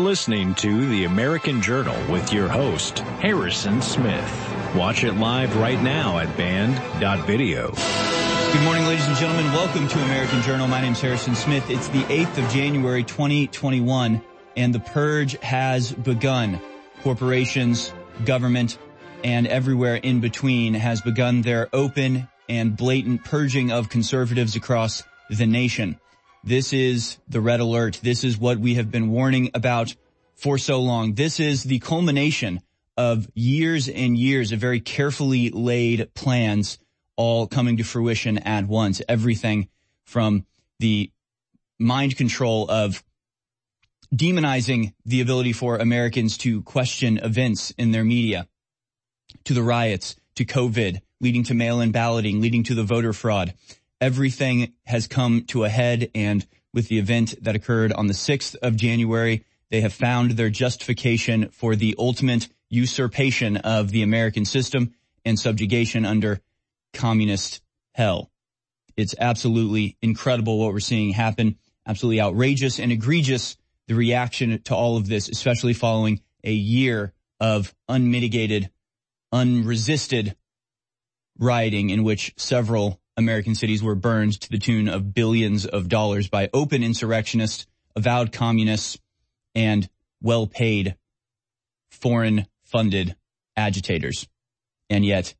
listening to The American Journal with your host, Harrison Smith. Watch it live right now at band.video. Good morning, ladies and gentlemen. Welcome to American Journal. My name's Harrison Smith. It's the 8th of January, 2021, and the purge has begun. Corporations, government, and everywhere in between has begun their open and blatant purging of conservatives across the nation. This is the red alert. This is what we have been warning about for so long. This is the culmination of years and years of very carefully laid plans all coming to fruition at once. Everything from the mind control of demonizing the ability for Americans to question events in their media, to the riots, to COVID, leading to mail-in balloting, leading to the voter fraud. Everything has come to a head, and with the event that occurred on the 6th of January, they have found their justification for the ultimate usurpation of the American system and subjugation under communist hell. It's absolutely incredible what we're seeing happen, absolutely outrageous and egregious, the reaction to all of this, especially following a year of unmitigated, unresisted rioting in which several American cities were burned to the tune of billions of dollars by open insurrectionists, avowed communists, and well-paid, foreign-funded agitators. And yet,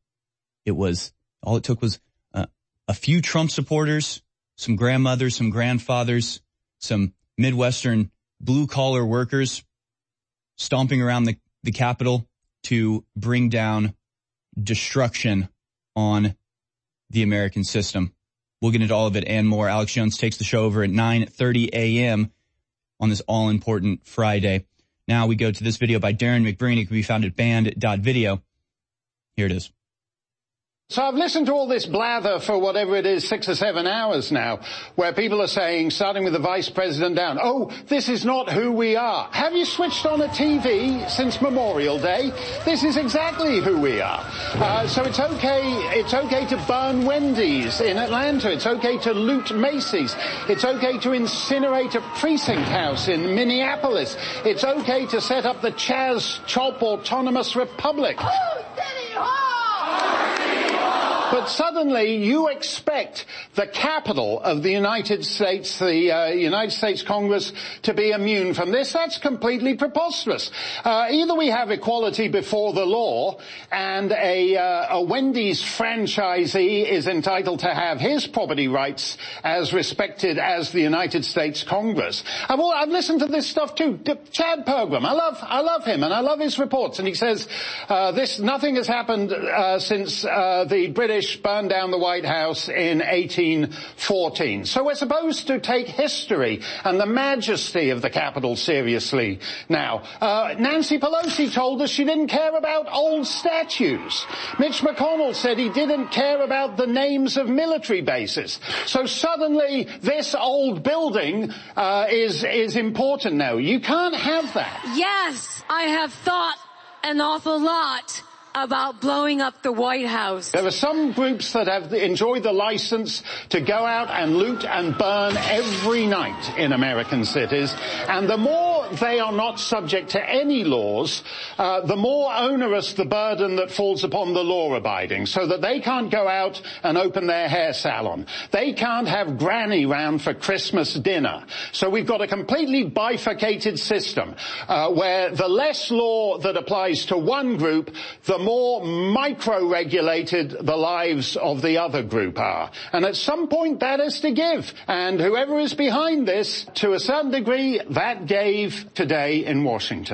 all it took was a few Trump supporters, some grandmothers, some grandfathers, some Midwestern blue-collar workers stomping around the Capitol to bring down destruction on the American system. We'll get into all of it and more. Alex Jones takes the show over at 9:30 a.m. on this all-important Friday. Now we go to this video by Darren McBreen. It can be found at band.video. Here it is. So I've listened to all this blather for whatever it is, 6 or 7 hours now, where people are saying, starting with the vice president down, oh, this is not who we are. Have you switched on a TV since Memorial Day? This is exactly who we are. So it's okay to burn Wendy's in Atlanta. It's okay to loot Macy's. It's okay to incinerate a precinct house in Minneapolis. It's okay to set up the Chaz Chop Autonomous Republic. But suddenly you expect the capital of the United States, the United States Congress, to be immune from this. That's completely preposterous. Either we have equality before the law and a Wendy's franchisee is entitled to have his property rights as respected as the United States Congress. I've listened to this stuff too. Chad Pergram, I love him and I love his reports. And he says, nothing has happened since the British burned down the White House in 1814. So we're supposed to take history and the majesty of the Capitol seriously now. Nancy Pelosi told us she didn't care about old statues. Mitch McConnell said he didn't care about the names of military bases. So suddenly this old building is important now. You can't have that. Yes, I have thought an awful lot about blowing up the White House. There are some groups that have enjoyed the license to go out and loot and burn every night in American cities, and the more they are not subject to any laws, the more onerous the burden that falls upon the law-abiding, so that they can't go out and open their hair salon. They can't have granny round for Christmas dinner. So we've got a completely bifurcated system, where the less law that applies to one group, the more micro-regulated the lives of the other group are. And at some point that is to give. And whoever is behind this, to a certain degree, that gave today in Washington.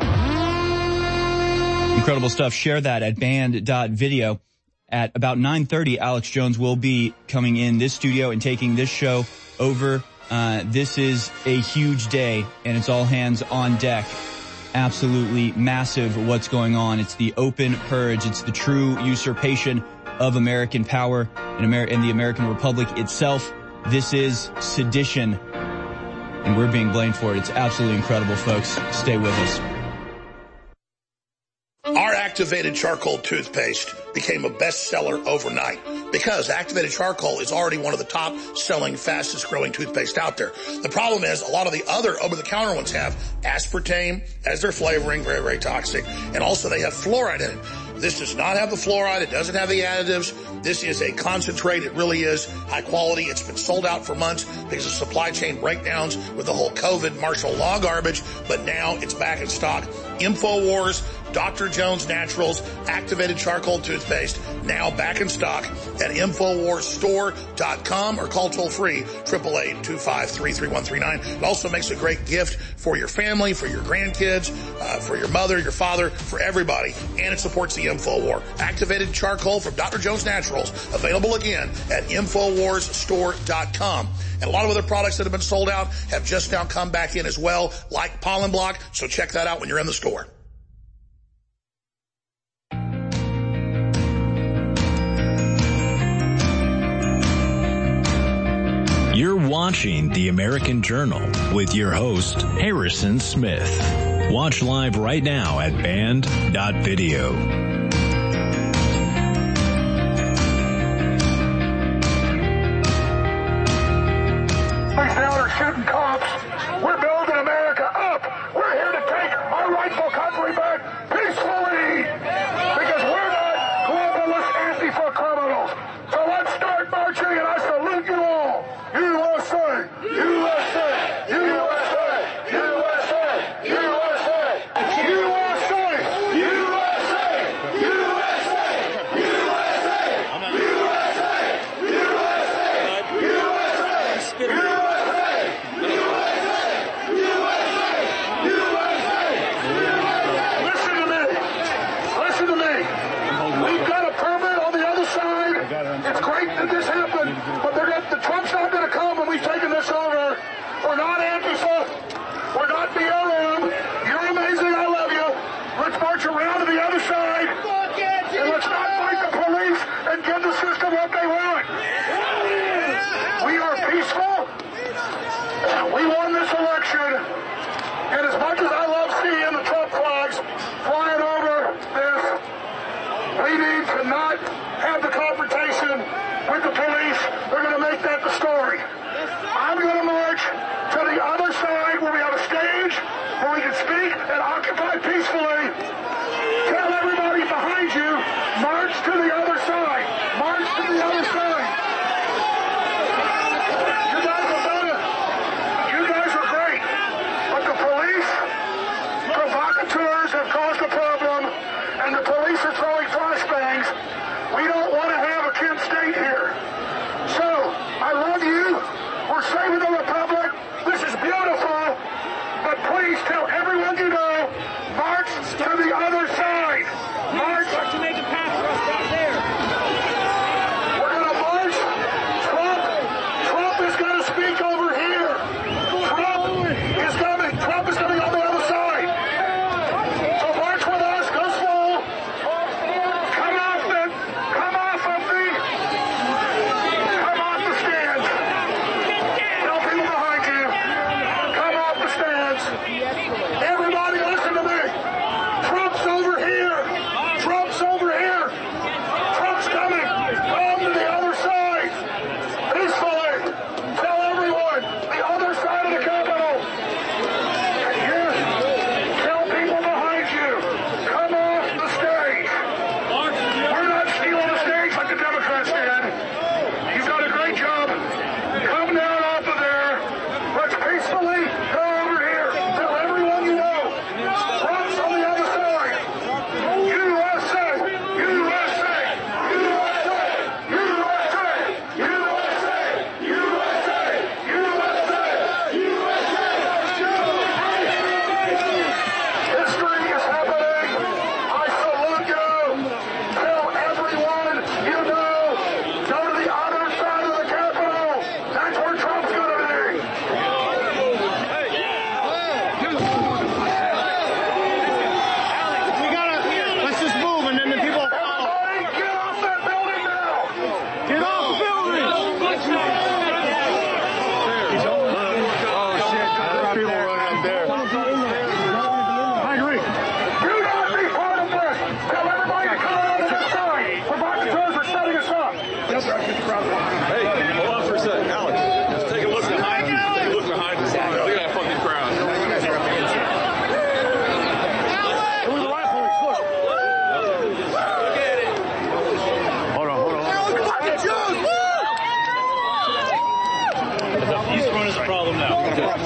Incredible stuff. Share that at band.video. At about 9:30, Alex Jones will be coming in this studio and taking this show over. This is a huge day, and it's all hands on deck. Absolutely massive what's going on. It's the open purge. It's the true usurpation of American power and the American Republic itself. This is sedition, and we're being blamed for it. It's absolutely incredible, folks. Stay with us. All right. activated charcoal toothpaste became a bestseller overnight because activated charcoal is already one of the top selling, fastest growing toothpaste out there. The problem is a lot of the other over-the-counter ones have aspartame as their flavoring, very, very toxic, and also they have fluoride in it. This does not have the fluoride. It doesn't have the additives. This is a concentrate. It really is high quality. It's been sold out for months because of supply chain breakdowns with the whole COVID martial law garbage, but now it's back in stock. InfoWars, Dr. Jones Naturals, activated charcoal toothpaste, now back in stock at InfoWarsStore.com or call toll free 888-253-3139. It also makes a great gift for your family, for your grandkids, for your mother, your father, for everybody, and it supports the InfoWar. Activated charcoal from Dr. Jones Naturals, available again at InfoWarsStore.com. And a lot of other products that have been sold out have just now come back in as well, like Pollen Block, so check that out when you're in the store. You're watching The American Journal with your host, Harrison Smith. Watch live right now at band.video. These down are shooting cops. We're building America up. We're here to take our rightful country back peacefully because we're not globalist Antifa criminals. So let's start marching, and I salute you all. USA! USA! USA! USA! USA! USA! USA! USA! Listen to me. We've got a permit on the other side. It's great that this happened, but the Trump's not going to come when we've taken this over. We're not Antifa. We're not BLM. You're amazing. I love you. Let's march around to the other side. And let's not fight the police and give the system what they want. We are peaceful. We won this election. And as much as I love seeing the Trump flags flying over this, we need to not have the confrontation with the police. They're going to make that the story. I'm going to march to the other side where we have a stage where we can speak and occupy peacefully. Tell everybody behind you, march to the other side. March to the other side. You guys are great. But the police, provocateurs have caused a problem, and the police are throwing flashbangs. We don't want to have a Kent State here. So, I love you. We're saving the Republic. This is beautiful. But please tell everyone you know, march to the other side. March to make a path for us back.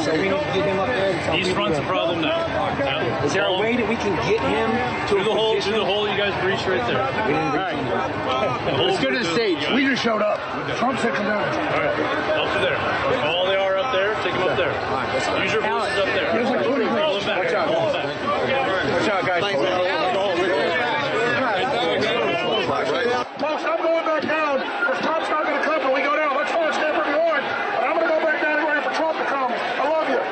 So we need to get him up there and tell East people. Front's a problem now. Yeah. Is there a way that we can get him to the hole you guys breached right there? We didn't breach him. Let's go to the stage. We just showed up. Trump said come down. All right. Up to there. All they are up there, take them up there. Use your voices up there. There's like 20 Hold them back. Watch out, Hold them back. Watch out, guys. Folks, I'm going back down. If Trump's not going to come, but we go down. Let's follow Stanford Bjorn. But I'm going to go back down and wait for Trump to come. I love you.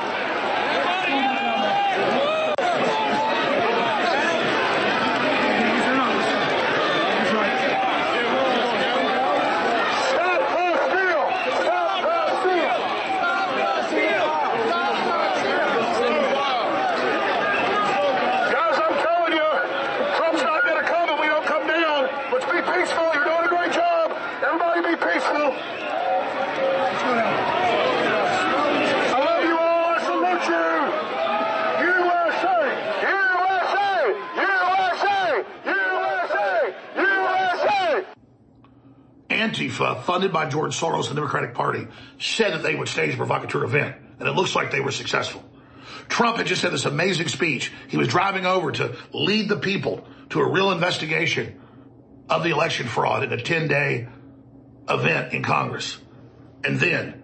Guys, I'm telling you, Trump's not going to come if we don't come down. Let's be peaceful. You're doing a great job. Everybody be peaceful. I love you all. I salute you. USA! USA! USA! USA! Antifa, funded by George Soros and the Democratic Party, said that they would stage a provocateur event, and it looks like they were successful. Trump had just had this amazing speech. He was driving over to lead the people to a real investigation of the election fraud in a 10-day event in Congress. And then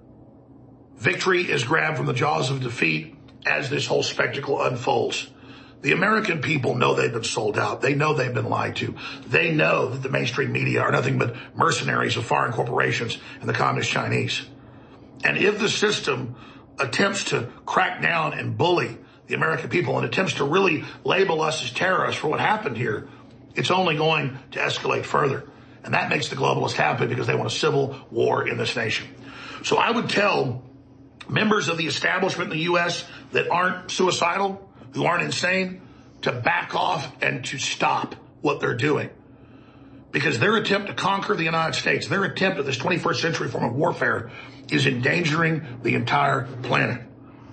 victory is grabbed from the jaws of defeat as this whole spectacle unfolds. The American people know they've been sold out. They know they've been lied to. They know that the mainstream media are nothing but mercenaries of foreign corporations and the communist Chinese. And if the system attempts to crack down and bully the American people and attempts to really label us as terrorists for what happened here, it's only going to escalate further. And that makes the globalists happy because they want a civil war in this nation. So I would tell members of the establishment in the U.S. that aren't suicidal, who aren't insane, to back off and to stop what they're doing. Because their attempt to conquer the United States, their attempt at this 21st century form of warfare is endangering the entire planet.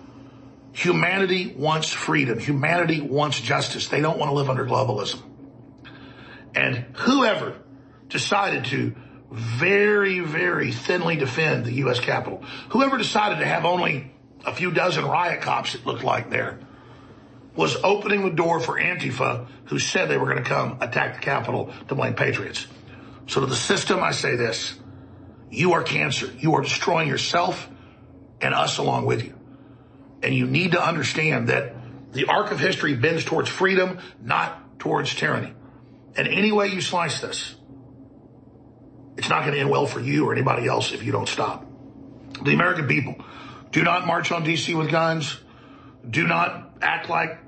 Humanity wants freedom. Humanity wants justice. They don't want to live under globalism. And whoever decided to very, very thinly defend the U.S. Capitol, whoever decided to have only a few dozen riot cops, it looked like there, was opening the door for Antifa, who said they were going to come attack the Capitol to blame patriots. So to the system, I say this: you are cancer. You are destroying yourself and us along with you. And you need to understand that the arc of history bends towards freedom, not towards tyranny. And any way you slice this, it's not going to end well for you or anybody else if you don't stop. The American people, do not march on D.C. with guns. Do not act like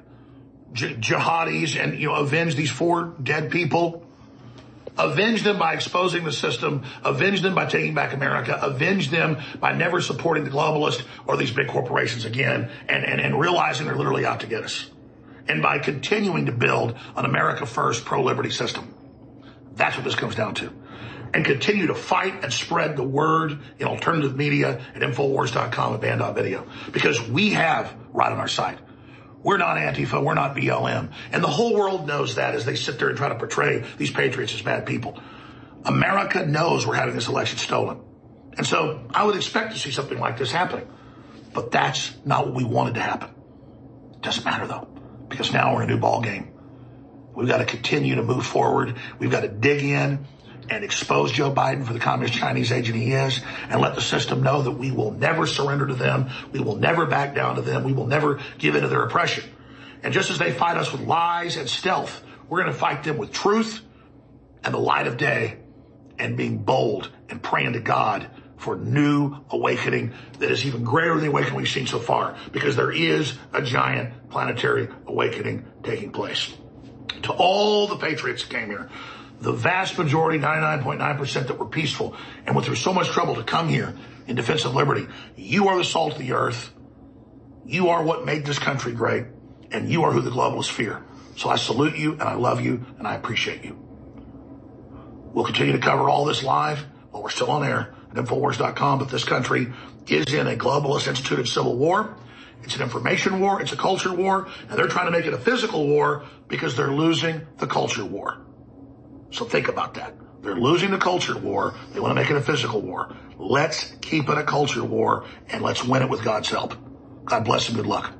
jihadis and, avenge these 4 dead people. Avenge them by exposing the system. Avenge them by taking back America. Avenge them by never supporting the globalists or these big corporations again and realizing they're literally out to get us. And by continuing to build an America First pro-liberty system. That's what this comes down to. And continue to fight and spread the word in alternative media at Infowars.com and Band.video. Because we have right on our side. We're not Antifa, we're not BLM. And the whole world knows that as they sit there and try to portray these patriots as bad people. America knows we're having this election stolen. And so I would expect to see something like this happening. But that's not what we wanted to happen. It doesn't matter though, because now we're in a new ball game. We've got to continue to move forward. We've got to dig in and expose Joe Biden for the communist Chinese agent he is, and let the system know that we will never surrender to them. We will never back down to them. We will never give in to their oppression. And just as they fight us with lies and stealth, we're going to fight them with truth and the light of day and being bold and praying to God for new awakening that is even greater than the awakening we've seen so far, because there is a giant planetary awakening taking place. To all the patriots that came here, the vast majority, 99.9% that were peaceful and went through so much trouble to come here in defense of liberty, you are the salt of the earth. You are what made this country great, and you are who the globalists fear. So I salute you, and I love you, and I appreciate you. We'll continue to cover all this live while we're still on air at Infowars.com, but this country is in a globalist instituted civil war. It's an information war. It's a culture war, and they're trying to make it a physical war because they're losing the culture war. So think about that. They're losing the culture war. They want to make it a physical war. Let's keep it a culture war, and let's win it with God's help. God bless and good luck.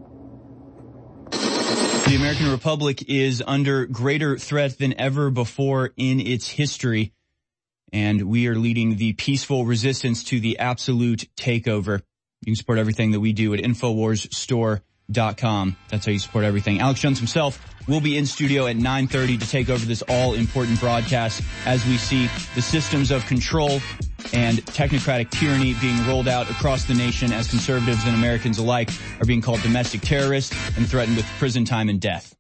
The American Republic is under greater threat than ever before in its history, and we are leading the peaceful resistance to the absolute takeover. You can support everything that we do at InfoWarsStore.com. That's how you support everything. Alex Jones himself will be in studio at 9:30 to take over this all-important broadcast as we see the systems of control and technocratic tyranny being rolled out across the nation as conservatives and Americans alike are being called domestic terrorists and threatened with prison time and death.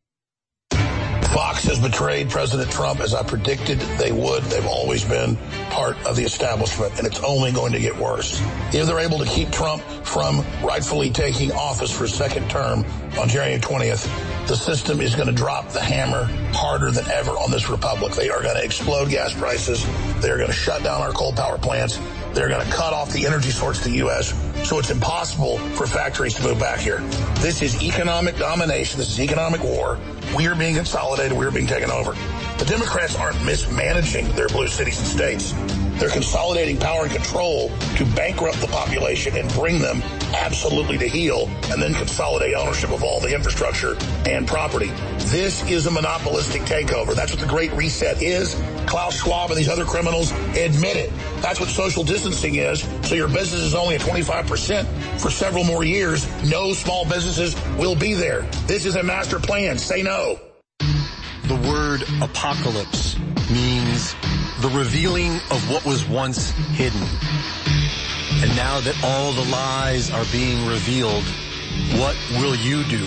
Fox has betrayed President Trump, as I predicted they would. They've always been part of the establishment, and it's only going to get worse. If they're able to keep Trump from rightfully taking office for a second term on January 20th, the system is going to drop the hammer harder than ever on this republic. They are going to explode gas prices. They're going to shut down our coal power plants. They're going to cut off the energy source to the U.S., so it's impossible for factories to move back here. This is economic domination. This is economic war. We are being consolidated. We are being taken over. The Democrats aren't mismanaging their blue cities and states. They're consolidating power and control to bankrupt the population and bring them absolutely to heel, and then consolidate ownership of all the infrastructure and property. This is a monopolistic takeover. That's what the Great Reset is. Klaus Schwab and these other criminals admit it. That's what social distancing is. So your business is only at 25% for several more years. No small businesses will be there. This is a master plan. Say no. The word apocalypse means the revealing of what was once hidden. And now that all the lies are being revealed, what will you do?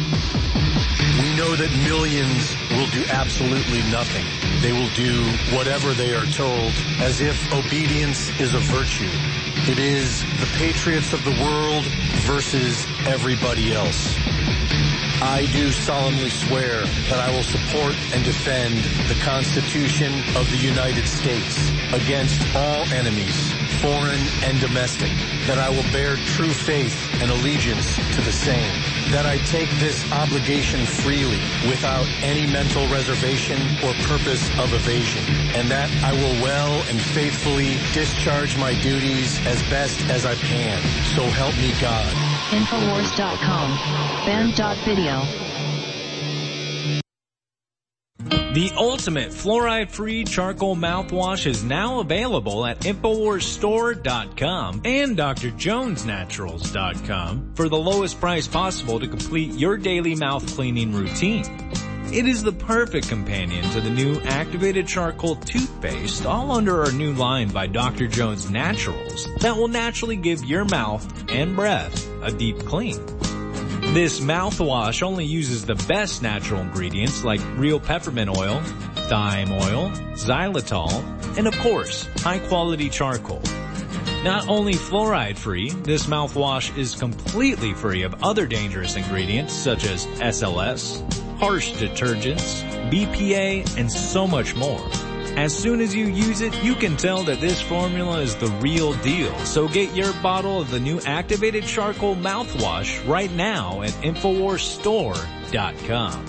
We know that millions will do absolutely nothing. They will do whatever they are told, as if obedience is a virtue. It is the patriots of the world versus everybody else. I do solemnly swear that I will support and defend the Constitution of the United States against all enemies, foreign and domestic, that I will bear true faith and allegiance to the same, that I take this obligation freely without any mental reservation or purpose of evasion, and that I will well and faithfully discharge my duties as best as I can. So help me God. Infowars.com. Band.video. The ultimate fluoride-free charcoal mouthwash is now available at InfoWarsStore.com and DrJonesNaturals.com for the lowest price possible to complete your daily mouth cleaning routine. It is the perfect companion to the new activated charcoal toothpaste, all under our new line by Dr. Jones Naturals, that will naturally give your mouth and breath a deep clean. This mouthwash only uses the best natural ingredients like real peppermint oil, thyme oil, xylitol, and of course, high-quality charcoal. Not only fluoride-free, this mouthwash is completely free of other dangerous ingredients such as SLS, harsh detergents, BPA, and so much more. As soon as you use it, you can tell that this formula is the real deal. So get your bottle of the new activated charcoal mouthwash right now at InfoWarsStore.com.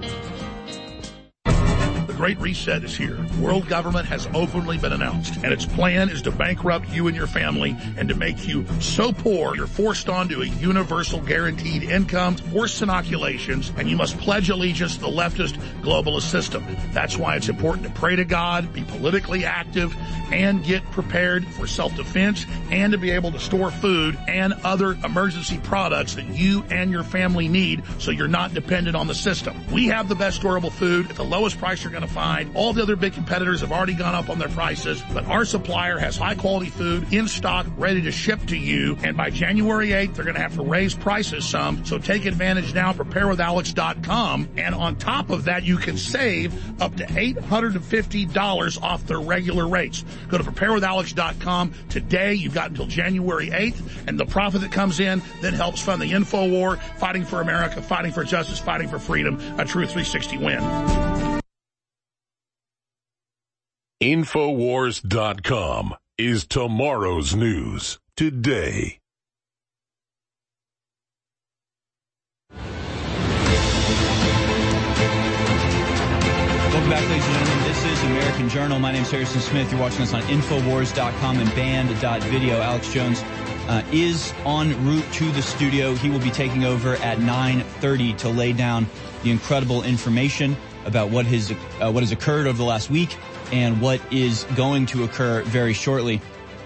The Great Reset is here. World government has openly been announced, and its plan is to bankrupt you and your family and to make you so poor you're forced onto a universal guaranteed income, forced inoculations, and you must pledge allegiance to the leftist globalist system. That's why it's important to pray to God, be politically active, and get prepared for self-defense, and to be able to store food and other emergency products that you and your family need so you're not dependent on the system. We have the best storable food at the lowest price you're going to find. All the other big competitors have already gone up on their prices, but our supplier has high quality food in stock, ready to ship to you. And by January 8th, they're going to have to raise prices some. So take advantage now. PrepareWithAlex.com. And on top of that, you can save up to $850 off their regular rates. Go to PrepareWithAlex.com today. You've got until January 8th, and the profit that comes in then helps fund the info war, fighting for America, fighting for justice, fighting for freedom. A true 360 win. Infowars.com is tomorrow's news today. Welcome back, ladies and gentlemen. This is American Journal. My name is Harrison Smith. You're watching us on Infowars.com and Band.video. Alex Jones is en route to the studio. He will be taking over at 9:30 to lay down the incredible information about what has occurred over the last week and what is going to occur very shortly.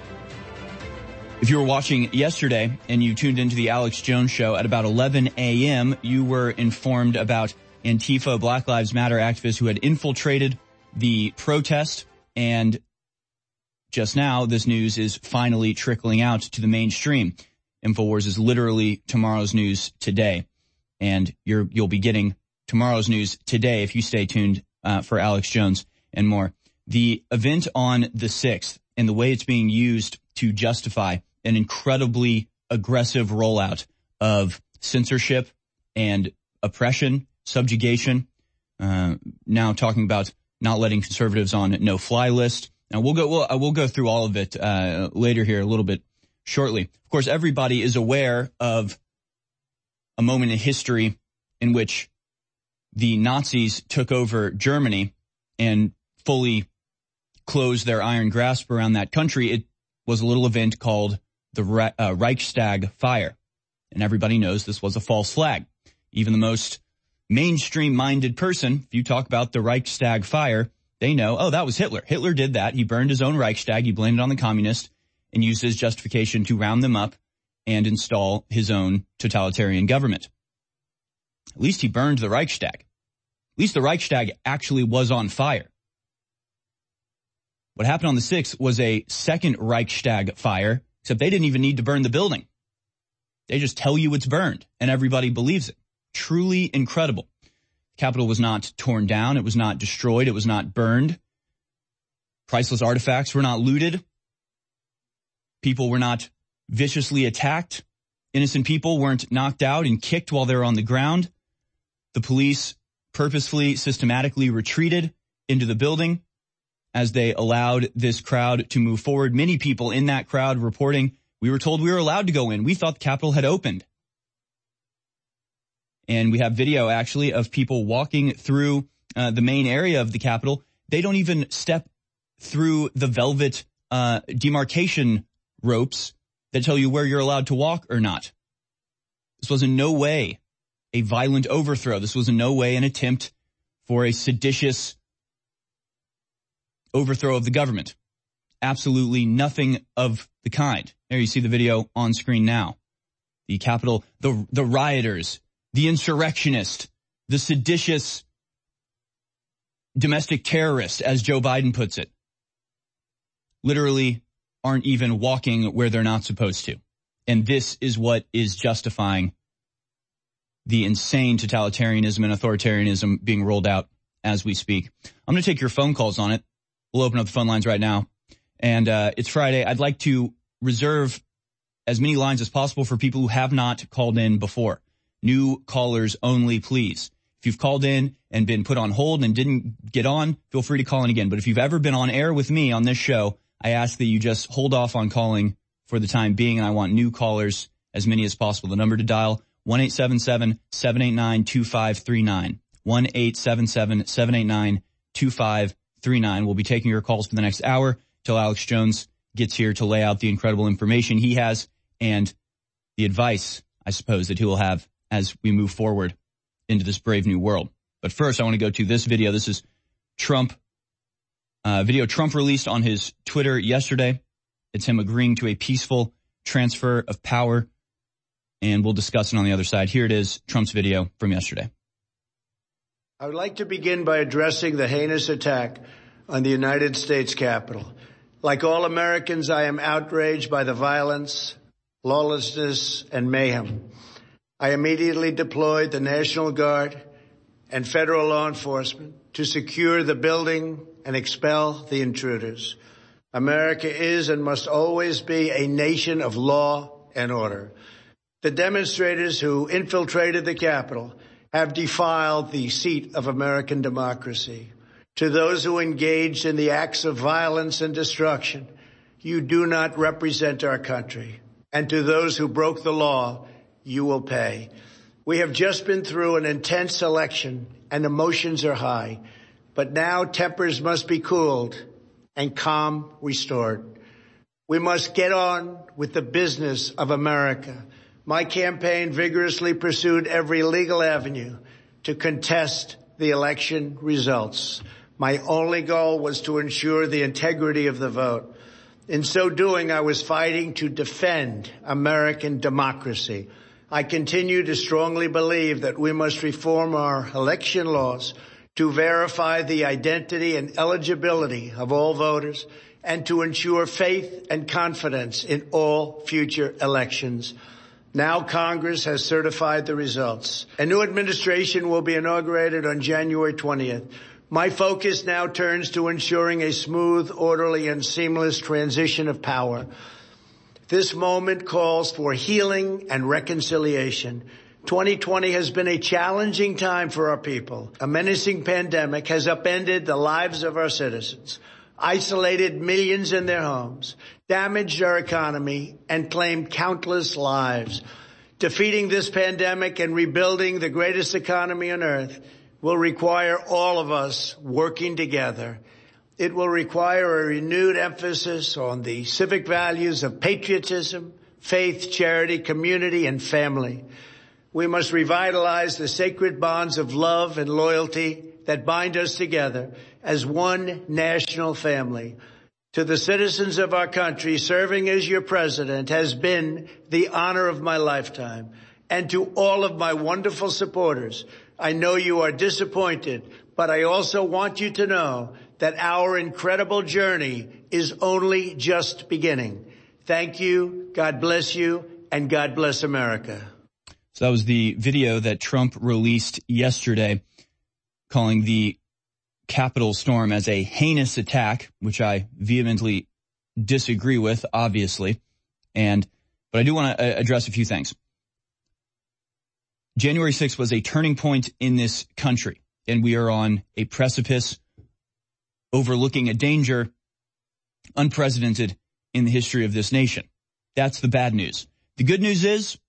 If you were watching yesterday and you tuned into the Alex Jones show at about 11 a.m., you were informed about Antifa, Black Lives Matter activists who had infiltrated the protest. And just now, this news is finally trickling out to the mainstream. InfoWars is literally tomorrow's news today. And you'll be getting tomorrow's news today if you stay tuned for Alex Jones and more. The event on the 6th and the way it's being used to justify an incredibly aggressive rollout of censorship and oppression, subjugation. Now talking about not letting conservatives on no-fly list. Now we'll go through all of it later here a little bit shortly. Of course, everybody is aware of a moment in history in which the Nazis took over Germany and fully closed their iron grasp around that country. It was a little event called the Reichstag fire. And everybody knows this was a false flag. Even the most mainstream-minded person, if you talk about the Reichstag fire, they know, oh, that was Hitler. Hitler did that. He burned his own Reichstag. He blamed it on the communists and used his justification to round them up and install his own totalitarian government. At least he burned the Reichstag. At least the Reichstag actually was on fire. What happened on the 6th was a second Reichstag fire, except they didn't even need to burn the building. They just tell you it's burned, and everybody believes it. Truly incredible. The Capitol was not torn down. It was not destroyed. It was not burned. Priceless artifacts were not looted. People were not viciously attacked. Innocent people weren't knocked out and kicked while they were on the ground. The police purposefully, systematically retreated into the building as they allowed this crowd to move forward. Many people in that crowd reporting, we were told we were allowed to go in. We thought the Capitol had opened. And we have video, actually, of people walking through the main area of the Capitol. They don't even step through the velvet demarcation ropes that tell you where you're allowed to walk or not. This was in no way a violent overthrow. This was in no way an attempt for a seditious overthrow of the government. Absolutely nothing of the kind. There you see the video on screen now. The Capitol, the rioters, the insurrectionists, the seditious domestic terrorists, as Joe Biden puts it, literally aren't even walking where they're not supposed to. And this is what is justifying the insane totalitarianism and authoritarianism being rolled out as we speak. I'm going to take your phone calls on it. We'll open up the phone lines right now. And it's Friday. I'd like to reserve as many lines as possible for people who have not called in before. New callers only, please. If you've called in and been put on hold and didn't get on, feel free to call in again. But if you've ever been on air with me on this show, I ask that you just hold off on calling for the time being, and I want new callers, as many as possible. The number to dial, 1-877-789-2539. 1-877-789-2539. We'll be taking your calls for the next hour till Alex Jones gets here to lay out the incredible information he has and the advice, I suppose, that he will have as we move forward into this brave new world. But first, I want to go to this video. This is video Trump released on his Twitter yesterday. It's him agreeing to a peaceful transfer of power, and we'll discuss it on the other side. Here it is, Trump's video from yesterday. I would like to begin by addressing the heinous attack on the United States Capitol. Like all Americans, I am outraged by the violence, lawlessness, and mayhem. I immediately deployed the National Guard and federal law enforcement to secure the building and expel the intruders. America is and must always be a nation of law and order. The demonstrators who infiltrated the Capitol have defiled the seat of American democracy. To those who engaged in the acts of violence and destruction, you do not represent our country. And to those who broke the law, you will pay. We have just been through an intense election and emotions are high, but now tempers must be cooled and calm restored. We must get on with the business of America. My campaign vigorously pursued every legal avenue to contest the election results. My only goal was to ensure the integrity of the vote. In so doing, I was fighting to defend American democracy. I continue to strongly believe that we must reform our election laws to verify the identity and eligibility of all voters and to ensure faith and confidence in all future elections. Now Congress has certified the results. A new administration will be inaugurated on January 20th. My focus now turns to ensuring a smooth, orderly, and seamless transition of power. This moment calls for healing and reconciliation. 2020 has been a challenging time for our people. A menacing pandemic has upended the lives of our citizens, isolated millions in their homes, damaged our economy, and claimed countless lives. Defeating this pandemic and rebuilding the greatest economy on earth will require all of us working together. It will require a renewed emphasis on the civic values of patriotism, faith, charity, community, and family. We must revitalize the sacred bonds of love and loyalty that bind us together as one national family. To the citizens of our country, serving as your president has been the honor of my lifetime. And to all of my wonderful supporters, I know you are disappointed, but I also want you to know that our incredible journey is only just beginning. Thank you, God bless you, and God bless America. So that was the video that Trump released yesterday, calling the Capitol storm as a heinous attack, which I vehemently disagree with, obviously. But I do want to address a few things. January 6th was a turning point in this country, and we are on a precipice overlooking a danger unprecedented in the history of this nation. That's the bad news. The good news is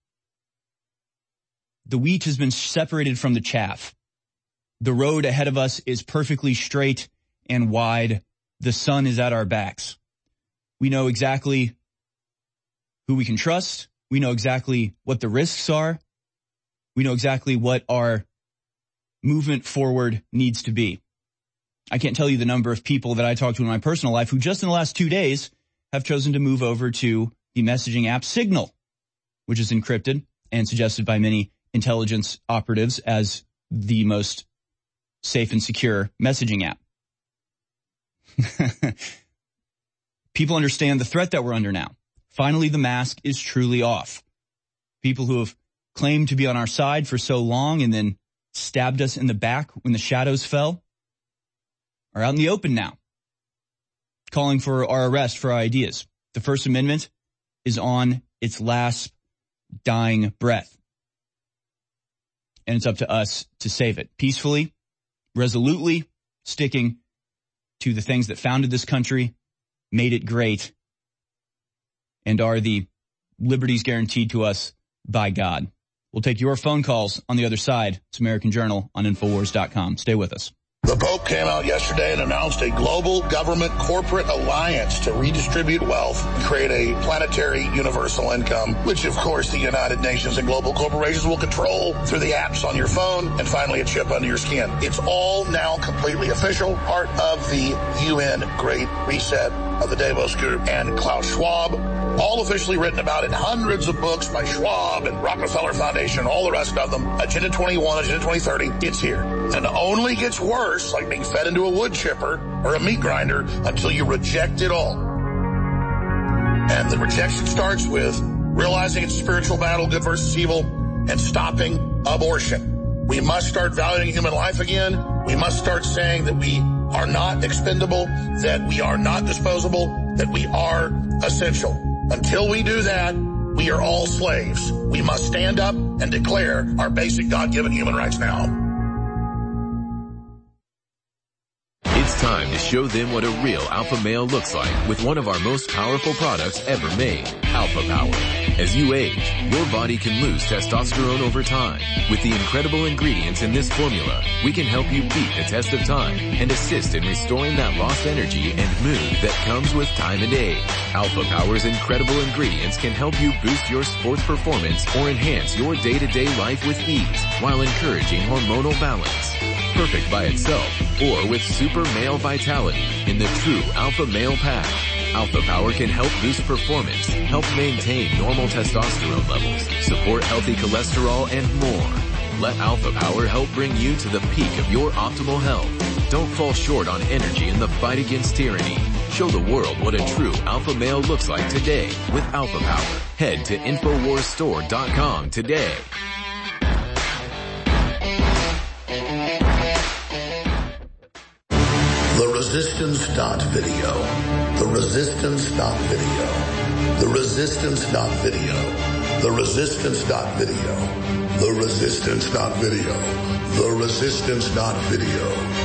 the wheat has been separated from the chaff. The road ahead of us is perfectly straight and wide. The sun is at our backs. We know exactly who we can trust. We know exactly what the risks are. We know exactly what our movement forward needs to be. I can't tell you the number of people that I talk to in my personal life who just in the last 2 days have chosen to move over to the messaging app Signal, which is encrypted and suggested by many intelligence operatives as the most safe and secure messaging app. People understand the threat that we're under now. Finally, the mask is truly off. People who have claimed to be on our side for so long and then stabbed us in the back when the shadows fell are out in the open now, calling for our arrest for our ideas. The First Amendment is on its last dying breath. And it's up to us to save it peacefully, resolutely, sticking to the things that founded this country, made it great, and are the liberties guaranteed to us by God. We'll take your phone calls on the other side. It's American Journal on Infowars.com. Stay with us. The Pope came out yesterday and announced a global government corporate alliance to redistribute wealth and create a planetary universal income, which of course the United Nations and global corporations will control through the apps on your phone and finally a chip under your skin. It's all now completely official, part of the UN Great Reset of the Davos Group and Klaus Schwab, all officially written about in hundreds of books by Schwab and Rockefeller Foundation, all the rest of them. Agenda 21, Agenda 2030, it's here. And it only gets worse, like being fed into a wood chipper or a meat grinder, until you reject it all. And the rejection starts with realizing it's a spiritual battle, good versus evil, and stopping abortion. We must start valuing human life again. We must start saying that we are not expendable, that we are not disposable, that we are essential. Until we do that, we are all slaves. We must stand up and declare our basic God-given human rights now. It's It's time to show them what a real alpha male looks like with one of our most powerful products ever made, Alpha Power. As you age, your body can lose testosterone over time. With the incredible ingredients in this formula, we can help you beat the test of time and assist in restoring that lost energy and mood that comes with time and age. Alpha Power's incredible ingredients can help you boost your sports performance or enhance your day-to-day life with ease while encouraging hormonal balance. Perfect by itself or with super male vitality in the true Alpha Male Pack. Alpha Power can help boost performance, help maintain normal testosterone levels, support healthy cholesterol, and more. Let Alpha Power help bring you to the peak of your optimal health. Don't fall short on energy in the fight against tyranny. Show the world what a true alpha male looks like today with Alpha Power. Head to InfoWarsStore.com today. The Resistance.video. The Resistance.video. The Resistance.video. The Resistance.video. The Resistance.video. The Resistance.video.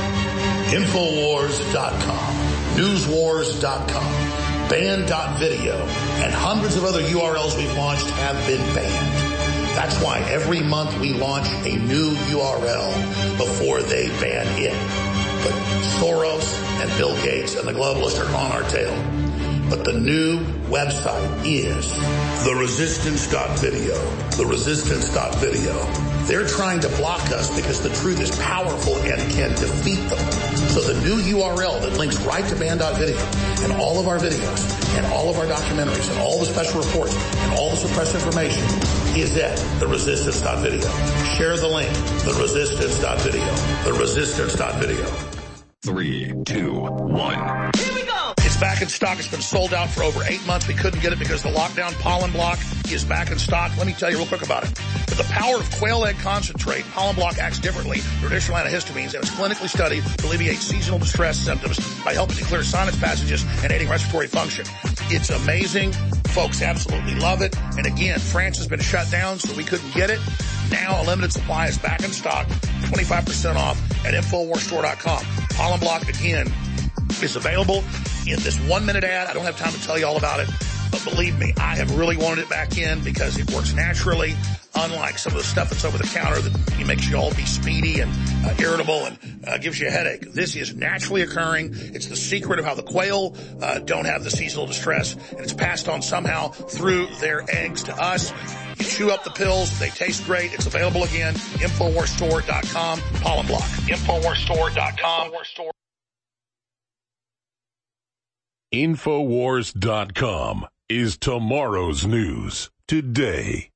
Infowars.com. Newswars.com. Banned.video. And hundreds of other URLs we've launched have been banned. That's why every month we launch a new URL before they ban it. But Soros and Bill Gates and the globalists are on our tail. But the new website is theresistance.video. Theresistance.video. They're trying to block us because the truth is powerful and can defeat them. So the new URL that links right to banned.video and all of our videos and all of our documentaries and all the special reports and all the suppressed information is at theresistance.video. Share the link, theresistance.video. Theresistance.video. 3, 2, 1. Here we go. It's back in stock. It's been sold out for over 8 months. We couldn't get it because of the lockdown. Pollen Block is back in stock. Let me tell you real quick about it. With the power of quail egg concentrate, Pollen Block acts differently than traditional antihistamines and is clinically studied to alleviate seasonal distress symptoms by helping to clear sinus passages and aiding respiratory function. It's amazing. Folks absolutely love it. And again, France has been shut down, so we couldn't get it. Now a limited supply is back in stock, 25% off at InfoWarsStore.com. Pollen Block, again, is available in this 1-minute ad. I don't have time to tell you all about it, but believe me, I have really wanted it back in because it works naturally, unlike some of the stuff that's over the counter that makes you all be speedy and irritable and gives you a headache. This is naturally occurring. It's the secret of how the quail don't have the seasonal distress, and it's passed on somehow through their eggs to us. You chew up the pills. They taste great. It's available again. InfoWarsStore.com. Pollen Block. InfoWarsStore.com. Infowars.com is tomorrow's news today.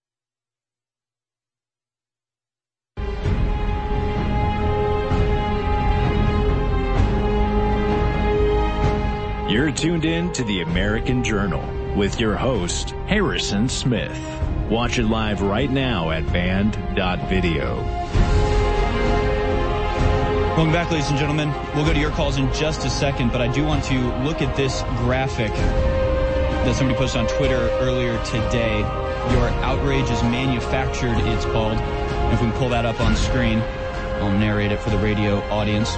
You're tuned in to the American Journal with your host, Harrison Smith. Watch it live right now at band.video. Welcome back, ladies and gentlemen. We'll go to your calls in just a second, but I do want to look at this graphic that somebody posted on Twitter earlier today. Your outrage is manufactured, it's called. And if we can pull that up on screen, I'll narrate it for the radio audience.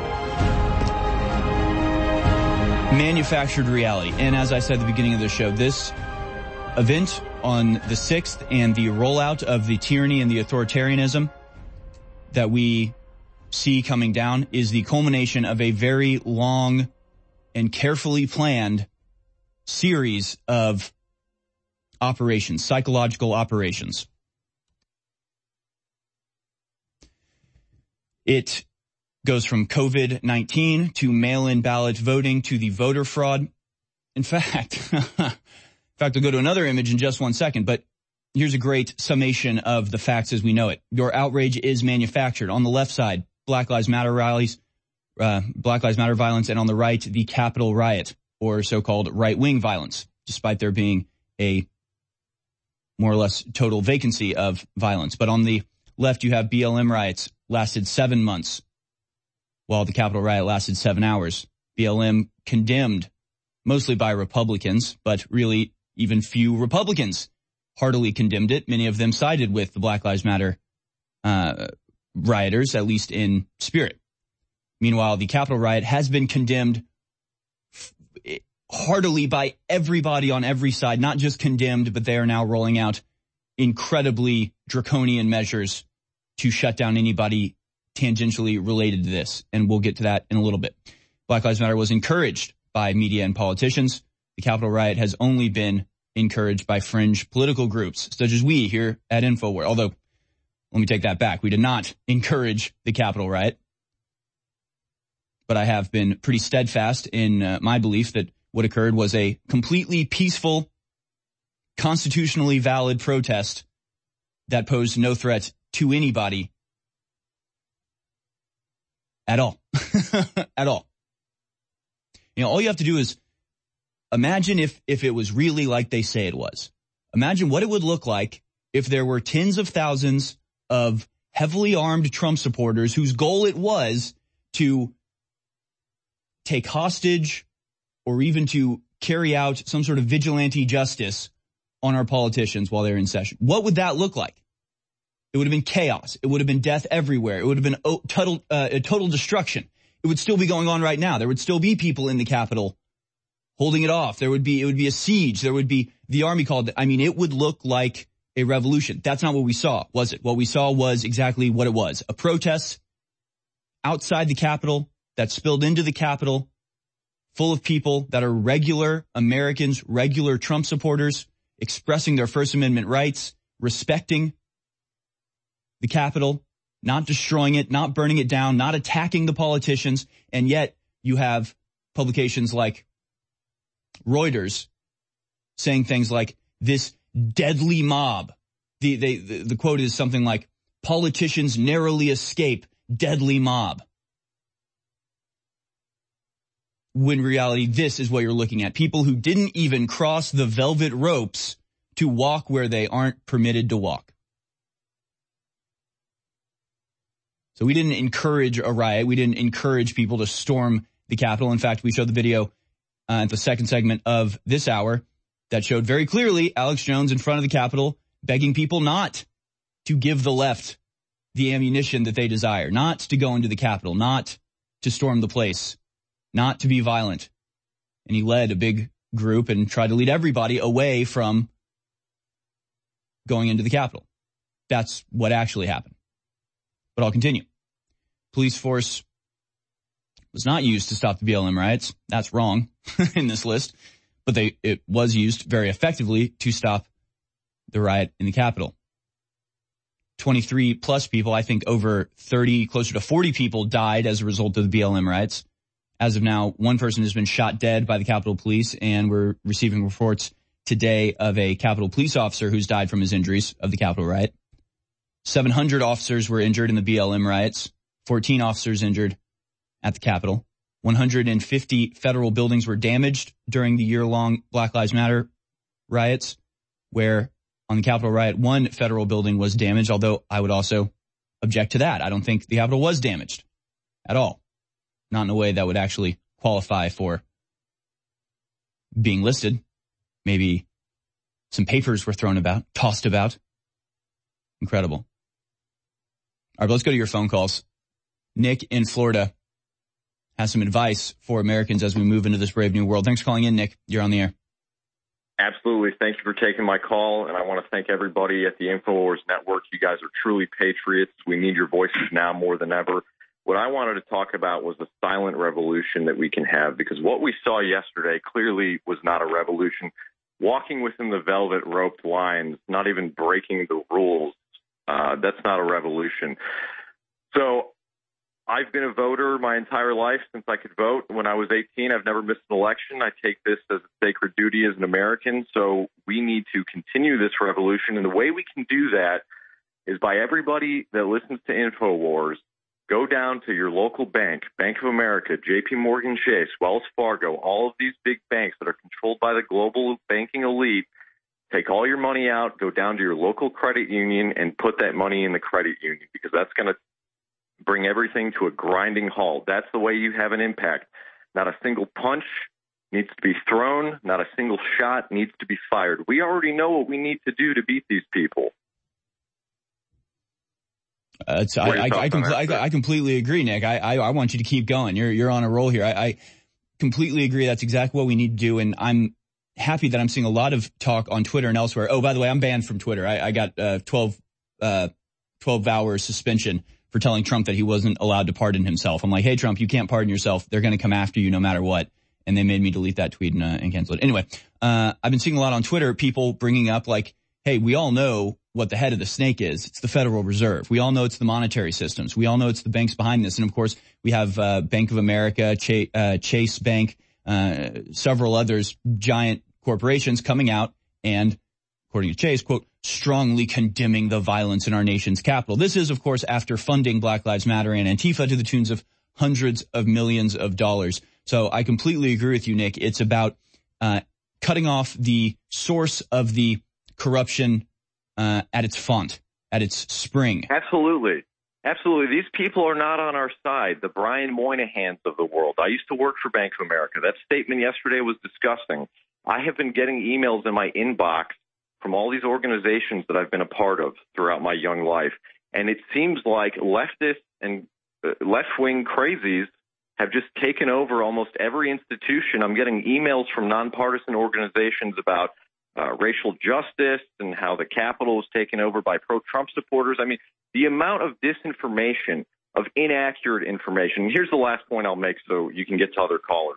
Manufactured reality. And as I said at the beginning of the show, this event on the 6th and the rollout of the tyranny and the authoritarianism that we see coming down is the culmination of a very long and carefully planned series of operations, psychological operations. It goes from COVID-19 to mail-in ballot voting to the voter fraud. In fact, I'll go to another image in just 1 second, but here's a great summation of the facts as we know it. Your outrage is manufactured. On the left side, Black Lives Matter rallies, Black Lives Matter violence, and on the right, the Capitol riot, or so-called right-wing violence, despite there being a more or less total vacancy of violence. But on the left, you have BLM riots, lasted 7 months, while the Capitol riot lasted 7 hours. BLM condemned, mostly by Republicans, but really even few Republicans heartily condemned it. Many of them sided with the Black Lives Matter rioters, at least in spirit. Meanwhile, the Capitol riot has been condemned heartily by everybody on every side, not just condemned, but they are now rolling out incredibly draconian measures to shut down anybody tangentially related to this. And we'll get to that in a little bit. Black Lives Matter was encouraged by media and politicians. The Capitol riot has only been encouraged by fringe political groups, such as we here at InfoWars. Although, let me take that back. We did not encourage the Capitol riot. But I have been pretty steadfast in my belief that what occurred was a completely peaceful, constitutionally valid protest that posed no threat to anybody at all. At all. All you have to do is imagine if it was really like they say it was. Imagine what it would look like if there were tens of thousands of heavily armed Trump supporters whose goal it was to take hostage or even to carry out some sort of vigilante justice on our politicians while they're in session. What would that look like? It would have been chaos. It would have been death everywhere. It would have been total destruction. It would still be going on right now. There would still be people in the Capitol holding it off. It would be a siege. There would be the army called. It would look like a revolution. That's not what we saw, was it? What we saw was exactly what it was. A protest outside the Capitol that spilled into the Capitol, full of people that are regular Americans, regular Trump supporters, expressing their First Amendment rights, respecting the Capitol, not destroying it, not burning it down, not attacking the politicians. And yet you have publications like Reuters saying things like this deadly mob. The quote is something like, politicians narrowly escape deadly mob. When in reality, this is what you're looking at. People who didn't even cross the velvet ropes to walk where they aren't permitted to walk. So we didn't encourage a riot. We didn't encourage people to storm the Capitol. In fact, we showed the video at the second segment of this hour that showed very clearly Alex Jones in front of the Capitol begging people not to give the left the ammunition that they desire, not to go into the Capitol, not to storm the place, not to be violent. And he led a big group and tried to lead everybody away from going into the Capitol. That's what actually happened. But I'll continue. Police force was not used to stop the BLM riots. That's wrong in this list. But it was used very effectively to stop the riot in the Capitol. 23 plus people, I think over 30, closer to 40 people died as a result of the BLM riots. As of now, one person has been shot dead by the Capitol Police, and we're receiving reports today of a Capitol Police officer who's died from his injuries of the Capitol riot. 700 officers were injured in the BLM riots, 14 officers injured at the Capitol. 150 federal buildings were damaged during the year-long Black Lives Matter riots, where on the Capitol riot, one federal building was damaged, although I would also object to that. I don't think the Capitol was damaged at all. Not in a way that would actually qualify for being listed. Maybe some papers were tossed about. Incredible. All right, but let's go to your phone calls. Nick in Florida has some advice for Americans as we move into this brave new world. Thanks for calling in, Nick. You're on the air. Absolutely. Thank you for taking my call, and I want to thank everybody at the InfoWars Network. You guys are truly patriots. We need your voices now more than ever. What I wanted to talk about was the silent revolution that we can have, because what we saw yesterday clearly was not a revolution. Walking within the velvet roped lines, not even breaking the rules, that's not a revolution. So I've been a voter my entire life since I could vote. When I was 18, I've never missed an election. I take this as a sacred duty as an American. So we need to continue this revolution. And the way we can do that is by everybody that listens to InfoWars, go down to your local bank, Bank of America, JP Morgan Chase, Wells Fargo, all of these big banks that are controlled by the global banking elite. Take all your money out, go down to your local credit union and put that money in the credit union, because that's going to bring everything to a grinding halt. That's the way you have an impact. Not a single punch needs to be thrown. Not a single shot needs to be fired. We already know what we need to do to beat these people. I completely agree, Nick. I want you to keep going. You're on a roll here. I completely agree. That's exactly what we need to do. And I'm happy that I'm seeing a lot of talk on Twitter and elsewhere. Oh, by the way, I'm banned from Twitter. I got 12-hour suspension for telling Trump that he wasn't allowed to pardon himself. I'm like, hey, Trump, you can't pardon yourself. They're going to come after you no matter what. And they made me delete that tweet and cancel it. Anyway, I've been seeing a lot on Twitter, people bringing up like, hey, we all know what the head of the snake is. It's the Federal Reserve. We all know it's the monetary systems. We all know it's the banks behind this. And of course, we have Bank of America, Chase Bank, several others, giant corporations coming out and, according to Chase, quote, strongly condemning the violence in our nation's capital. This is, of course, after funding Black Lives Matter and Antifa to the tunes of hundreds of millions of dollars. So I completely agree with you, Nick. It's about cutting off the source of the corruption at its font, at its spring. Absolutely. Absolutely. These people are not on our side, the Brian Moynahans of the world. I used to work for Bank of America. That statement yesterday was disgusting. I have been getting emails in my inbox from all these organizations that I've been a part of throughout my young life, and it seems like leftists and left-wing crazies have just taken over almost every institution. I'm getting emails from nonpartisan organizations about racial justice and how the Capitol was taken over by pro-Trump supporters. I mean, the amount of disinformation, of inaccurate information. And here's the last point I'll make so you can get to other callers.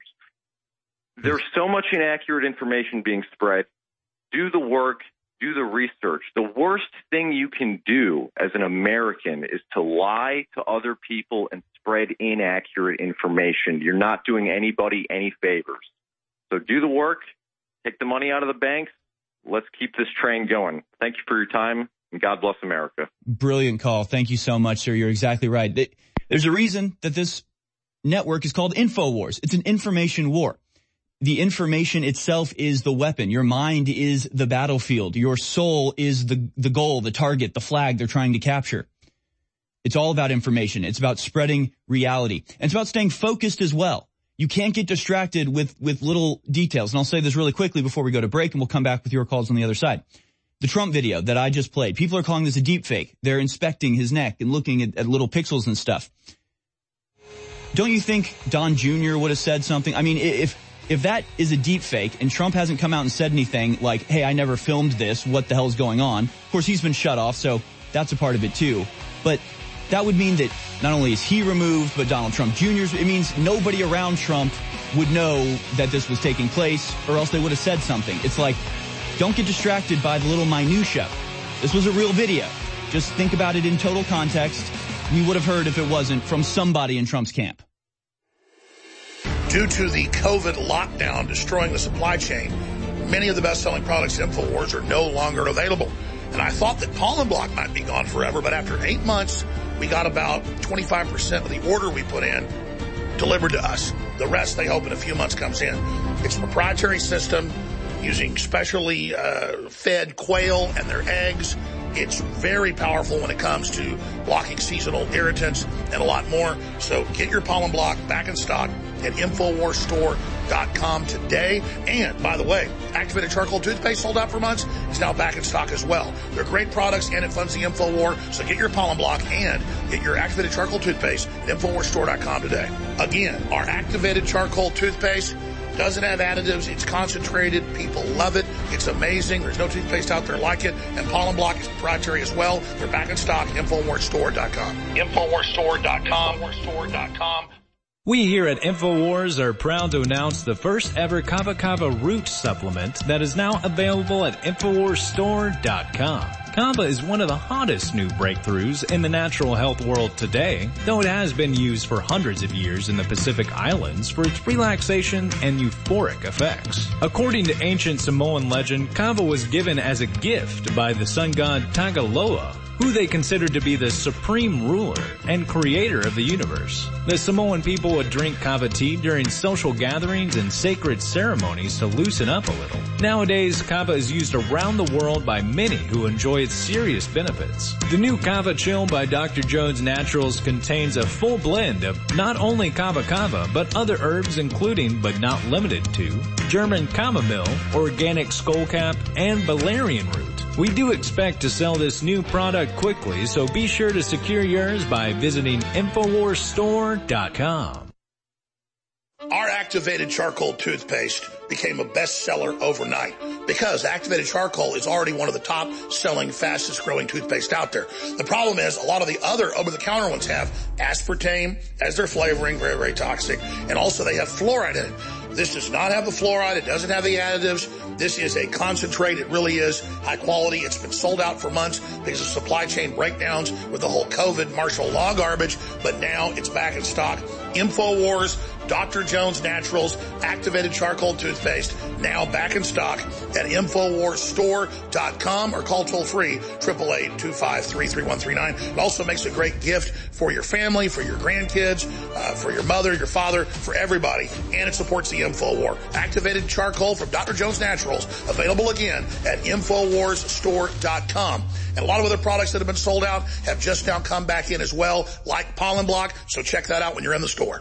There's so much inaccurate information being spread. Do the work. Do the research. The worst thing you can do as an American is to lie to other people and spread inaccurate information. You're not doing anybody any favors. So do the work. Take the money out of the banks. Let's keep this train going. Thank you for your time, and God bless America. Brilliant call. Thank you so much, sir. You're exactly right. There's a reason that this network is called InfoWars. It's an information war. The information itself is the weapon. Your mind is the battlefield. Your soul is the goal, the target, the flag they're trying to capture. It's all about information. It's about spreading reality. And it's about staying focused as well. You can't get distracted with little details. And I'll say this really quickly before we go to break, and we'll come back with your calls on the other side. The Trump video that I just played, people are calling this a deep fake. They're inspecting his neck and looking at little pixels and stuff. Don't you think Don Jr. would have said something? I mean, if that is a deep fake and Trump hasn't come out and said anything like, hey, I never filmed this, what the hell is going on? Of course, he's been shut off, so that's a part of it too. But that would mean that not only is he removed, but Donald Trump Jr.'s, it means nobody around Trump would know that this was taking place, or else they would have said something. It's like, don't get distracted by the little minutia. This was a real video. Just think about it in total context. We would have heard if it wasn't from somebody in Trump's camp. Due to the COVID lockdown destroying the supply chain, many of the best-selling products at InfoWars are no longer available. And I thought that Pollen Block might be gone forever, but after 8 months, we got about 25% of the order we put in delivered to us. The rest, they hope, in a few months comes in. It's a proprietary system using specially fed quail and their eggs. It's very powerful when it comes to blocking seasonal irritants and a lot more. So get your Pollen Block back in stock at InfoWarsStore.com today. And, by the way, activated charcoal toothpaste sold out for months is now back in stock as well. They're great products, and it funds the InfoWar. So get your Pollen Block and get your activated charcoal toothpaste at InfoWarsStore.com today. Again, our activated charcoal toothpaste doesn't have additives. It's concentrated. People love it. It's amazing. There's no toothpaste out there like it. And Pollen Block is proprietary as well. They're back in stock. InfoWarsStore.com. InfoWarsStore.com. We here at InfoWars are proud to announce the first ever Kava Kava root supplement that is now available at InfoWarsStore.com. Kava is one of the hottest new breakthroughs in the natural health world today, though it has been used for hundreds of years in the Pacific Islands for its relaxation and euphoric effects. According to ancient Samoan legend, Kava was given as a gift by the sun god Tagaloa, who they considered to be the supreme ruler and creator of the universe. The Samoan people would drink kava tea during social gatherings and sacred ceremonies to loosen up a little. Nowadays, kava is used around the world by many who enjoy its serious benefits. The new Kava Chill by Dr. Jones Naturals contains a full blend of not only kava kava, but other herbs including, but not limited to, German chamomile, organic skullcap, and valerian root. We do expect to sell this new product quickly, so be sure to secure yours by visiting InfoWarsStore.com. Our activated charcoal toothpaste became a bestseller overnight because activated charcoal is already one of the top selling, fastest growing toothpaste out there. The problem is a lot of the other over-the-counter ones have aspartame as their flavoring, very, very toxic, and also they have fluoride in it. This does not have the fluoride. It doesn't have the additives. This is a concentrate. It really is high quality. It's been sold out for months because of supply chain breakdowns with the whole COVID martial law garbage, but now it's back in stock. InfoWars, Dr. Jones Naturals, activated charcoal toothpaste, now back in stock at InfoWarsStore.com or call toll-free 888-253-3139. It also makes a great gift for your family, for your grandkids, for your mother, your father, for everybody, and it supports the InfoWar. Activated charcoal from Dr. Jones Naturals, available again at InfoWarsStore.com. And a lot of other products that have been sold out have just now come back in as well, like Pollen Block, so check that out when you're in the store.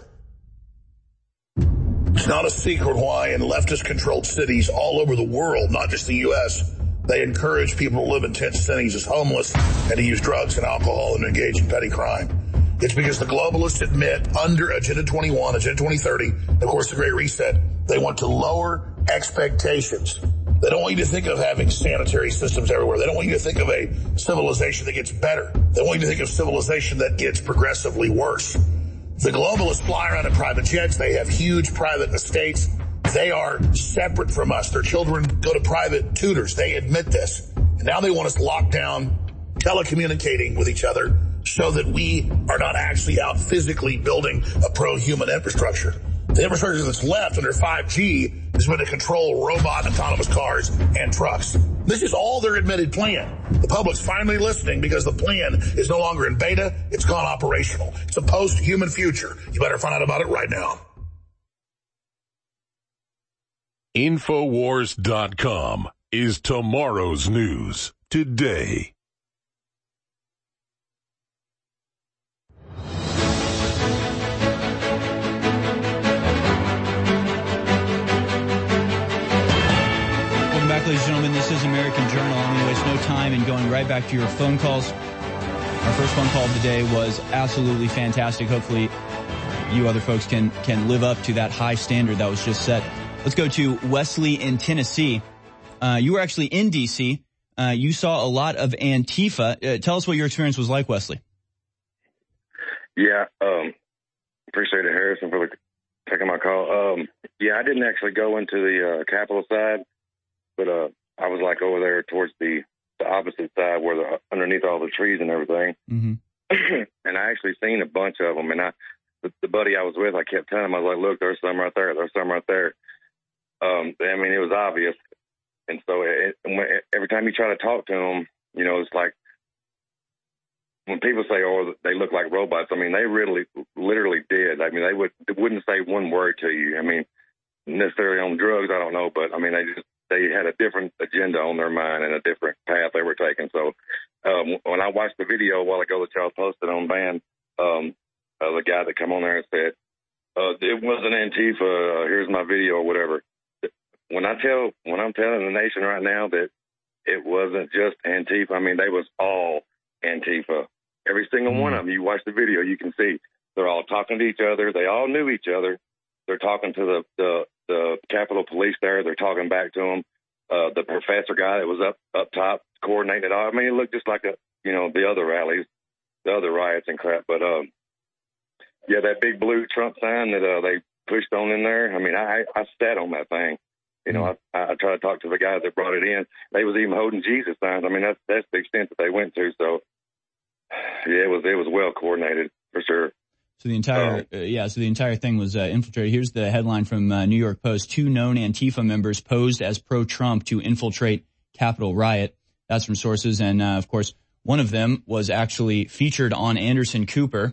It's not a secret why in leftist-controlled cities all over the world, not just the U.S., they encourage people to live in tent cities as homeless and to use drugs and alcohol and engage in petty crime. It's because the globalists admit under Agenda 21, Agenda 2030, of course the Great Reset, they want to lower expectations. They don't want you to think of having sanitary systems everywhere. They don't want you to think of a civilization that gets better. They want you to think of civilization that gets progressively worse. The globalists fly around in private jets. They have huge private estates. They are separate from us. Their children go to private tutors. They admit this. And now they want us locked down, telecommunicating with each other so that we are not actually out physically building a pro-human infrastructure. The infrastructure that's left under 5G is going to control robot autonomous cars and trucks. This is all their admitted plan. The public's finally listening because the plan is no longer in beta. It's gone operational. It's a post-human future. You better find out about it right now. InfoWars.com is tomorrow's news today. Ladies and gentlemen, this is American Journal. I'm going to waste no time in going right back to your phone calls. Our first phone call of the day was absolutely fantastic. Hopefully you other folks can live up to that high standard that was just set. Let's go to Wesley in Tennessee. You were actually in D.C. You saw a lot of Antifa. Tell us what your experience was like, Wesley. Yeah, appreciate it, Harrison, for taking my call. I didn't actually go into the Capitol side. But I was like over there towards the opposite side where underneath all the trees and everything. Mm-hmm. And I actually seen a bunch of them. And the buddy I was with, I kept telling him, I was like, look, there's some right there. There's some right there. I mean, it was obvious. And so every time you try to talk to them, you know, it's like when people say, oh, they look like robots, I mean, they really literally did. I mean, they wouldn't say one word to you. I mean, necessarily on drugs, I don't know. But, I mean, they had a different agenda on their mind and a different path they were taking. So when I watched the video a while ago that y'all posted on Band, the guy that come on there and said, it wasn't Antifa, here's my video or whatever. When I'm telling the nation right now that it wasn't just Antifa, I mean, they was all Antifa. Every single one of them, you watch the video, you can see they're all talking to each other. They all knew each other. They're talking to the Capitol Police there. They're talking back to them. The professor guy that was up top coordinating it all. I mean, it looked just like the other rallies, the other riots and crap. But that big blue Trump sign that they pushed on in there. I mean, I sat on that thing. You know, I tried to talk to the guy that brought it in. They was even holding Jesus signs. I mean, that's the extent that they went to. So it was well coordinated for sure. So the entire thing was infiltrated. Here's the headline from New York Post. 2 known Antifa members posed as pro-Trump to infiltrate Capitol riot. That's from sources. And, of course, one of them was actually featured on Anderson Cooper.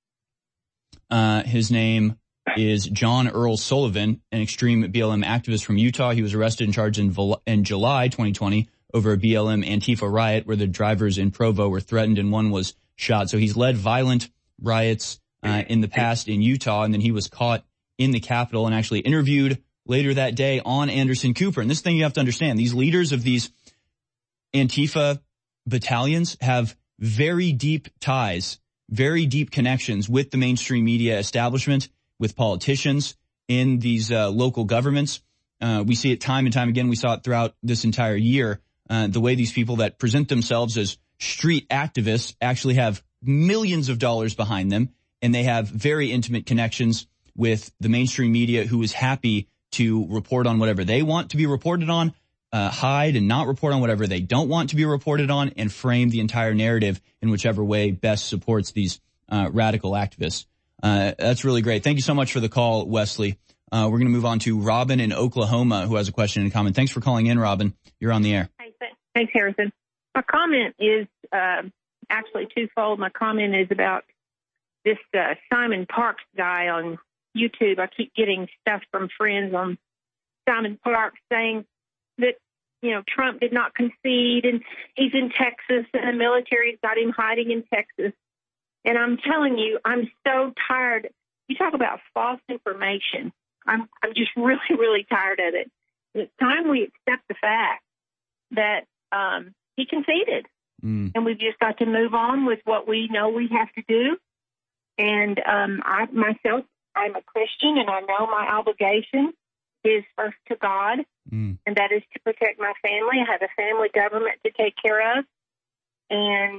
His name is John Earl Sullivan, an extreme BLM activist from Utah. He was arrested and charged in July 2020 over a BLM Antifa riot where the drivers in Provo were threatened and one was shot. So he's led violent riots in the past in Utah, and then he was caught in the Capitol and actually interviewed later that day on Anderson Cooper. And this thing you have to understand, these leaders of these Antifa battalions have very deep ties, very deep connections with the mainstream media establishment, with politicians in these local governments. We see it time and time again. We saw it throughout this entire year. The way these people that present themselves as street activists actually have millions of dollars behind them, and they have very intimate connections with the mainstream media, who is happy to report on whatever they want to be reported on, hide and not report on whatever they don't want to be reported on, and frame the entire narrative in whichever way best supports these radical activists. That's really great. Thank you so much for the call, Wesley. We're going to move on to Robin in Oklahoma, who has a question and comment. Thanks for calling in, Robin. You're on the air. Thanks, Harrison. My comment is actually twofold. My comment is about this Simon Parks guy on YouTube. I keep getting stuff from friends on Simon Parks saying that, you know, Trump did not concede and he's in Texas and the military's got him hiding in Texas. And I'm telling you, I'm so tired. You talk about false information. I'm just really, really tired of it. It's time we accept the fact that he conceded. And we've just got to move on with what we know we have to do. And I myself, I'm a Christian, and I know my obligation is first to God, and that is to protect my family. I have a family government to take care of. And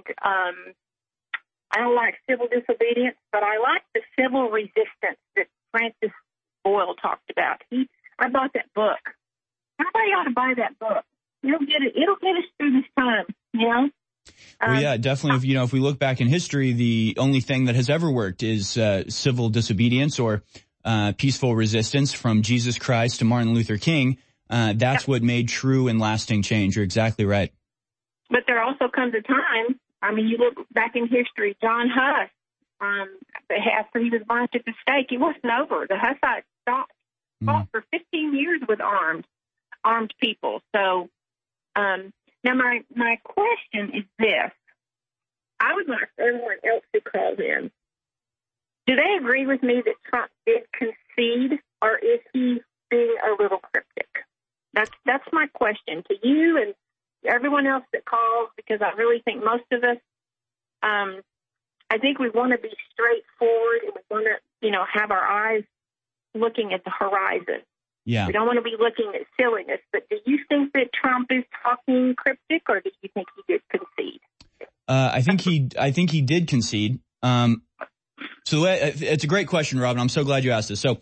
I don't like civil disobedience, but I like the civil resistance that Francis Boyle talked about. I bought that book. Everybody ought to buy that book. It'll get us through this time, you know? Well, yeah, definitely. If we look back in history, the only thing that has ever worked is civil disobedience or peaceful resistance, from Jesus Christ to Martin Luther King. That's what made true and lasting change. You're exactly right. But there also comes a time, I mean, you look back in history, John Huss, after he was burnt at the stake, it wasn't over. The Hussites fought for 15 years with armed people. So, now, my question is this. I would like everyone else who calls in, do they agree with me that Trump did concede, or is he being a little cryptic? That's my question to you and everyone else that calls, because I really think most of us, I think we want to be straightforward, and we want to, have our eyes looking at the horizon. Yeah. We don't want to be looking at silliness, but do you think that Trump is talking cryptic, or do you think he did concede? I think he did concede. So it's a great question, Robin. I'm so glad you asked this. So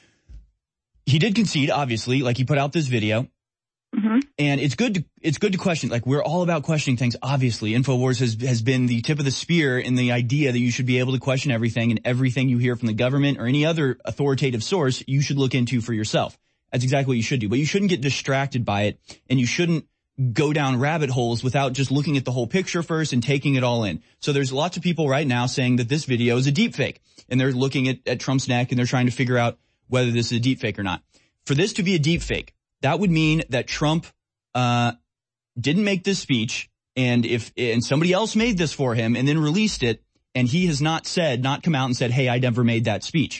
he did concede, obviously, like he put out this video. And it's good to question. Like, we're all about questioning things. Obviously, InfoWars has been the tip of the spear in the idea that you should be able to question everything, and everything you hear from the government or any other authoritative source, you should look into for yourself. That's exactly what you should do. But you shouldn't get distracted by it, and you shouldn't go down rabbit holes without just looking at the whole picture first and taking it all in. So there's lots of people right now saying that this video is a deep fake, and they're looking at Trump's neck, and they're trying to figure out whether this is a deep fake or not. For this to be a deep fake, that would mean that Trump didn't make this speech, and somebody else made this for him and then released it, and he has not come out and said, hey, I never made that speech.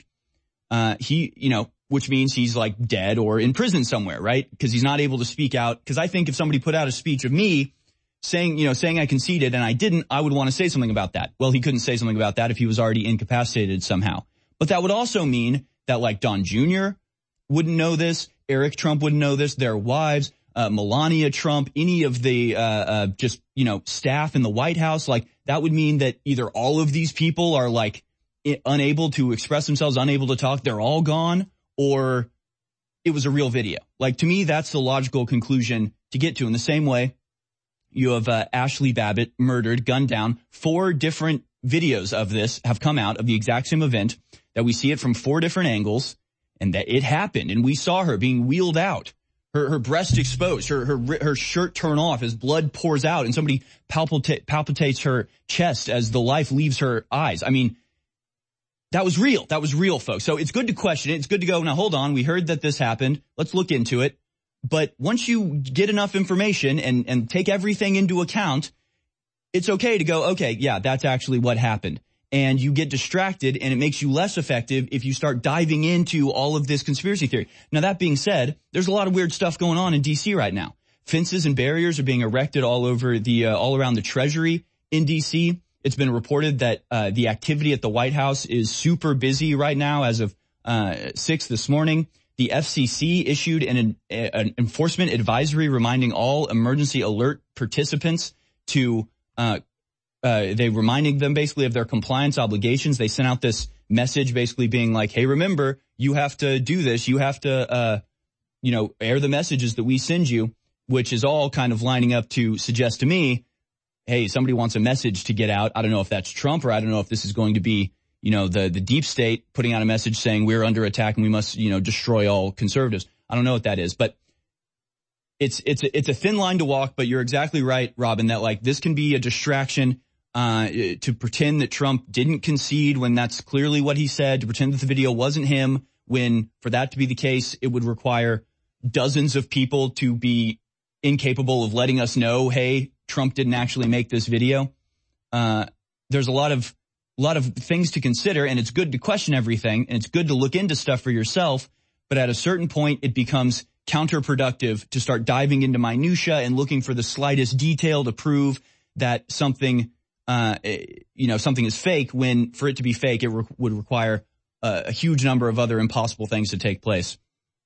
Which means he's like dead or in prison somewhere, right? Because he's not able to speak out. Because I think if somebody put out a speech of me saying I conceded and I didn't, I would want to say something about that. Well, he couldn't say something about that if he was already incapacitated somehow. But that would also mean that, like, Don Jr. wouldn't know this, Eric Trump wouldn't know this, their wives, Melania Trump, any of the staff in the White House. Like, that would mean that either all of these people are like unable to express themselves, unable to talk, they're all gone, or it was a real video. Like, to me, that's the logical conclusion to get to. In the same way, you have Ashley Babbitt murdered, gunned down. 4 different videos of this have come out of the exact same event, that we see it from 4 different angles, and that it happened. And we saw her being wheeled out, her breast exposed, her shirt torn off as blood pours out, and somebody palpitates her chest as the life leaves her eyes. I mean, that was real. That was real, folks. So it's good to question it. It's good to go, now hold on, we heard that this happened. Let's look into it. But once you get enough information and take everything into account, it's okay to go, okay, yeah, that's actually what happened. And you get distracted, and it makes you less effective if you start diving into all of this conspiracy theory. Now, that being said, there's a lot of weird stuff going on in D.C. right now. Fences and barriers are being erected all around the Treasury in D.C. It's been reported that the activity at the White House is super busy right now as of 6 this morning. The FCC issued an enforcement advisory reminding all emergency alert participants to they reminding them basically of their compliance obligations. They sent out this message basically being like, hey, remember, you have to do this. You have to, air the messages that we send you, which is all kind of lining up to suggest to me, hey, somebody wants a message to get out. I don't know if that's Trump, or I don't know if this is going to be, the deep state putting out a message saying we're under attack and we must, destroy all conservatives. I don't know what that is, but it's a thin line to walk, but you're exactly right, Robin, that like this can be a distraction, to pretend that Trump didn't concede when that's clearly what he said, to pretend that the video wasn't him when for that to be the case, it would require dozens of people to be incapable of letting us know, hey, Trump didn't actually make this video. There's a lot of things to consider, and it's good to question everything, and it's good to look into stuff for yourself. But at a certain point, it becomes counterproductive to start diving into minutia and looking for the slightest detail to prove that something, something is fake. When for it to be fake, it would require a huge number of other impossible things to take place.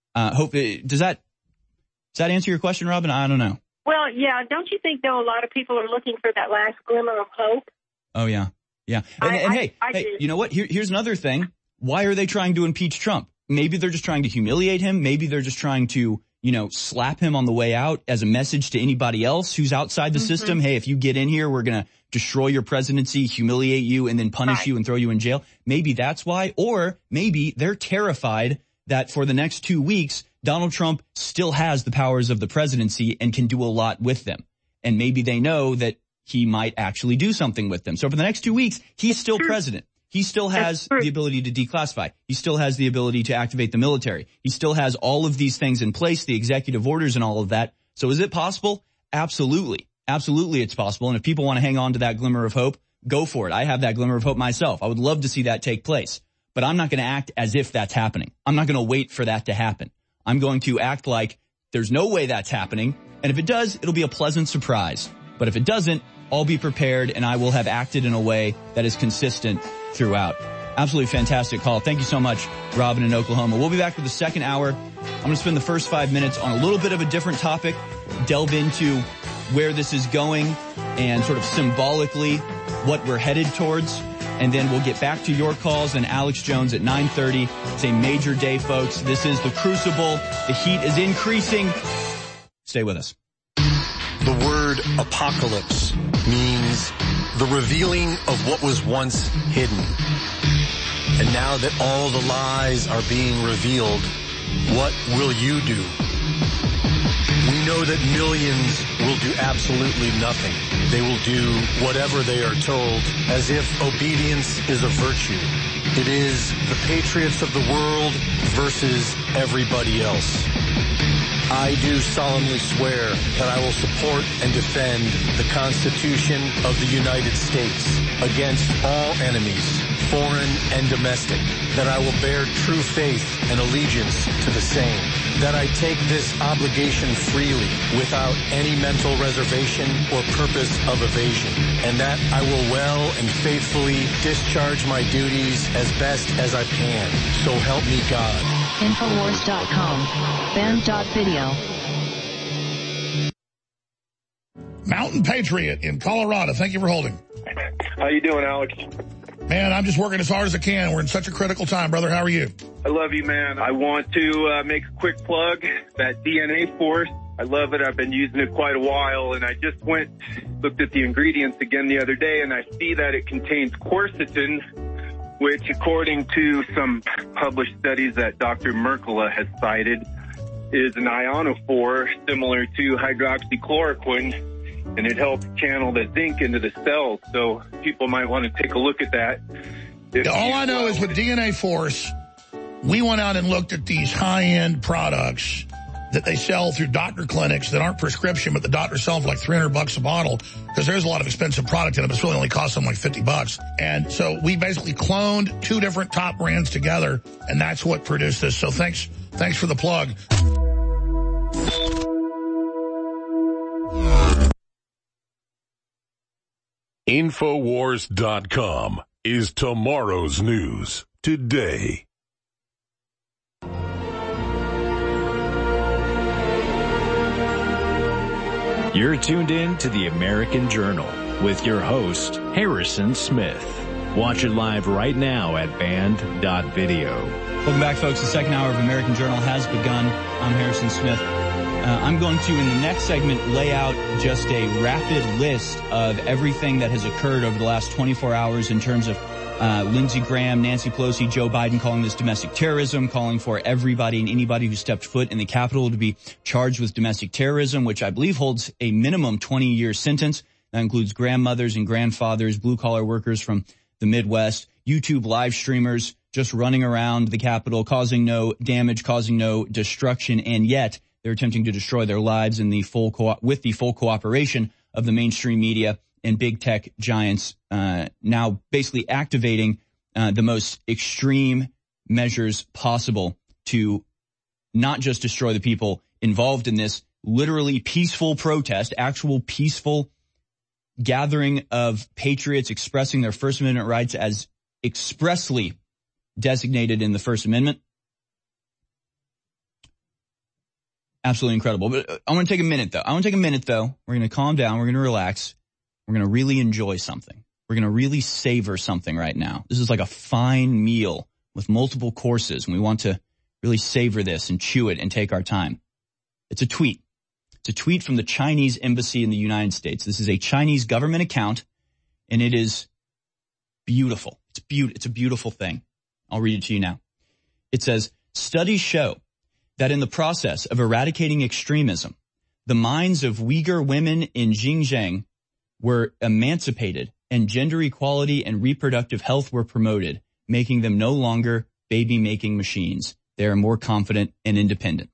Does that answer your question, Robin? I don't know. Well, yeah. Don't you think, though, a lot of people are looking for that last glimmer of hope? Oh, yeah. Yeah. And hey, you know what? Here's another thing. Why are they trying to impeach Trump? Maybe they're just trying to humiliate him. Maybe they're just trying to, slap him on the way out as a message to anybody else who's outside the system. Hey, if you get in here, we're going to destroy your presidency, humiliate you, and then punish you and throw you in jail. Maybe that's why. Or maybe they're terrified that for the next 2 weeks, Donald Trump still has the powers of the presidency and can do a lot with them. And maybe they know that he might actually do something with them. So for the next 2 weeks, he's still president. He still has the ability to declassify. He still has the ability to activate the military. He still has all of these things in place, the executive orders and all of that. So is it possible? Absolutely. Absolutely it's possible. And if people want to hang on to that glimmer of hope, go for it. I have that glimmer of hope myself. I would love to see that take place. But I'm not going to act as if that's happening. I'm not going to wait for that to happen. I'm going to act like there's no way that's happening. And if it does, it'll be a pleasant surprise. But if it doesn't, I'll be prepared and I will have acted in a way that is consistent throughout. Absolutely fantastic call. Thank you so much, Robin in Oklahoma. We'll be back for the second hour. I'm going to spend the first 5 minutes on a little bit of a different topic, delve into where this is going and sort of symbolically what we're headed towards. And then we'll get back to your calls and Alex Jones at 9:30. It's a major day, folks. This is the Crucible. The heat is increasing. Stay with us. The word apocalypse means the revealing of what was once hidden. And now that all the lies are being revealed, what will you do? We know that millions will do absolutely nothing. They will do whatever they are told, as if obedience is a virtue. It is the patriots of the world versus everybody else. I do solemnly swear that I will support and defend the Constitution of the United States against all enemies, foreign and domestic, that I will bear true faith and allegiance to the same, that I take this obligation freely without any mental reservation or purpose of evasion, and that I will well and faithfully discharge my duties as best as I can. So help me God. Infowars.com. Band.video. Mountain Patriot in Colorado. Thank you for holding. How you doing, Alex? Man, I'm just working as hard as I can. We're in such a critical time, brother. How are you? I love you, man. I want to make a quick plug. That DNA Force, I love it. I've been using it quite a while, and I just looked at the ingredients again the other day, and I see that it contains quercetin, which, according to some published studies that Dr. Mercola has cited, is an ionophore similar to hydroxychloroquine, and it helps channel the zinc into the cells. So people might want to take a look at that. All I know is with DNA Force, we went out and looked at these high-end products that they sell through doctor clinics that aren't prescription, but the doctors sell them for like $300 a bottle, because there's a lot of expensive product in them. It's really only costs them like $50. And so we basically cloned two different top brands together, and that's what produced this. So thanks for the plug. Infowars.com is tomorrow's news today. You're tuned in to the American Journal with your host, Harrison Smith. Watch it live right now at band.video. Welcome back, folks. The second hour of American Journal has begun. I'm Harrison Smith. I'm going to, in the next segment, lay out just a rapid list of everything that has occurred over the last 24 hours in terms of Lindsey Graham, Nancy Pelosi, Joe Biden calling this domestic terrorism, calling for everybody and anybody who stepped foot in the Capitol to be charged with domestic terrorism, which I believe holds a minimum 20-year sentence. That includes grandmothers and grandfathers, blue-collar workers from the Midwest, YouTube live streamers just running around the Capitol, causing no damage, causing no destruction, and yet they're attempting to destroy their lives in the with the full cooperation of the mainstream media and big tech giants, now basically activating the most extreme measures possible to not just destroy the people involved in this literally peaceful protest, actual peaceful gathering of patriots expressing their First Amendment rights as expressly designated in the First Amendment. Absolutely incredible. But I want to take a minute, though. We're going to calm down. We're going to relax. We're going to really enjoy something. We're going to really savor something right now. This is like a fine meal with multiple courses, and we want to really savor this and chew it and take our time. It's a tweet. It's a tweet from the Chinese embassy in the United States. This is a Chinese government account, and it is beautiful. It's a beautiful thing. I'll read it to you now. It says, studies show that in the process of eradicating extremism, the minds of Uyghur women in Xinjiang were emancipated and gender equality and reproductive health were promoted, making them no longer baby-making machines. They are more confident and independent.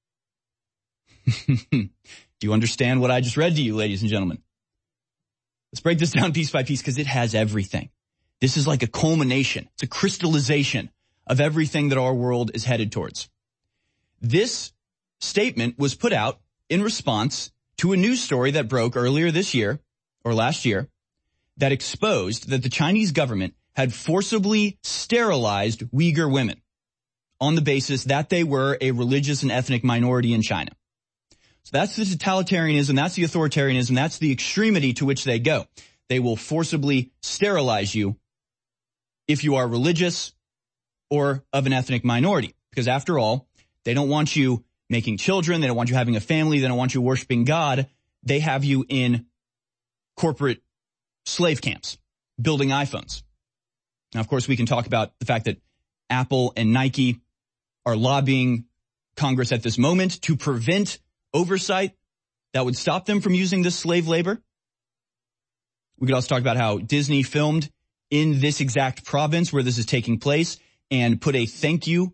Do you understand what I just read to you, ladies and gentlemen? Let's break this down piece by piece because it has everything. This is like a culmination. It's a crystallization of everything that our world is headed towards. This statement was put out in response to a news story that broke earlier this year or last year that exposed that the Chinese government had forcibly sterilized Uyghur women on the basis that they were a religious and ethnic minority in China. So that's the totalitarianism, that's the authoritarianism, that's the extremity to which they go. They will forcibly sterilize you if you are religious or of an ethnic minority. Because after all, they don't want you making children, they don't want you having a family, they don't want you worshiping God. They have you in corporate slave camps, building iPhones. Now, of course, we can talk about the fact that Apple and Nike are lobbying Congress at this moment to prevent oversight that would stop them from using this slave labor. We could also talk about how Disney filmed in this exact province where this is taking place and put a thank you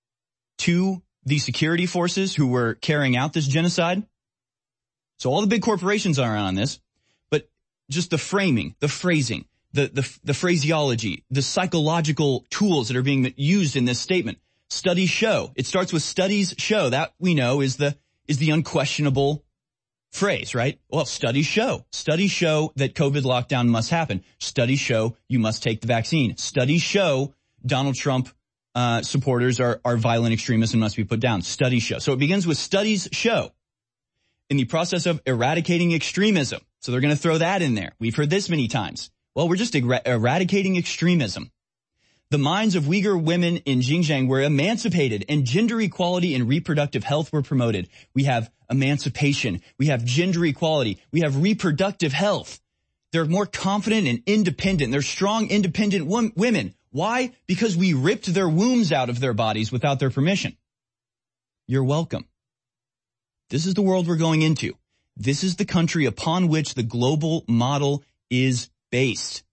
to the security forces who were carrying out this genocide. So all the big corporations are on this, but just the framing, the phrasing, the phraseology, the psychological tools that are being used in this statement. Studies show. It starts with studies show. That we know is the unquestionable phrase, right? Well, studies show. Studies show that COVID lockdown must happen. Studies show you must take the vaccine. Studies show Donald Trump supporters are violent extremists and must be put down. Studies show. So it begins with studies show in the process of eradicating extremism. So they're going to throw that in there. We've heard this many times. Well, we're just eradicating extremism. The minds of Uyghur women in Xinjiang were emancipated and gender equality and reproductive health were promoted. We have emancipation. We have gender equality. We have reproductive health. They're more confident and independent. They're strong, independent women. Why? Because we ripped their wombs out of their bodies without their permission. You're welcome. This is the world we're going into. This is the country upon which the global model is based.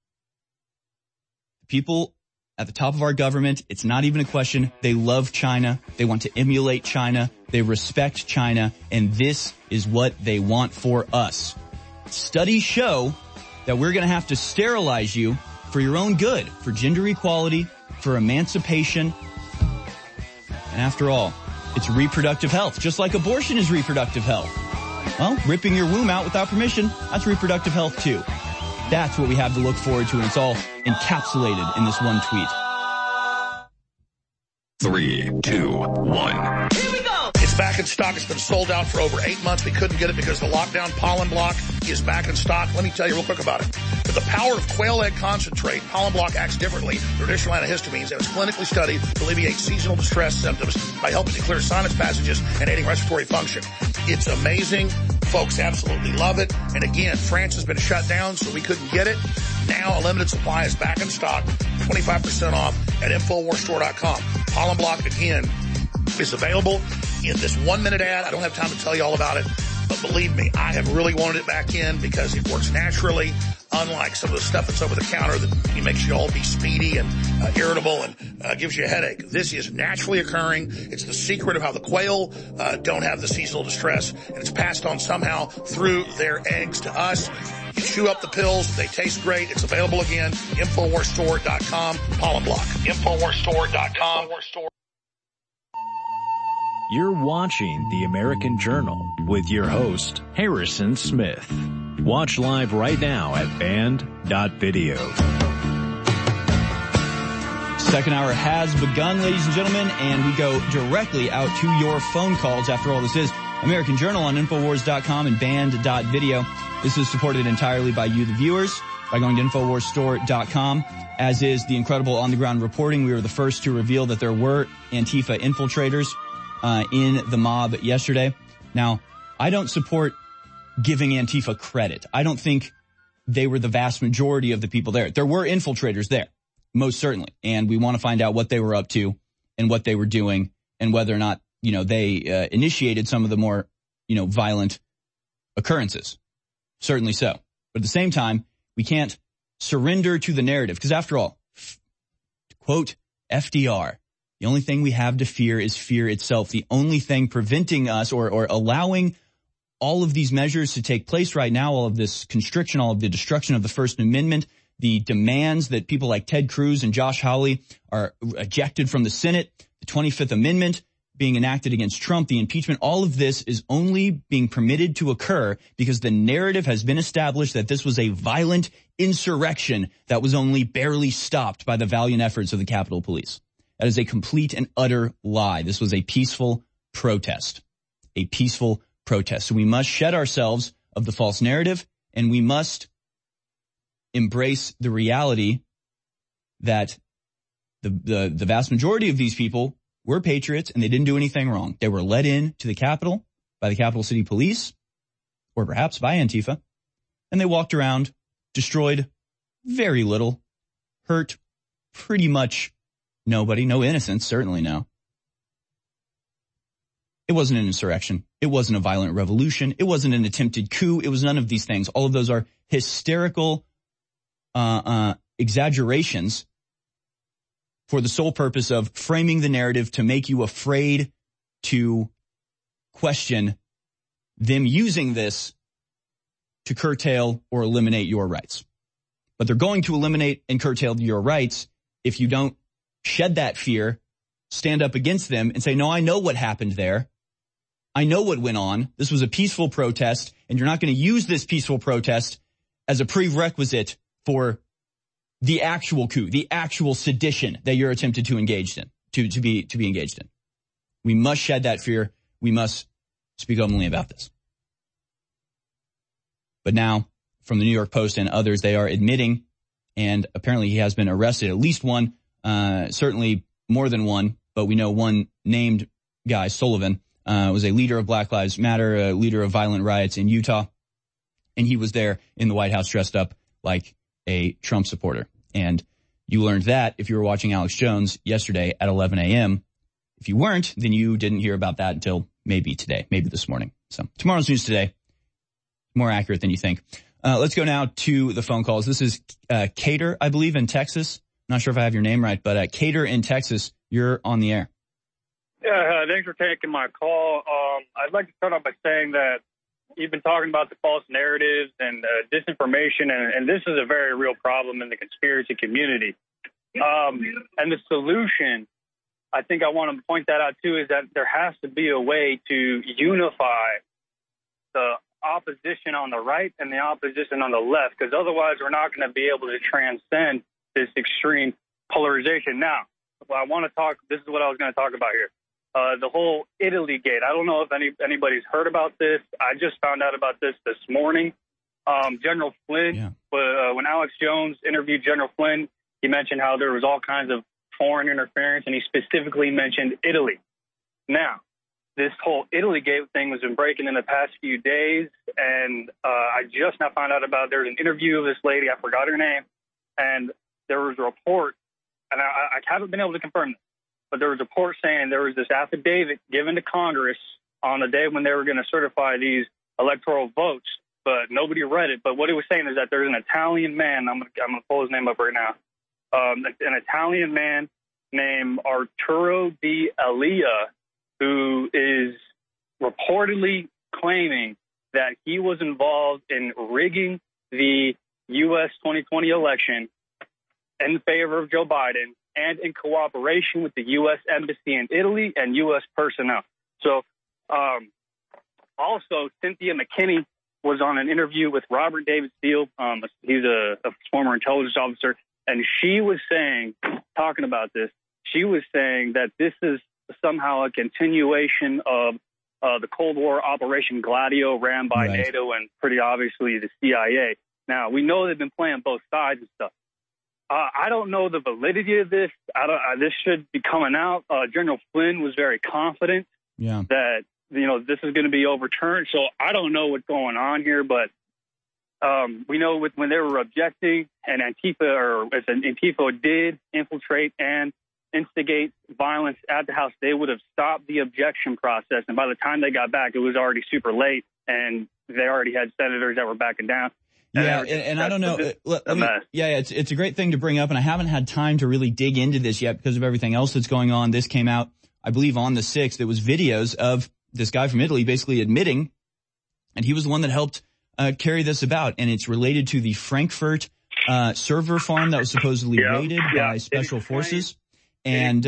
People at the top of our government, it's not even a question. They love China. They want to emulate China. They respect China. And this is what they want for us. Studies show that we're going to have to sterilize you for your own good, for gender equality, for emancipation. And after all, it's reproductive health, just like abortion is reproductive health. Well, ripping your womb out without permission, that's reproductive health too. That's what we have to look forward to, and it's all encapsulated in this one tweet. 3, 2, 1. Here we go. It's back in stock. It's been sold out for over 8 months. We couldn't get it because of the lockdown. Pollen Block is back in stock. Let me tell you real quick about it. With the power of quail egg concentrate, Pollen Block acts differently than traditional antihistamines and is clinically studied to alleviate seasonal distress symptoms by helping to clear sinus passages and aiding respiratory function. It's amazing. Folks absolutely love it. And again, France has been shut down, so we couldn't get it. Now a limited supply is back in stock, 25% off at InfoWarsStore.com. Pollen Block, again, is available in this 1-minute ad. I don't have time to tell you all about it, but believe me, I have really wanted it back in because it works naturally, unlike some of the stuff that's over the counter that makes you all be speedy and irritable and gives you a headache. This is naturally occurring. It's the secret of how the quail don't have the seasonal distress, and it's passed on somehow through their eggs to us. You chew up the pills. They taste great. It's available again. InfoWarsStore.com. Pollen Block. InfoWarsStore.com. You're watching The American Journal with your host, Harrison Smith. Watch live right now at band.video. Second hour has begun, ladies and gentlemen, and we go directly out to your phone calls. After all, this is American Journal on Infowars.com and band.video. This is supported entirely by you, the viewers, by going to InfoWarsStore.com. As is the incredible on-the-ground reporting. We were the first to reveal that there were Antifa infiltrators in the mob yesterday. Now, I don't support giving Antifa credit. I don't think they were the vast majority of the people there. There were infiltrators there, most certainly. And we want to find out what they were up to and what they were doing and whether or not, they initiated some of the more, violent occurrences. Certainly so. But at the same time, we can't surrender to the narrative because after all, to quote FDR, the only thing we have to fear is fear itself. The only thing preventing us or allowing all of these measures to take place right now, all of this constriction, all of the destruction of the First Amendment, the demands that people like Ted Cruz and Josh Hawley are ejected from the Senate, the 25th Amendment being enacted against Trump, the impeachment, all of this is only being permitted to occur because the narrative has been established that this was a violent insurrection that was only barely stopped by the valiant efforts of the Capitol Police. That is a complete and utter lie. This was a peaceful protest. A peaceful protest. So we must shed ourselves of the false narrative, and we must embrace the reality that the vast majority of these people were patriots and they didn't do anything wrong. They were led in to the Capitol by the Capitol City Police, or perhaps by Antifa, and they walked around, destroyed very little, hurt pretty much nobody, no innocents, certainly no. It wasn't an insurrection. It wasn't a violent revolution. It wasn't an attempted coup. It was none of these things. All of those are hysterical exaggerations for the sole purpose of framing the narrative to make you afraid to question them using this to curtail or eliminate your rights. But they're going to eliminate and curtail your rights if you don't shed that fear, stand up against them and say, no, I know what happened there. I know what went on. This was a peaceful protest, and you're not going to use this peaceful protest as a prerequisite for the actual coup, the actual sedition that you're attempted to engage in, to be engaged in. We must shed that fear. We must speak openly about this. But now, from the New York Post and others, they are admitting, and apparently he has been arrested, at least one, certainly more than one, but we know one named guy, Sullivan, was a leader of Black Lives Matter, a leader of violent riots in Utah, and he was there in the White House dressed up like a Trump supporter. And you learned that if you were watching Alex Jones yesterday at 11 a.m. If you weren't, then you didn't hear about that until maybe today, maybe this morning. So tomorrow's news today, more accurate than you think. Let's go now to the phone calls. This is Cater, I believe, in Texas. I'm not sure if I have your name right, but Cater in Texas, you're on the air. Yeah, thanks for taking my call. I'd like to start off by saying that you've been talking about the false narratives and disinformation, and this is a very real problem in the conspiracy community. And the solution, I think I want to point that out too, is that there has to be a way to unify the opposition on the right and the opposition on the left, because otherwise we're not going to be able to transcend this extreme polarization. Now, this is what I was going to talk about here. The whole Italy gate. I don't know if anybody's heard about this. I just found out about this morning. General Flynn, when Alex Jones interviewed General Flynn, he mentioned how there was all kinds of foreign interference, and he specifically mentioned Italy. Now, this whole Italy gate thing has been breaking in the past few days, and I just now found out about there's an interview of this lady, I forgot her name, and there was a report, and I haven't been able to confirm this, but there was a report saying there was this affidavit given to Congress on the day when they were going to certify these electoral votes, but nobody read it. But what it was saying is that there's an Italian man, I'm going to pull his name up right now, an Italian man named Arturo Di Elia, who is reportedly claiming that he was involved in rigging the U.S. 2020 election in favor of Joe Biden and in cooperation with the U.S. Embassy in Italy and U.S. personnel. So also, Cynthia McKinney was on an interview with Robert David Steele. He's a former intelligence officer, and she was saying, talking about this, she was saying that this is somehow a continuation of the Cold War Operation Gladio ran by NATO and pretty obviously the CIA. Now, we know they've been playing both sides and stuff. I don't know the validity of this. This should be coming out. General Flynn was very confident that, this is going to be overturned. So I don't know what's going on here, but we know when they were objecting and Antifa did infiltrate and instigate violence at the House, they would have stopped the objection process. And by the time they got back, it was already super late, and they already had senators that were backing down. And I don't know. It's a great thing to bring up, and I haven't had time to really dig into this yet because of everything else that's going on. This came out, I believe, on the 6th. It was videos of this guy from Italy basically admitting, and he was the one that helped carry this about, and it's related to the Frankfurt server farm that was supposedly raided by special forces. And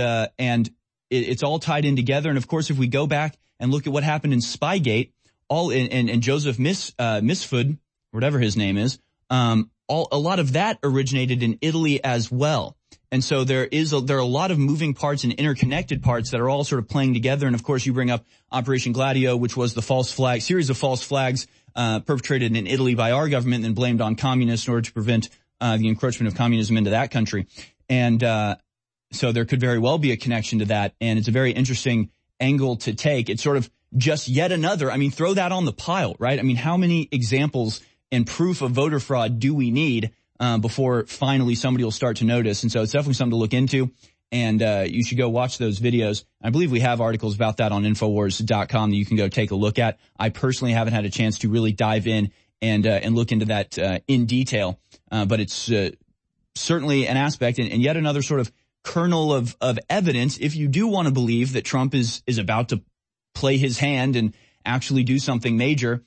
it's all tied in together. And of course, if we go back and look at what happened in Spygate, and Joseph Misfud, whatever his name is, a lot of that originated in Italy as well. And so there are a lot of moving parts and interconnected parts that are all sort of playing together. And of course, you bring up Operation Gladio, which was the series of false flags perpetrated in Italy by our government and then blamed on communists in order to prevent the encroachment of communism into that country. And so there could very well be a connection to that, and it's a very interesting angle to take. It's sort of just yet another, throw that on the pile, right? How many examples and proof of voter fraud do we need before finally somebody will start to notice? And so it's definitely something to look into, and you should go watch those videos. I believe we have articles about that on Infowars.com that you can go take a look at. I personally haven't had a chance to really dive in and look into that in detail, but it's certainly an aspect and yet another sort of kernel of evidence if you do want to believe that Trump is about to play his hand and actually do something major.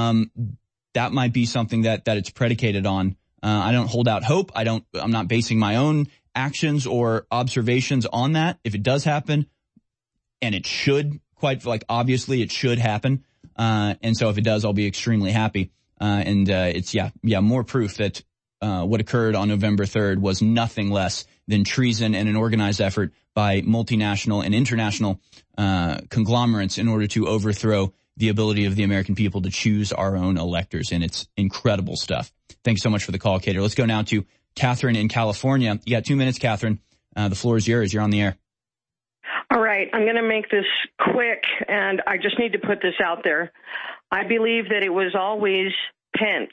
That might be something that it's predicated on. I don't hold out hope. I'm not basing my own actions or observations on that. If it does happen, and it should, obviously it should happen. And so if it does, I'll be extremely happy. It's more proof that what occurred on November 3rd was nothing less than treason and an organized effort by multinational and international conglomerates in order to overthrow the ability of the American people to choose our own electors. And it's incredible stuff. Thanks so much for the call, Cater. Let's go now to Catherine in California. You got 2 minutes, Catherine. The floor is yours. You're on the air. All right. I'm going to make this quick, and I just need to put this out there. I believe that it was always Pence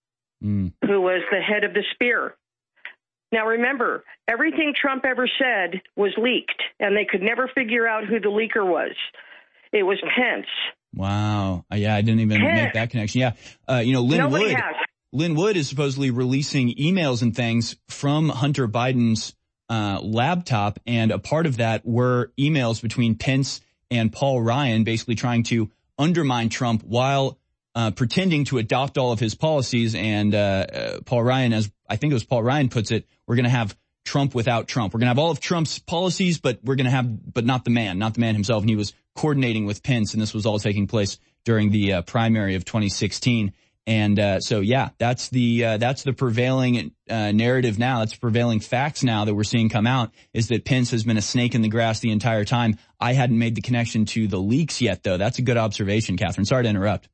who was the head of the spear. Now, remember, everything Trump ever said was leaked, and they could never figure out who the leaker was. It was Pence. Wow. I didn't even make that connection. Lynn Wood is supposedly releasing emails and things from Hunter Biden's laptop, and a part of that were emails between Pence and Paul Ryan, basically trying to undermine Trump while pretending to adopt all of his policies. And Paul Ryan, as I think it was Paul Ryan puts it, we're going to have Trump without Trump. We're going to have all of Trump's policies, but not the man himself. And he was coordinating with Pence, and this was all taking place during the primary of 2016. And so, yeah, that's the prevailing narrative now. That's prevailing facts now that we're seeing come out, is that Pence has been a snake in the grass the entire time. I hadn't made the connection to the leaks yet, though. That's a good observation, Catherine. Sorry to interrupt.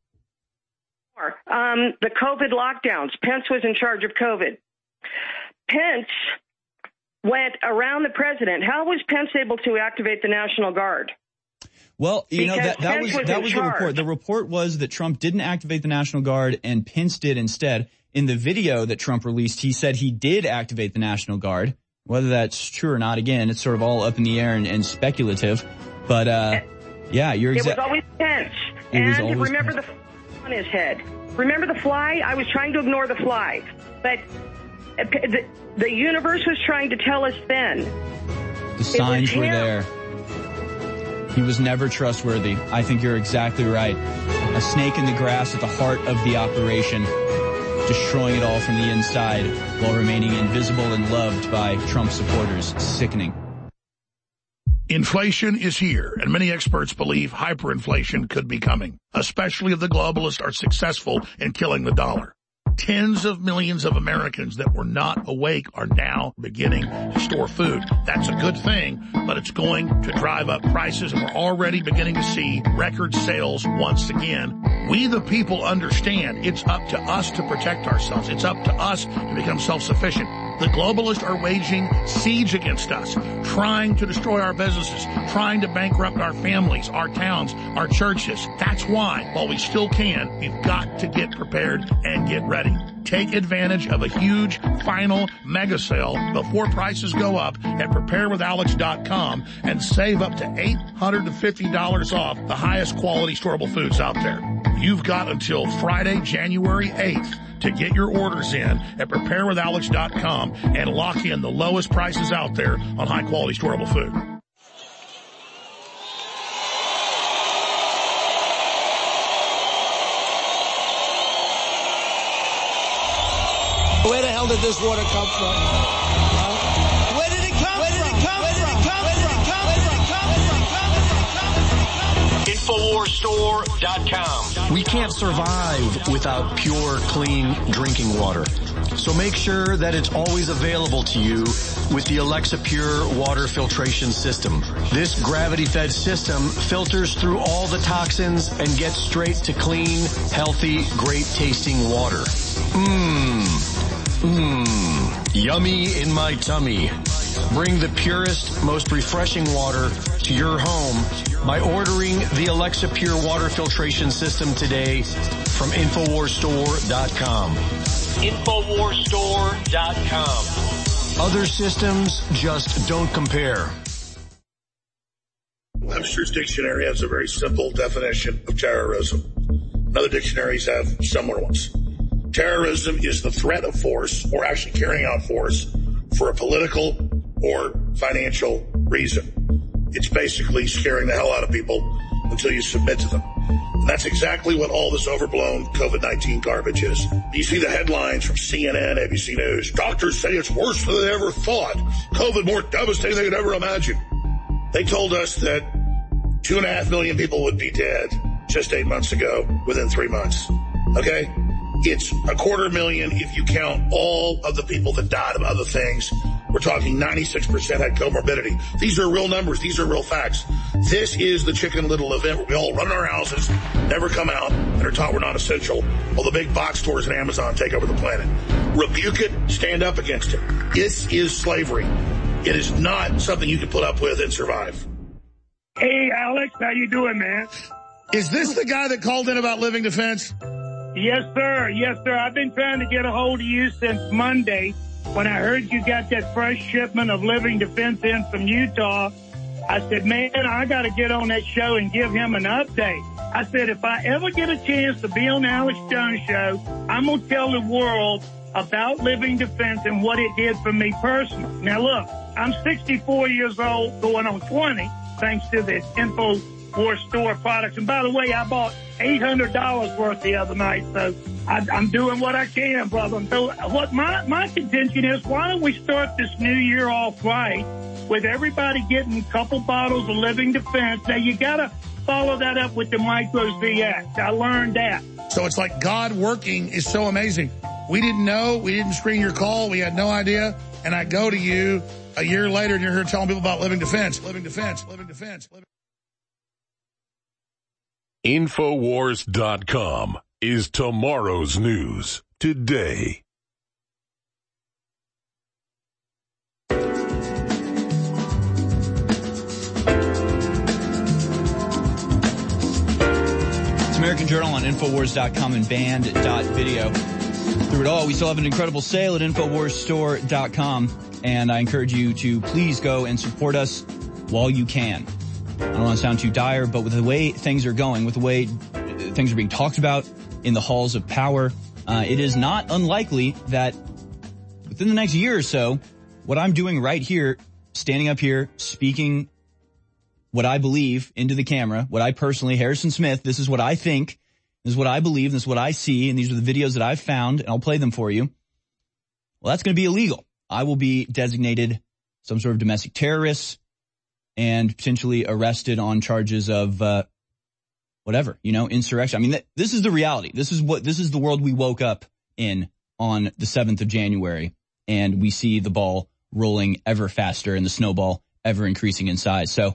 The COVID lockdowns. Pence was in charge of COVID. Pence went around the president. How was Pence able to activate the National Guard? Well, you know, that was the report. The report was that Trump didn't activate the National Guard and Pence did instead. In the video that Trump released, he said he did activate the National Guard. Whether that's true or not, again, it's sort of all up in the air and speculative. But, yeah, you're exactly. It was always Pence. And remember the fly on his head. Remember the fly? I was trying to ignore the fly. But the universe was trying to tell us then. The signs were there. He was never trustworthy. I think you're exactly right. A snake in the grass at the heart of the operation, destroying it all from the inside while remaining invisible and loved by Trump supporters. Sickening. Inflation is here, and many experts believe hyperinflation could be coming, especially if the globalists are successful in killing the dollar. Tens of millions of Americans that were not awake are now beginning to store food. That's a good thing, but it's going to drive up prices, and we're already beginning to see record sales once again. We, the people, understand it's up to us to protect ourselves. It's up to us to become self-sufficient. The globalists are waging siege against us, trying to destroy our businesses, trying to bankrupt our families, our towns, our churches. That's why, while we still can, we've got to get prepared and get ready. Take advantage of a huge final mega sale before prices go up at preparewithalex.com and save up to $850 off the highest quality storable foods out there. You've got until Friday, January 8th to get your orders in at preparewithalex.com and lock in the lowest prices out there on high quality storable food. Where the hell did this water come from? Where did it come from? Where did it come from? Infowarstore.com. We can't survive without pure, clean drinking water. So make sure that it's always available to you with the Alexa Pure water filtration system. This gravity-fed system filters through all the toxins and gets straight to clean, healthy, great-tasting water. Yummy in my tummy. Bring the purest, most refreshing water to your home by ordering the Alexa Pure water filtration system today from InfoWarsStore.com. InfoWarsStore.com. Other systems just don't compare. Webster's dictionary has a very simple definition of terrorism. Other dictionaries have similar ones. Terrorism is the threat of force, or actually carrying out force, for a political or financial reason. It's basically scaring the hell out of people until you submit to them. And that's exactly what all this overblown COVID-19 garbage is. You see the headlines from CNN, ABC News. Doctors say it's worse than they ever thought. COVID more devastating than they could ever imagine. They told us that 2.5 million people would be dead just 8 months ago within 3 months. Okay? It's 250,000 if you count all of the people that died of other things. We're talking 96% had comorbidity. These are real numbers. These are real facts. This is the Chicken Little event where we all run in our houses, never come out, and are taught we're not essential, while the big box stores and Amazon take over the planet. Rebuke it. Stand up against it. This is slavery. It is not something you can put up with and survive. Hey, Alex, how you doing, man? Is this the guy that called in about living defense? Yes, sir. Yes, sir. I've been trying to get a hold of you since Monday when I heard you got that fresh shipment of living defense in from Utah. I said, man, I got to get on that show and give him an update. I said, if I ever get a chance to be on the Alex Jones show, I'm going to tell the world about living defense and what it did for me personally. Now, look, I'm 64 years old, going on 20, thanks to the InfoWars Store products. And by the way, I bought $800 worth the other night, so I'm doing what I can, brother. So what my contention is, why don't we start this new year off right with everybody getting a couple bottles of living defense? Now, you gotta follow that up with the Micros VX. I learned that. So it's like God working is so amazing. We didn't know. We didn't screen your call. We had no idea. And I go to you a year later and you're here telling people about Living Defense. Infowars.com is tomorrow's news today. American Journal on Infowars.com and Band.video. Through it all, we still have an incredible sale at InfoWarsStore.com, and I encourage you to please go and support us while you can. I don't want to sound too dire, but with the way things are going, with the way things are being talked about in the halls of power, it is not unlikely that within the next year or so, what I'm doing right here, standing up here, speaking what I believe into the camera, what I personally, Harrison Smith, this is what I think, this is what I believe, this is what I see, and these are the videos that I've found, and I'll play them for you. Well, that's going to be illegal. I will be designated some sort of domestic terrorist and potentially arrested on charges of whatever, insurrection. I mean, this is the reality. This is the world we woke up in on the 7th of January, and we see the ball rolling ever faster and the snowball ever increasing in size. So,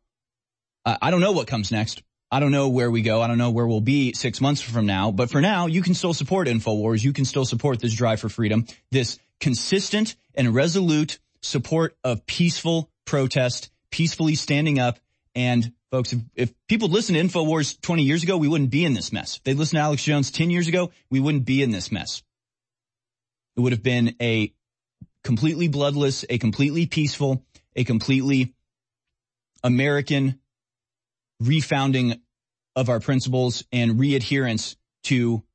I don't know what comes next. I don't know where we go. I don't know where we'll be 6 months from now. But for now, you can still support InfoWars. You can still support this drive for freedom, this consistent and resolute support of peaceful protest, peacefully standing up. And folks, if people listened to InfoWars 20 years ago, we wouldn't be in this mess. If they listened to Alex Jones 10 years ago, we wouldn't be in this mess. It would have been a completely bloodless, a completely peaceful, a completely American refounding of our principles and readherence to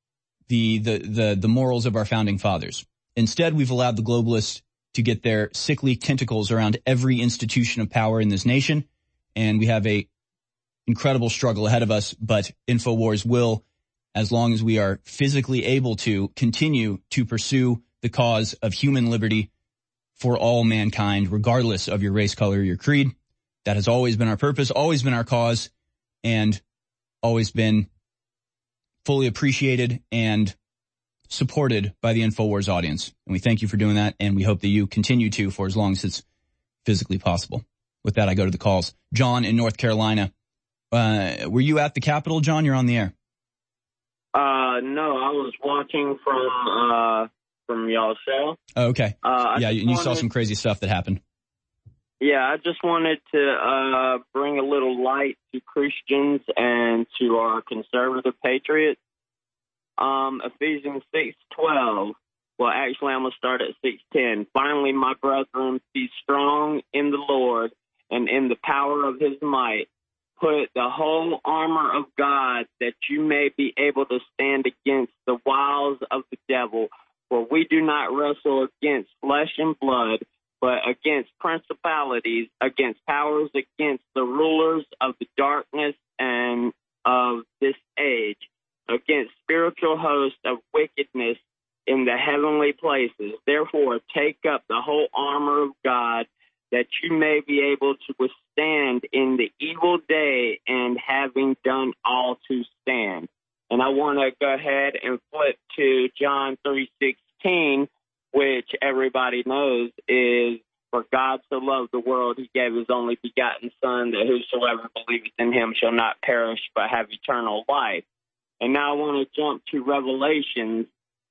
the morals of our founding fathers. Instead, we've allowed the globalists to get their sickly tentacles around every institution of power in this nation, and we have a incredible struggle ahead of us, but InfoWars will, as long as we are physically able to, continue to pursue the cause of human liberty for all mankind, regardless of your race, color, or your creed. That has always been our purpose, always been our cause, and always been fully appreciated and supported by the InfoWars audience. And we thank you for doing that, and we hope that you continue to for as long as it's physically possible. With that, I go to the calls. John in North Carolina. Were you at the Capitol, John? You're on the air. No, I was watching from y'all's show. Oh, okay. You saw some crazy stuff that happened. Yeah, I just wanted to bring a little light to Christians and to our conservative patriots. Ephesians 6:12. Well, actually, I'm going to start at 6:10. Finally, my brethren, be strong in the Lord and in the power of his might. Put the whole armor of God that you may be able to stand against the wiles of the devil. For we do not wrestle against flesh and blood, but against principalities, against powers, against the rulers of the darkness and of this age, against spiritual hosts of wickedness in the heavenly places. Therefore, take up the whole armor of God, that you may be able to withstand in the evil day, and having done all to stand. And I want to go ahead and flip to John 3:16, which everybody knows is, for God so loved the world, he gave his only begotten Son, that whosoever believeth in him shall not perish but have eternal life. And now I want to jump to Revelations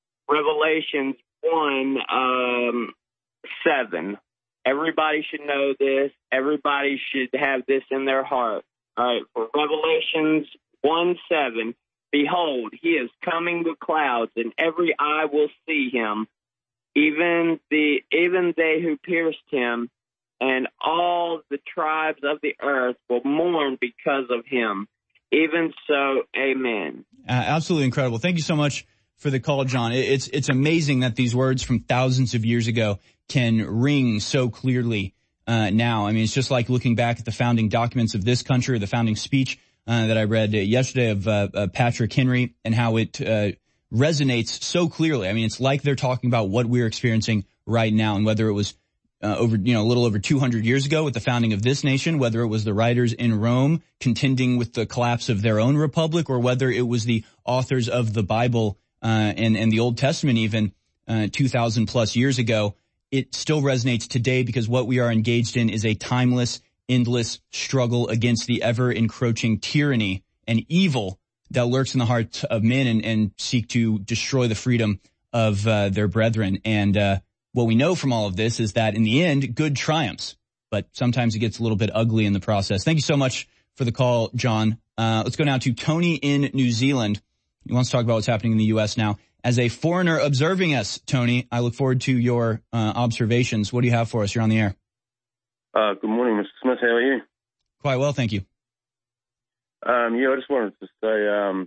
1:7. Everybody should know this. Everybody should have this in their heart. All right, for Revelations 1:7, behold, he is coming with clouds, and every eye will see him, even they who pierced him, and all the tribes of the earth will mourn because of him. Even so, amen. Absolutely incredible. Thank you so much for the call, John. It's amazing that these words from thousands of years ago can ring so clearly now. I mean, it's just like looking back at the founding documents of this country, or the founding speech that I read yesterday of Patrick Henry, and how it resonates so clearly. I mean, it's like they're talking about what we're experiencing right now, and whether it was a little over 200 years ago with the founding of this nation, whether it was the writers in Rome contending with the collapse of their own republic, or whether it was the authors of the Bible and the Old Testament even 2,000 plus years ago. It still resonates today because what we are engaged in is a timeless, endless struggle against the ever-encroaching tyranny and evil that lurks in the hearts of men and seek to destroy the freedom of their brethren. And what we know from all of this is that in the end, good triumphs, but sometimes it gets a little bit ugly in the process. Thank you so much for the call, John. Let's go now to Tony in New Zealand. He wants to talk about what's happening in the U.S. now. As a foreigner observing us, Tony, I look forward to your observations. What do you have for us? You're on the air. Good morning, Mr. Smith. How are you? Quite well, thank you. I just wanted to say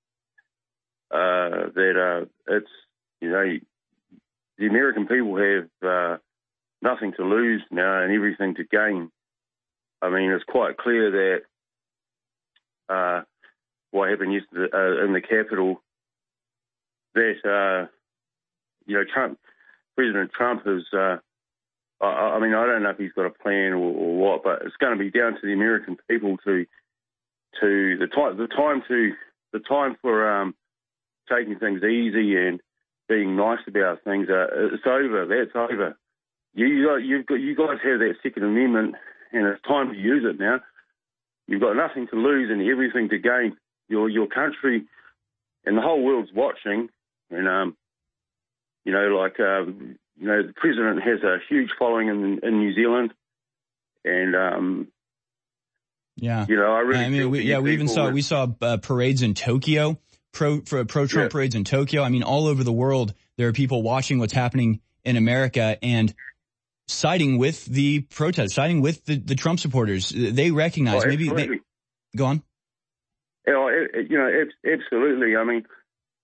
that it's, the American people have nothing to lose now and everything to gain. I mean, it's quite clear that what happened yesterday in the Capitol, that, President Trump has, I don't know if he's got a plan or what, but it's going to be down to the American people to the time for taking things easy and being nice about things. It's over. That's over. You guys have that Second Amendment, and it's time to use it now. You've got nothing to lose and everything to gain. Your country and the whole world's watching, and the president has a huge following in New Zealand, and we saw parades in Tokyo, pro-Trump parades in Tokyo. I mean, all over the world, there are people watching what's happening in America and siding with the protest, siding with the Trump supporters. They recognize go on. Absolutely. I mean,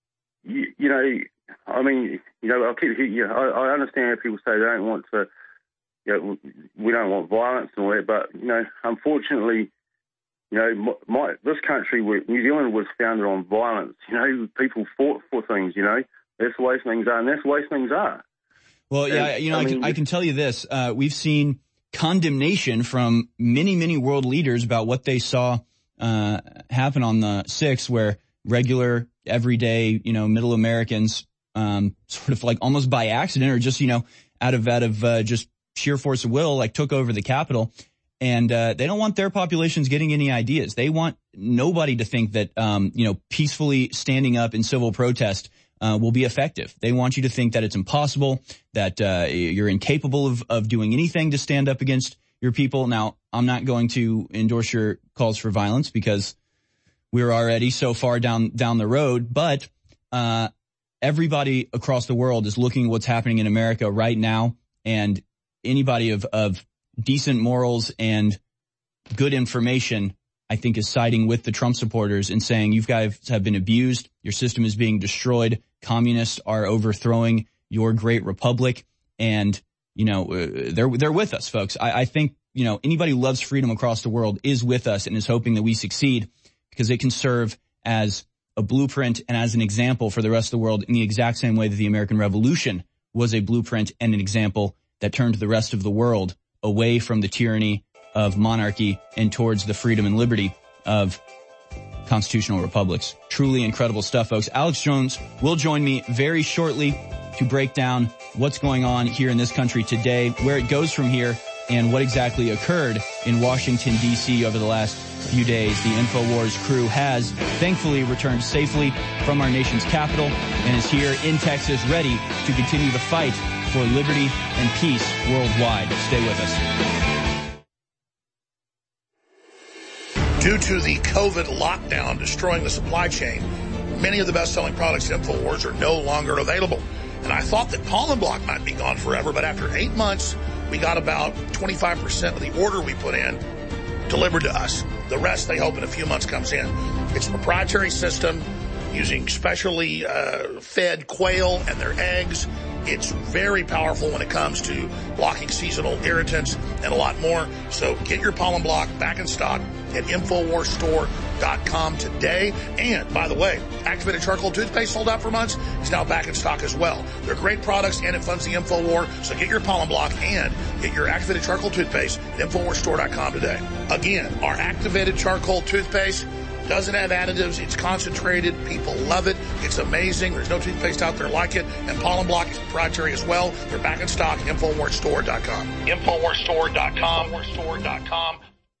I understand how people say they don't want to, we don't want violence and all that, but, unfortunately, this country, New Zealand, was founded on violence. People fought for things, that's the way things are, and that's the way things are. Well, I can tell you this. We've seen condemnation from many, many world leaders about what they saw happen on the 6th, where regular, everyday, middle Americans, sort of like almost by accident or just, out of just sheer force of will, like took over the Capitol. And they don't want their populations getting any ideas. They want nobody to think that, peacefully standing up in civil protest will be effective. They want you to think that it's impossible, that you're incapable of doing anything to stand up against your people. Now, I'm not going to endorse your calls for violence because we're already so far down the road. But everybody across the world is looking at what's happening in America right now, and anybody of decent morals and good information, I think, is siding with the Trump supporters and saying you guys have been abused. Your system is being destroyed. Communists are overthrowing your great republic. And, they're with us, folks. I think, anybody who loves freedom across the world is with us and is hoping that we succeed because it can serve as a blueprint and as an example for the rest of the world in the exact same way that the American Revolution was a blueprint and an example that turned the rest of the world away from the tyranny of monarchy and towards the freedom and liberty of constitutional republics. Truly incredible stuff, folks. Alex Jones will join me very shortly to break down what's going on here in this country today, where it goes from here, and what exactly occurred in Washington, D.C. over the last few days. The InfoWars crew has thankfully returned safely from our nation's capital and is here in Texas ready to continue the fight for liberty and peace worldwide. Stay with us. Due to the COVID lockdown destroying the supply chain, many of the best-selling products at InfoWars are no longer available. And I thought that Pollen Block might be gone forever, but after 8 months, we got about 25% of the order we put in delivered to us. The rest, they hope in a few months, comes in. It's a proprietary system using specially fed quail and their eggs. It's very powerful when it comes to blocking seasonal irritants and a lot more. So get your Pollen Block back in stock at InfoWarsStore.com today. And by the way, activated charcoal toothpaste sold out for months is now back in stock as well. They're great products and it funds the InfoWar. So get your Pollen Block and get your activated charcoal toothpaste at InfoWarsStore.com today. Again, our activated charcoal toothpaste doesn't have additives. It's concentrated. People love it. It's amazing. There's no toothpaste out there like it. And Pollen Block is proprietary as well. They're back in stock. InfoWarsStore.com. InfoWarsStore.com.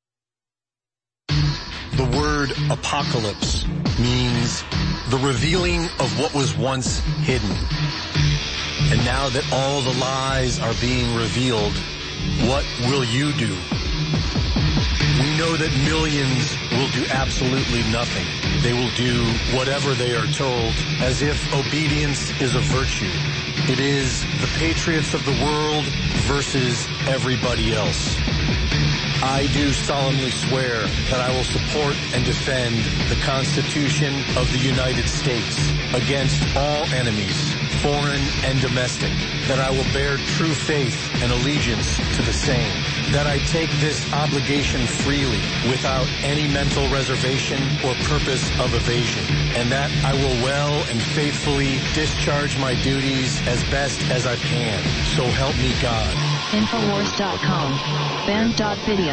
The word apocalypse means the revealing of what was once hidden. And now that all the lies are being revealed, what will you do? We know that millions will do absolutely nothing. They will do whatever they are told, as if obedience is a virtue. It is the patriots of the world versus everybody else. I do solemnly swear that I will support and defend the Constitution of the United States against all enemies, foreign and domestic, that I will bear true faith and allegiance to the same, that I take this obligation freely without any mental reservation or purpose of evasion, and that I will well and faithfully discharge my duties as best as I can. So help me God. Infowars.com. Band.video.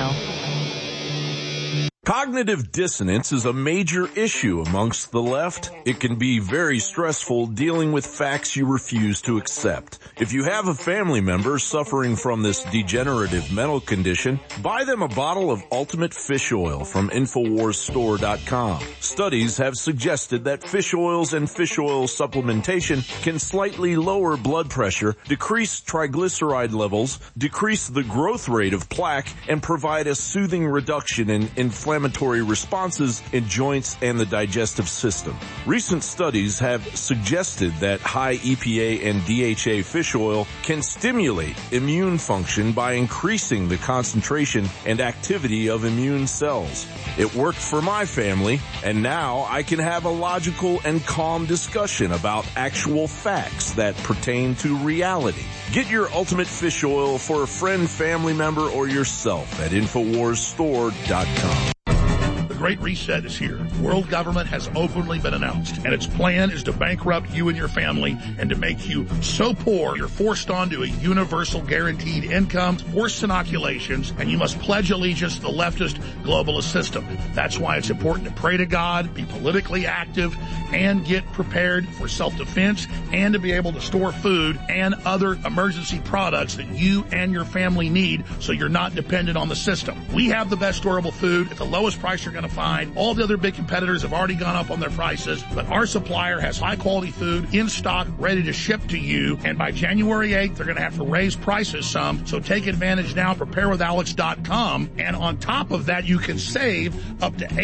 Cognitive dissonance is a major issue amongst the left. It can be very stressful dealing with facts you refuse to accept. If you have a family member suffering from this degenerative mental condition, buy them a bottle of Ultimate Fish Oil from InfoWarsStore.com. Studies have suggested that fish oils and fish oil supplementation can slightly lower blood pressure, decrease triglyceride levels, decrease the growth rate of plaque, and provide a soothing reduction in inflammatory responses in joints and the digestive system. Recent studies have suggested that high EPA and DHA fish oil can stimulate immune function by increasing the concentration and activity of immune cells. It worked for my family, and now I can have a logical and calm discussion about actual facts that pertain to reality. Get your Ultimate Fish Oil for a friend, family member, or yourself at InfoWarsStore.com. The Great Reset is here. World government has openly been announced, and its plan is to bankrupt you and your family and to make you so poor you're forced onto a universal guaranteed income, forced inoculations, and you must pledge allegiance to the leftist globalist system. That's why it's important to pray to God, be politically active, and get prepared for self-defense and to be able to store food and other emergency products that you and your family need so you're not dependent on the system. We have the best storable food at the lowest price you're going to find. All the other big competitors have already gone up on their prices, but our supplier has high quality food in stock, ready to ship to you. And by January 8th, they're going to have to raise prices some. So take advantage now, preparewithalex.com. And on top of that, you can save up to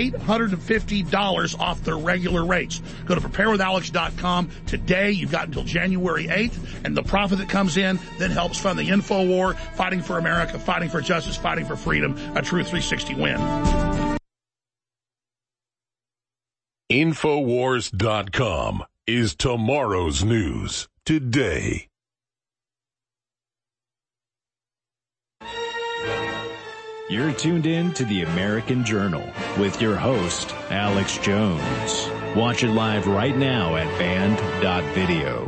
$850 off their regular rates. Go to preparewithalex.com today. You've got until January 8th, and the profit that comes in then helps fund the info war, fighting for America, fighting for justice, fighting for freedom, a true 360 win. Infowars.com is tomorrow's news today. You're tuned in to the American Journal with your host, Alex Jones. Watch it live right now at band.video.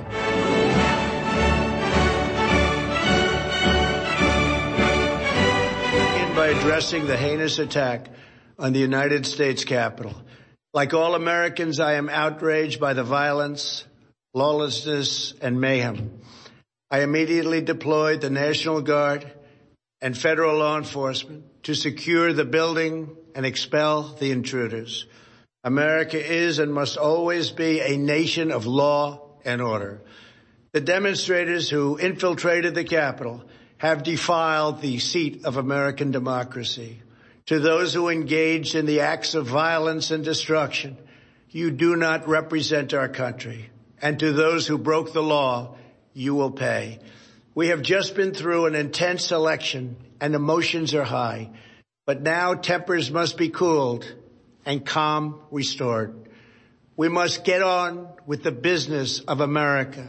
Begin by addressing the heinous attack on the United States Capitol. Like all Americans, I am outraged by the violence, lawlessness, and mayhem. I immediately deployed the National Guard and federal law enforcement to secure the building and expel the intruders. America is and must always be a nation of law and order. The demonstrators who infiltrated the Capitol have defiled the seat of American democracy. To those who engaged in the acts of violence and destruction, you do not represent our country. And to those who broke the law, you will pay. We have just been through an intense election and emotions are high. But now tempers must be cooled and calm restored. We must get on with the business of America.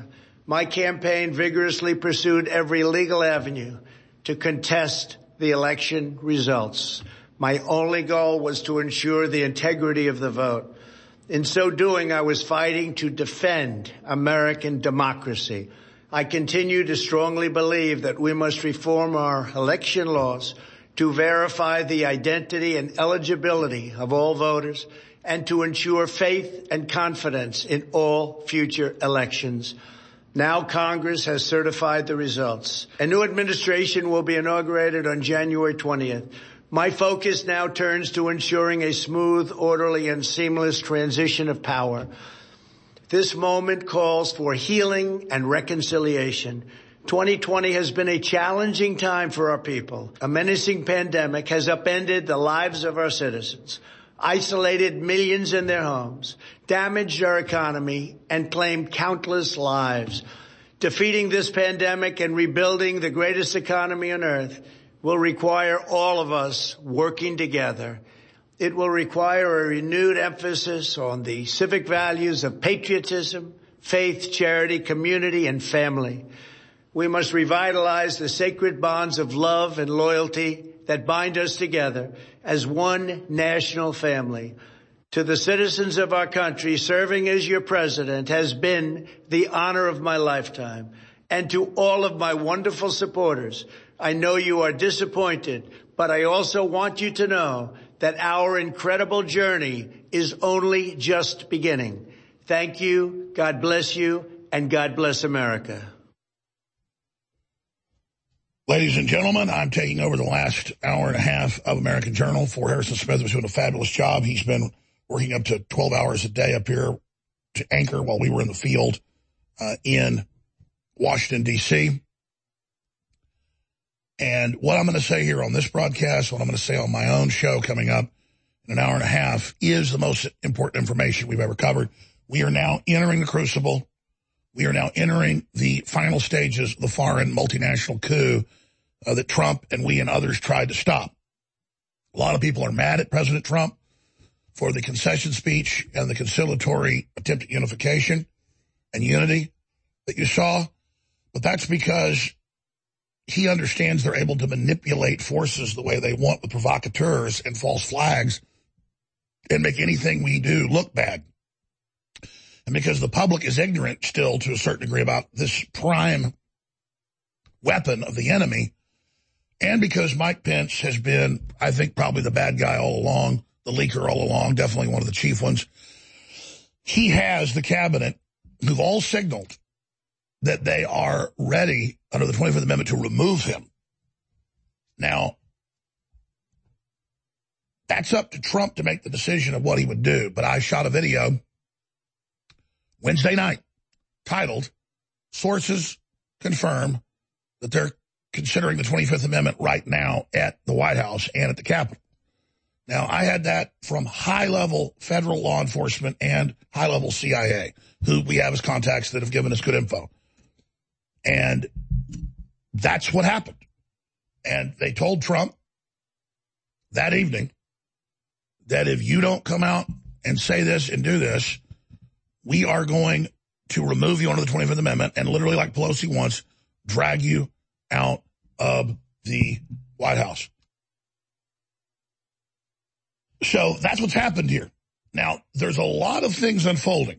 My campaign vigorously pursued every legal avenue to contest the election results. My only goal was to ensure the integrity of the vote. In so doing, I was fighting to defend American democracy. I continue to strongly believe that we must reform our election laws to verify the identity and eligibility of all voters and to ensure faith and confidence in all future elections. Now Congress has certified the results. A new administration will be inaugurated on January 20th. My focus now turns to ensuring a smooth, orderly, and seamless transition of power. This moment calls for healing and reconciliation. 2020 has been a challenging time for our people. A menacing pandemic has upended the lives of our citizens, isolated millions in their homes, damaged our economy, and claimed countless lives. Defeating this pandemic and rebuilding the greatest economy on earth will require all of us working together. It will require a renewed emphasis on the civic values of patriotism, faith, charity, community, and family. We must revitalize the sacred bonds of love and loyalty that bind us together as one national family. To the citizens of our country, serving as your president has been the honor of my lifetime. And to all of my wonderful supporters, I know you are disappointed, but I also want you to know that our incredible journey is only just beginning. Thank you, God bless you, and God bless America. Ladies and gentlemen, I'm taking over the last hour and a half of American Journal for Harrison Smith, who's doing a fabulous job. He's been working up to 12 hours a day up here to anchor while we were in the field in Washington, D.C. And what I'm going to say here on this broadcast, what I'm going to say on my own show coming up in an hour and a half is the most important information we've ever covered. We are now entering the crucible. We are now entering the final stages of the foreign multinational coup that Trump and we and others tried to stop. A lot of people are mad at President Trump for the concession speech and the conciliatory attempt at unification and unity that you saw. But that's because he understands they're able to manipulate forces the way they want with provocateurs and false flags and make anything we do look bad. And because the public is ignorant still to a certain degree about this prime weapon of the enemy, and because Mike Pence has been, I think, probably the bad guy all along, the leaker all along, definitely one of the chief ones, he has the cabinet who've all signaled that they are ready under the 25th Amendment to remove him. Now, that's up to Trump to make the decision of what he would do. But I shot a video Wednesday night titled, "Sources Confirm that they're considering the 25th Amendment right now at the White House and at the Capitol." Now, I had that from high-level federal law enforcement and high-level CIA, who we have as contacts that have given us good info. And that's what happened. And they told Trump that evening that if you don't come out and say this and do this, we are going to remove you under the 25th Amendment and literally, like Pelosi wants, drag you out of the White House. So that's what's happened here. Now, there's a lot of things unfolding.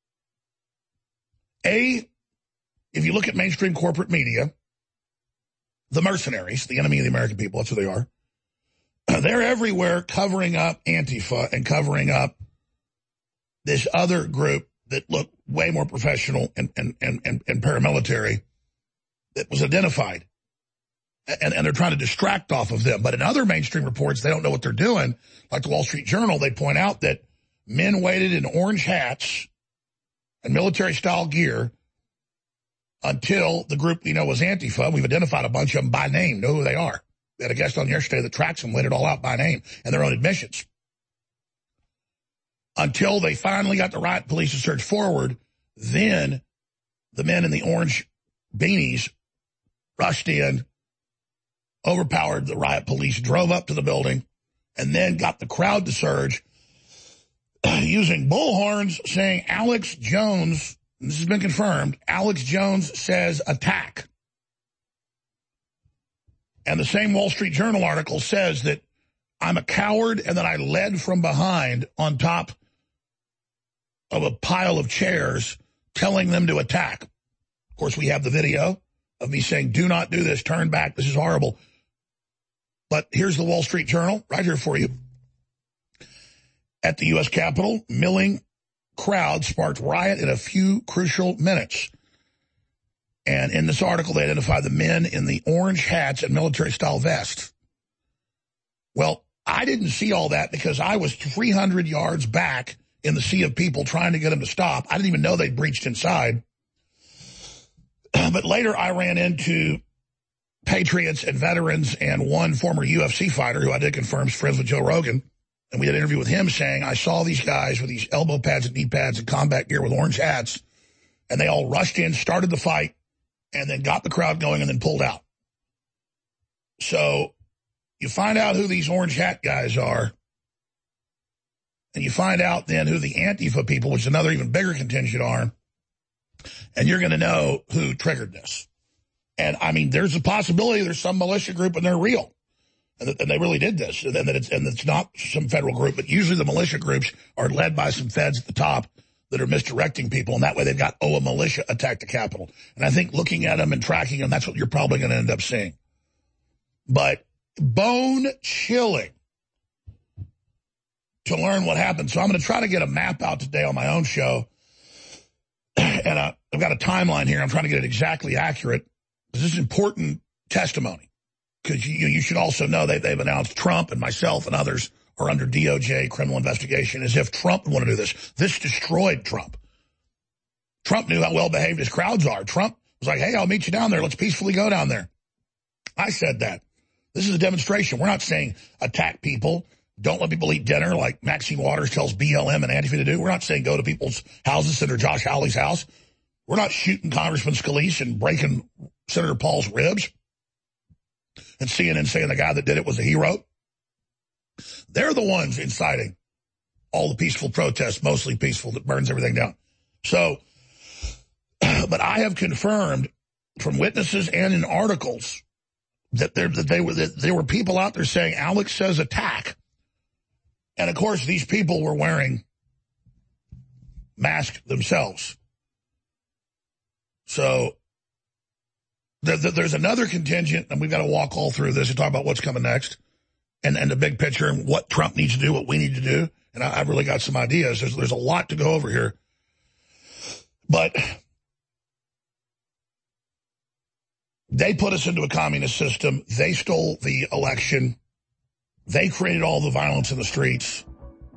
If you look at mainstream corporate media, the mercenaries, the enemy of the American people, that's who they are, they're everywhere covering up Antifa and covering up this other group that looked way more professional and paramilitary that was identified. And they're trying to distract off of them. But in other mainstream reports, they don't know what they're doing. Like the Wall Street Journal, they point out that men waited in orange hats and military-style gear until the group we know was Antifa. We've identified a bunch of them by name, know who they are. We had a guest on yesterday that tracks them, laid it all out by name and their own admissions. Until they finally got the riot police to search forward, then the men in the orange beanies rushed in, overpowered the riot police, drove up to the building, and then got the crowd to surge using bullhorns saying Alex Jones this has been confirmed, Alex Jones says attack. And the same Wall Street Journal article says that I'm a coward and that I led from behind on top of a pile of chairs telling them to attack. Of course, we have the video of me saying, do not do this, turn back, this is horrible. But here's the Wall Street Journal right here for you. At the U.S. Capitol, milling crowd sparked riot in a few crucial minutes. And in this article, they identify the men in the orange hats and military-style vests. Well, I didn't see all that because I was 300 yards back in the sea of people trying to get them to stop. I didn't even know they'd breached inside. But later I ran into patriots and veterans and one former UFC fighter who I did confirm is friends with Joe Rogan. And we had an interview with him saying, I saw these guys with these elbow pads and knee pads and combat gear with orange hats, and they all rushed in, started the fight, and then got the crowd going and then pulled out. So you find out who these orange hat guys are, and you find out then who the Antifa people, which is another even bigger contingent, are, and you're going to know who triggered this. And, I mean, there's a possibility there's some militia group and they're real, and they really did this, and it's not some federal group, but usually the militia groups are led by some feds at the top that are misdirecting people, and that way they've got, a militia attacked the Capitol. And I think looking at them and tracking them, that's what you're probably going to end up seeing. But bone-chilling to learn what happened. So I'm going to try to get a map out today on my own show, and I've got a timeline here. I'm trying to get it exactly accurate, because this is important testimony. Because you should also know they've announced Trump and myself and others are under DOJ criminal investigation, as if Trump would want to do this. This destroyed Trump. Trump knew how well-behaved his crowds are. Trump was like, hey, I'll meet you down there. Let's peacefully go down there. I said that. This is a demonstration. We're not saying attack people. Don't let people eat dinner like Maxine Waters tells BLM and Antifa to do. We're not saying go to people's houses, Senator Josh Hawley's house. We're not shooting Congressman Scalise and breaking Senator Paul's ribs and CNN saying the guy that did it was a hero. They're the ones inciting all the peaceful protests, mostly peaceful, that burns everything down. So, but I have confirmed from witnesses and in articles that there were people out there saying Alex says attack. And of course, these people were wearing masks themselves. So there's another contingent, and we've got to walk all through this and talk about what's coming next, and the big picture and what Trump needs to do, what we need to do. And I've really got some ideas. There's a lot to go over here. But they put us into a communist system. They stole the election. They created all the violence in the streets.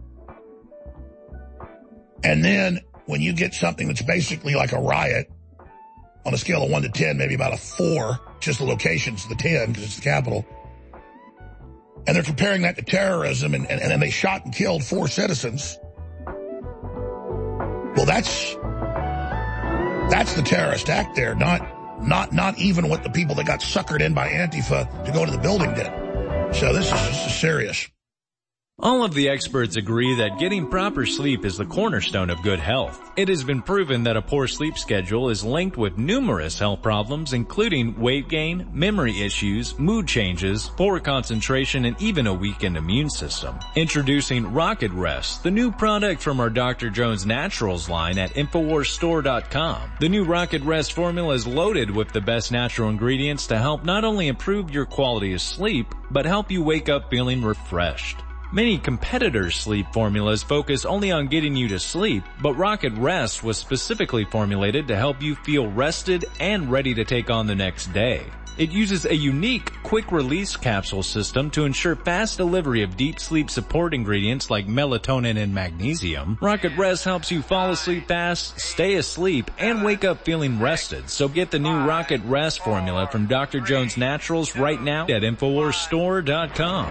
And then when you get something that's basically like a riot, on a scale of 1 to 10, maybe about a 4, just the location's the 10 because it's the Capitol. And they're comparing that to terrorism, and then they shot and killed 4 citizens. Well, that's the terrorist act there, not even what the people that got suckered in by Antifa to go to the building did. So this is serious. All of the experts agree that getting proper sleep is the cornerstone of good health. It has been proven that a poor sleep schedule is linked with numerous health problems, including weight gain, memory issues, mood changes, poor concentration, and even a weakened immune system. Introducing Rocket Rest, the new product from our Dr. Jones Naturals line at InfoWarsStore.com. The new Rocket Rest formula is loaded with the best natural ingredients to help not only improve your quality of sleep, but help you wake up feeling refreshed. Many competitors' sleep formulas focus only on getting you to sleep, but Rocket Rest was specifically formulated to help you feel rested and ready to take on the next day. It uses a unique quick-release capsule system to ensure fast delivery of deep sleep support ingredients like melatonin and magnesium. Rocket Rest helps you fall asleep fast, stay asleep, and wake up feeling rested. So get the new Rocket Rest formula from Dr. Jones Naturals right now at InfoWarsStore.com.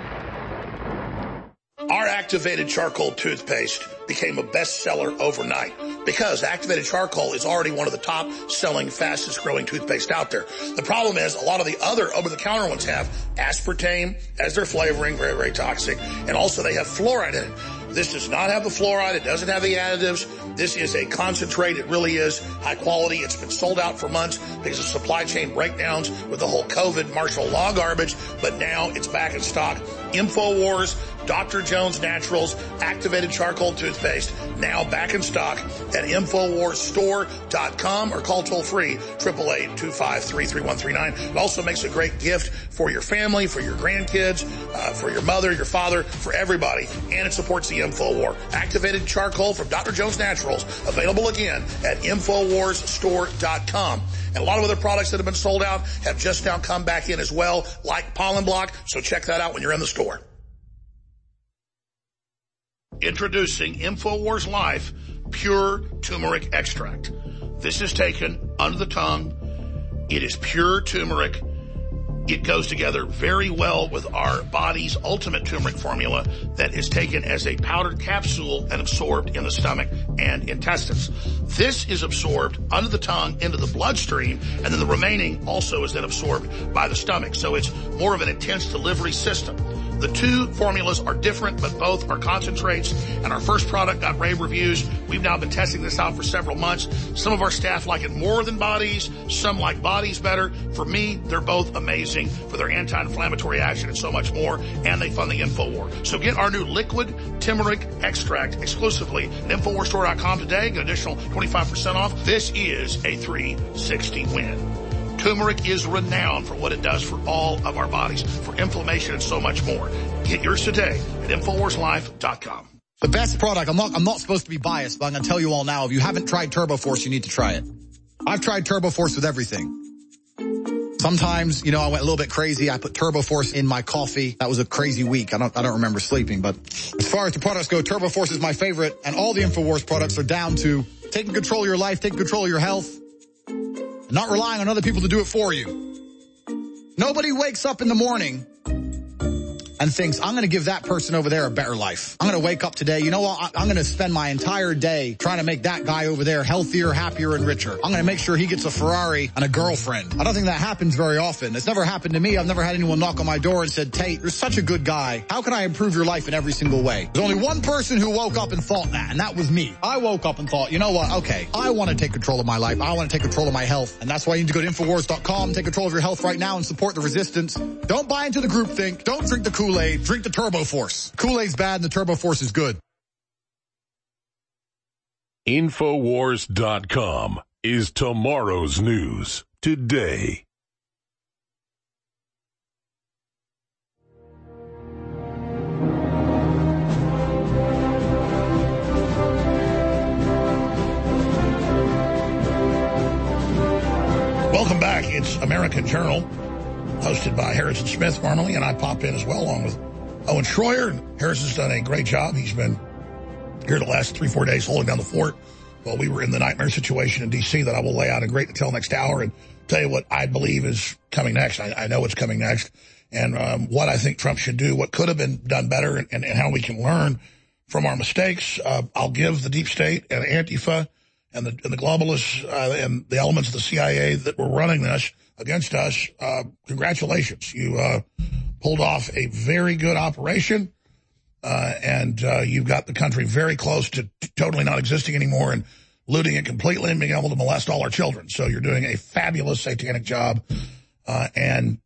Our activated charcoal toothpaste became a bestseller overnight because activated charcoal is already one of the top selling, fastest growing toothpaste out there. The problem is a lot of the other over-the-counter ones have aspartame as their flavoring, very, very toxic, and also they have fluoride in it. This does not have the fluoride. It doesn't have the additives. This is a concentrate. It really is high quality. It's been sold out for months because of supply chain breakdowns with the whole COVID martial law garbage, but now it's back in stock. InfoWars, Dr. Jones Naturals, activated charcoal toothpaste, now back in stock at InfoWarsStore.com or call toll-free 888-253-3139. It also makes a great gift for your family, for your grandkids, for your mother, your father, for everybody, and it supports the InfoWar. Activated charcoal from Dr. Jones Naturals, available again at InfoWarsStore.com. And a lot of other products that have been sold out have just now come back in as well, like Pollen Block, so check that out when you're in the store. Introducing InfoWars Life Pure Turmeric Extract. This is taken under the tongue. It is pure turmeric. It goes together very well with our body's ultimate turmeric formula that is taken as a powdered capsule and absorbed in the stomach and intestines. This is absorbed under the tongue into the bloodstream, and then the remaining also is then absorbed by the stomach. So it's more of an intense delivery system. The two formulas are different, but both are concentrates, and our first product got rave reviews. We've now been testing this out for several months. Some of our staff like it more than bodies. Some like bodies better. For me, they're both amazing for their anti-inflammatory action and so much more, and they fund the InfoWar. So get our new liquid turmeric extract exclusively at InfoWarsStore.com today. Get an additional 25% off. This is a 360 win. Turmeric is renowned for what it does for all of our bodies, for inflammation and so much more. Get yours today at InfoWarsLife.com. The best product, I'm not supposed to be biased, but I'm going to tell you all now, if you haven't tried TurboForce, you need to try it. I've tried TurboForce with everything. Sometimes, I went a little bit crazy. I put TurboForce in my coffee. That was a crazy week. I don't remember sleeping, but as far as the products go, TurboForce is my favorite, and all the InfoWars products are down to taking control of your life, taking control of your health, not relying on other people to do it for you. Nobody wakes up in the morning and thinks, I'm going to give that person over there a better life. I'm going to wake up today, you know what, I'm going to spend my entire day trying to make that guy over there healthier, happier, and richer. I'm going to make sure he gets a Ferrari and a girlfriend. I don't think that happens very often. It's never happened to me. I've never had anyone knock on my door and said, Tate, you're such a good guy. How can I improve your life in every single way? There's only one person who woke up and thought that, and that was me. I woke up and thought, you know what, okay, I want to take control of my life. I want to take control of my health. And that's why you need to go to Infowars.com, take control of your health right now and support the resistance. Don't buy into the groupthink. Don't drink the Kool-Aid. Drink the TurboForce. Kool-Aid's bad and the TurboForce is good. Infowars.com is tomorrow's news today. Welcome back. It's American Journal, hosted by Harrison Smith normally, and I pop in as well along with Owen Schroyer. Harrison's done a great job. He's been here the last 3-4 days holding down the fort while we were in the nightmare situation in D.C. that I will lay out in great detail next hour and tell you what I believe is coming next. I know what's coming next, and what I think Trump should do, what could have been done better, and how we can learn from our mistakes. I'll give the deep state and Antifa and the globalists and the elements of the CIA that were running this against us, congratulations. You pulled off a very good operation, and you've got the country very close to totally not existing anymore and looting it completely and being able to molest all our children. So you're doing a fabulous satanic job, and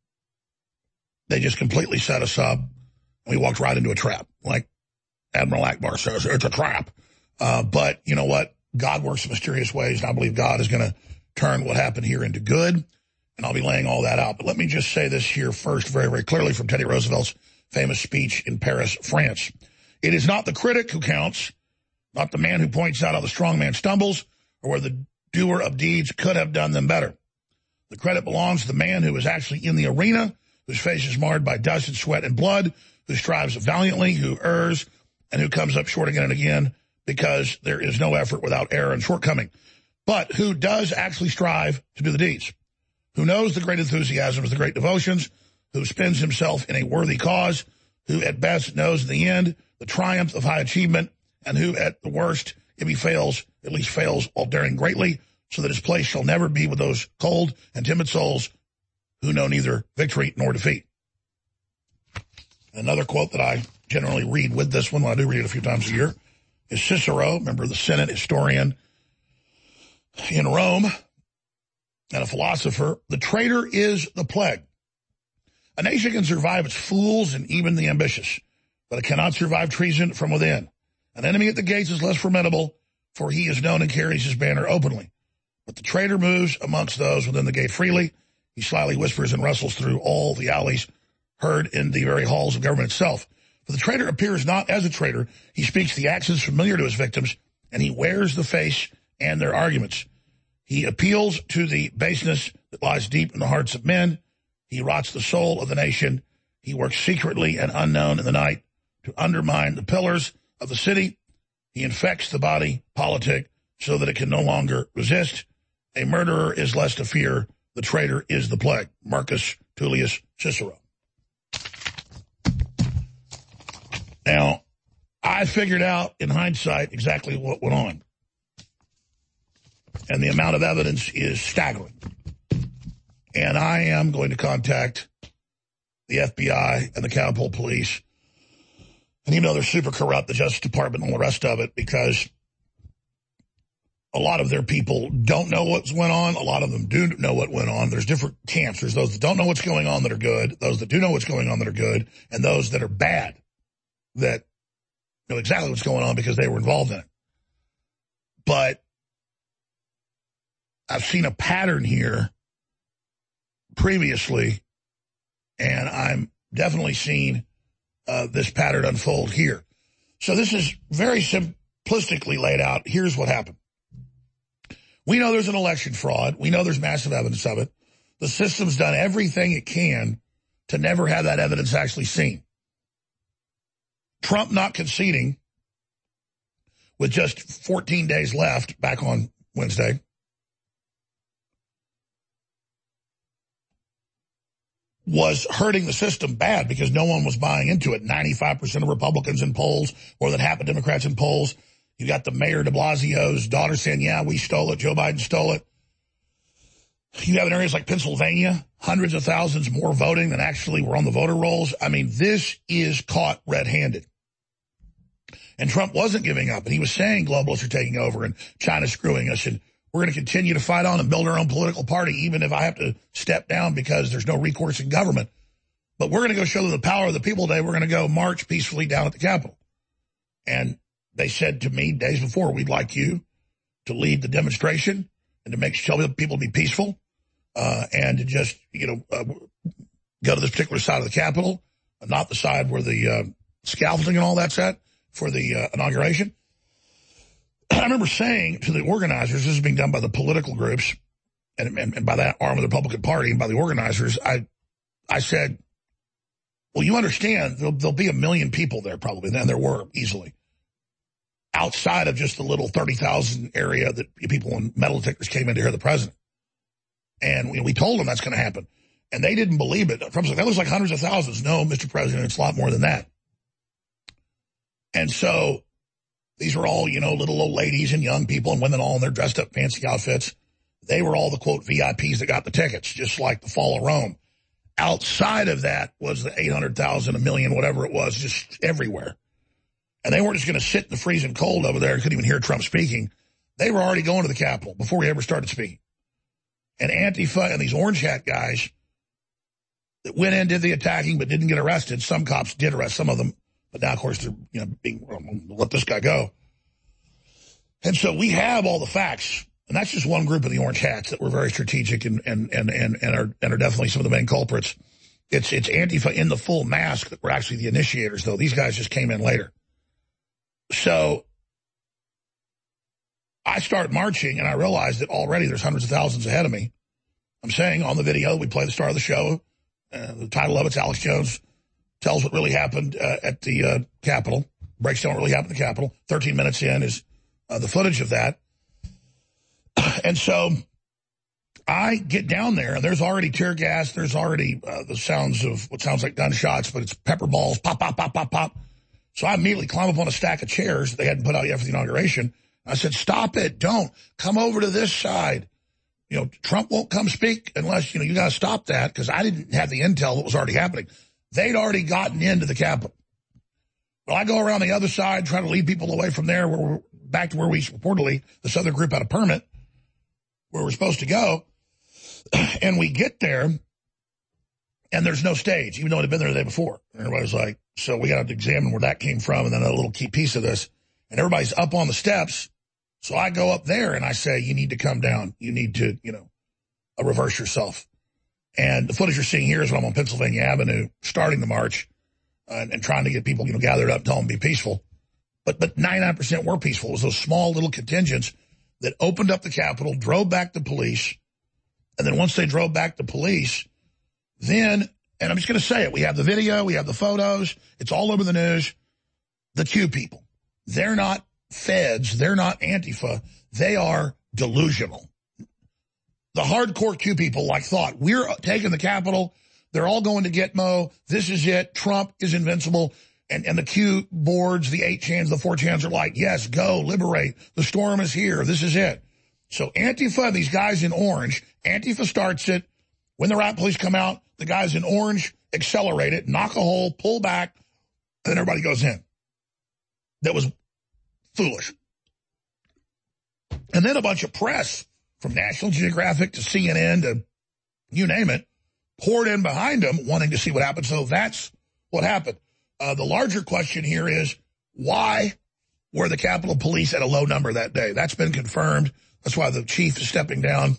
they just completely set us up. We walked right into a trap, like Admiral Akbar says, it's a trap. But you know what? God works in mysterious ways, and I believe God is going to turn what happened here into good, and I'll be laying all that out. But let me just say this here first very, very clearly from Teddy Roosevelt's famous speech in Paris, France. It is not the critic who counts, not the man who points out how the strong man stumbles or where the doer of deeds could have done them better. The credit belongs to the man who is actually in the arena, whose face is marred by dust and sweat and blood, who strives valiantly, who errs, and who comes up short again and again, because there is no effort without error and shortcoming. But who does actually strive to do the deeds, who knows the great enthusiasms, the great devotions, who spends himself in a worthy cause, who at best knows in the end the triumph of high achievement, and who at the worst, if he fails, at least fails while daring greatly, so that his place shall never be with those cold and timid souls who know neither victory nor defeat. Another quote that I generally read with this one, I do read it a few times a year, is Cicero, member of the Senate, historian in Rome, and a philosopher. The traitor is the plague. A nation can survive its fools and even the ambitious, but it cannot survive treason from within. An enemy at the gates is less formidable, for he is known and carries his banner openly. But the traitor moves amongst those within the gate freely. He slyly whispers and rustles through all the alleys, heard in the very halls of government itself. For the traitor appears not as a traitor. He speaks the accents familiar to his victims, and he wears the face and their arguments. He appeals to the baseness that lies deep in the hearts of men. He rots the soul of the nation. He works secretly and unknown in the night to undermine the pillars of the city. He infects the body politic so that it can no longer resist. A murderer is less to fear. The traitor is the plague. Marcus Tullius Cicero. Now, I figured out in hindsight exactly what went on. And the amount of evidence is staggering. And I am going to contact the FBI and the Capitol Police. And even though they're super corrupt, the Justice Department and all the rest of it, because a lot of their people don't know what's went on. A lot of them do know what went on. There's different camps. There's those that don't know what's going on that are good, those that do know what's going on that are good, and those that are bad that know exactly what's going on because they were involved in it. But I've seen a pattern here previously, and I'm definitely seeing this pattern unfold here. So this is very simplistically laid out. Here's what happened. We know there's an election fraud. We know there's massive evidence of it. The system's done everything it can to never have that evidence actually seen. Trump not conceding with just 14 days left back on Wednesday was hurting the system bad because no one was buying into it. 95% of Republicans in polls, more than half of Democrats in polls. You got the mayor de Blasio's daughter saying, yeah, we stole it. Joe Biden stole it. You have in areas like Pennsylvania, hundreds of thousands more voting than actually were on the voter rolls. I mean, this is caught red-handed. And Trump wasn't giving up. And he was saying globalists are taking over and China's screwing us. And we're going to continue to fight on and build our own political party, even if I have to step down because there's no recourse in government. But we're going to go show them the power of the people today. We're going to go march peacefully down at the Capitol. And they said to me days before, we'd like you to lead the demonstration and to show the people to be peaceful and to just, go to this particular side of the Capitol, not the side where the scaffolding and all that's at for the inauguration. I remember saying to the organizers, this is being done by the political groups and by that arm of the Republican Party and by the organizers, I said, well, you understand there'll be 1 million people there probably, and there were easily, outside of just the little 30,000 area that people in metal detectors came in to hear the president. And we told them that's going to happen. And they didn't believe it. Trump's like, that looks like hundreds of thousands. No, Mr. President, it's a lot more than that. And so these were all, little old ladies and young people and women all in their dressed up fancy outfits. They were all the, quote, VIPs that got the tickets, just like the fall of Rome. Outside of that was the 800,000, 1 million, whatever it was, just everywhere. And they weren't just going to sit in the freezing cold over there and couldn't even hear Trump speaking. They were already going to the Capitol before he ever started speaking. And Antifa and these orange hat guys that went in, did the attacking, but didn't get arrested. Some cops did arrest some of them. But now, of course, they're, let this guy go. And so we have all the facts. And that's just one group of the orange hats that were very strategic and are definitely some of the main culprits. It's Antifa in the full mask that were actually the initiators, though. These guys just came in later. So I start marching, and I realize that already there's hundreds of thousands ahead of me. I'm saying on the video, we play the start of the show. The title of it's Alex Jones tells what really happened at the Capitol, breaks down what really happened at the Capitol. 13 minutes in is the footage of that. And so I get down there, and there's already tear gas. There's already the sounds of what sounds like gunshots, but it's pepper balls, pop, pop, pop, pop, pop. So I immediately climb up on a stack of chairs that they hadn't put out yet for the inauguration. I said, stop it. Don't. Come over to this side. Trump won't come speak unless, you got to stop that, because I didn't have the intel that was already happening. They'd already gotten into the Capitol. Well, I go around the other side, try to lead people away from there, where we're back to where we reportedly, this other group had a permit, where we're supposed to go. And we get there, and there's no stage, even though it had been there the day before. And everybody's like, so we got to examine where that came from, and then a little key piece of this. And everybody's up on the steps. So I go up there, and I say, you need to come down. You need to, reverse yourself. And the footage you're seeing here is when I'm on Pennsylvania Avenue, starting the march, and trying to get people, gathered up, tell them to be peaceful. But 99% were peaceful. It was those small little contingents that opened up the Capitol, drove back the police, and then once they drove back the police, then, and I'm just going to say it, we have the video, we have the photos, it's all over the news, the Q people. They're not feds, they're not Antifa, they are delusional. The hardcore Q people thought, we're taking the Capitol, they're all going to Gitmo, this is it, Trump is invincible, and the Q boards, the 8chans, the 4chans are like, yes, go, liberate, the storm is here, this is it. So Antifa, these guys in orange, Antifa starts it, when the riot police come out, the guys in orange accelerate it, knock a hole, pull back, and then everybody goes in. That was foolish. And then a bunch of press, from National Geographic to CNN to you name it, poured in behind them wanting to see what happened. So that's what happened. The larger question here is, why were the Capitol Police at a low number that day? That's been confirmed. That's why the chief is stepping down.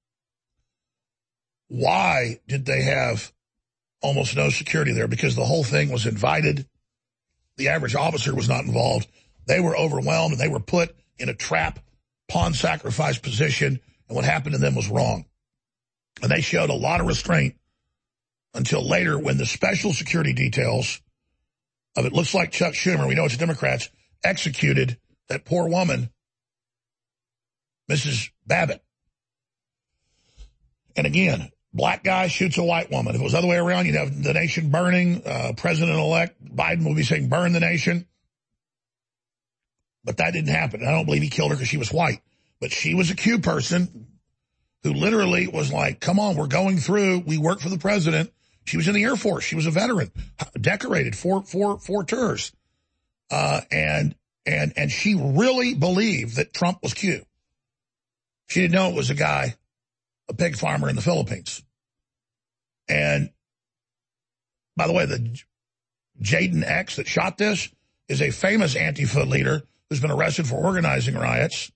Why did they have almost no security there? Because the whole thing was invited. The average officer was not involved. They were overwhelmed, and they were put in a trap, pawn sacrifice position, and what happened to them was wrong. And they showed a lot of restraint until later when the special security details of, it looks like Chuck Schumer, we know it's Democrats, executed that poor woman, Mrs. Babbitt. And again, black guy shoots a white woman. If it was the other way around, you'd have the nation burning. President-elect Biden would be saying, burn the nation. But that didn't happen. I don't believe he killed her because she was white. But she was a Q person who literally was like, come on, we're going through. We work for the president. She was in the Air Force. She was a veteran, decorated four tours. And she really believed that Trump was Q. She didn't know it was a guy, a pig farmer in the Philippines. And by the way, the Jaden X that shot this is a famous Antifa leader who's been arrested for organizing riots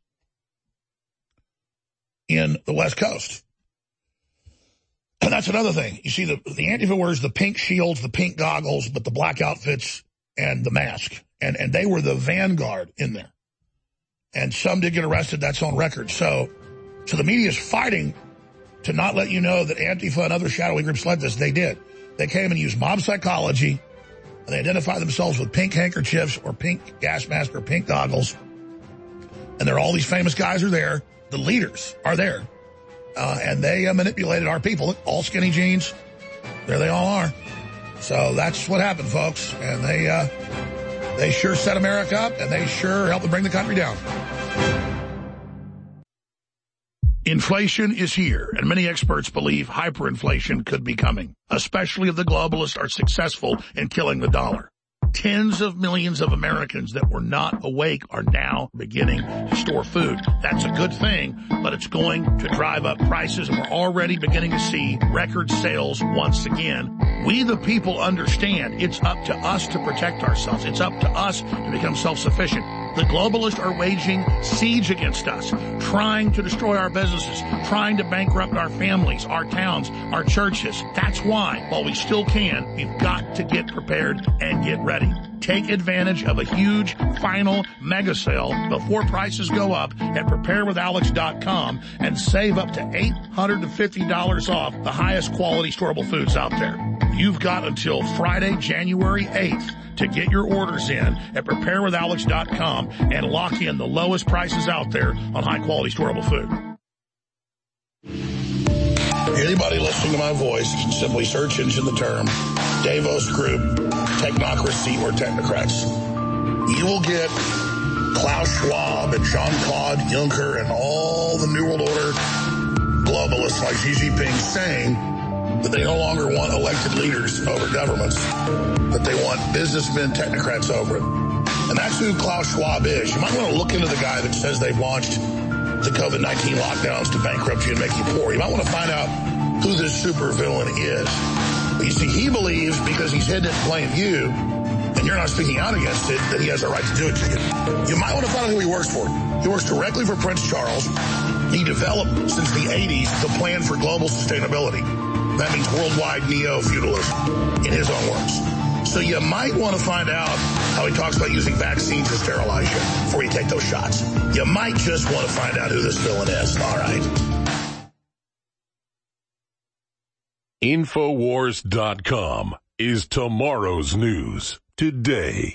in the West Coast. And that's another thing. You see, the Antifa wears the pink shields, the pink goggles, but the black outfits and the mask. And they were the vanguard in there. And some did get arrested. That's on record. So the media is fighting to not let you know that Antifa and other shadowy groups led this. They did. They came and used mob psychology, and they identified themselves with pink handkerchiefs or pink gas mask or pink goggles. And there are all these famous guys are there. The leaders are there. And they manipulated our people. All skinny jeans. There they all are. So that's what happened, folks. And they sure set America up, and they sure helped to bring the country down. Inflation is here, and many experts believe hyperinflation could be coming, especially if the globalists are successful in killing the dollar. Tens of millions of Americans that were not awake are now beginning to store food. That's a good thing, but it's going to drive up prices, and we're already beginning to see record sales once again. We the people understand it's up to us to protect ourselves. It's up to us to become self-sufficient. The globalists are waging siege against us, trying to destroy our businesses, trying to bankrupt our families, our towns, our churches. That's why, while we still can, we've got to get prepared and get ready. Take advantage of a huge final mega sale before prices go up at preparewithalex.com and save up to $850 off the highest quality storable foods out there. You've got until Friday, January 8th to get your orders in at preparewithalex.com and lock in the lowest prices out there on high-quality storable food. Anybody listening to my voice can simply search into the term Davos Group, technocracy, or technocrats. You will get Klaus Schwab and Jean-Claude Juncker and all the New World Order globalists like Xi Jinping saying that they no longer want elected leaders over governments, that they want businessmen, technocrats over it. And that's who Klaus Schwab is. You might want to look into the guy that says they've launched the COVID-19 lockdowns to bankrupt you and make you poor. You might want to find out who this supervillain is. But you see, he believes because he's hidden it in plain view, and you're not speaking out against it, that he has a right to do it to you. You might want to find out who he works for. He works directly for Prince Charles. He developed, since the 80s, the plan for global sustainability. That means worldwide neo-feudalism, in his own words. So you might want to find out how he talks about using vaccines to sterilize you before you take those shots. You might just want to find out who this villain is. All right. Infowars.com is tomorrow's news today.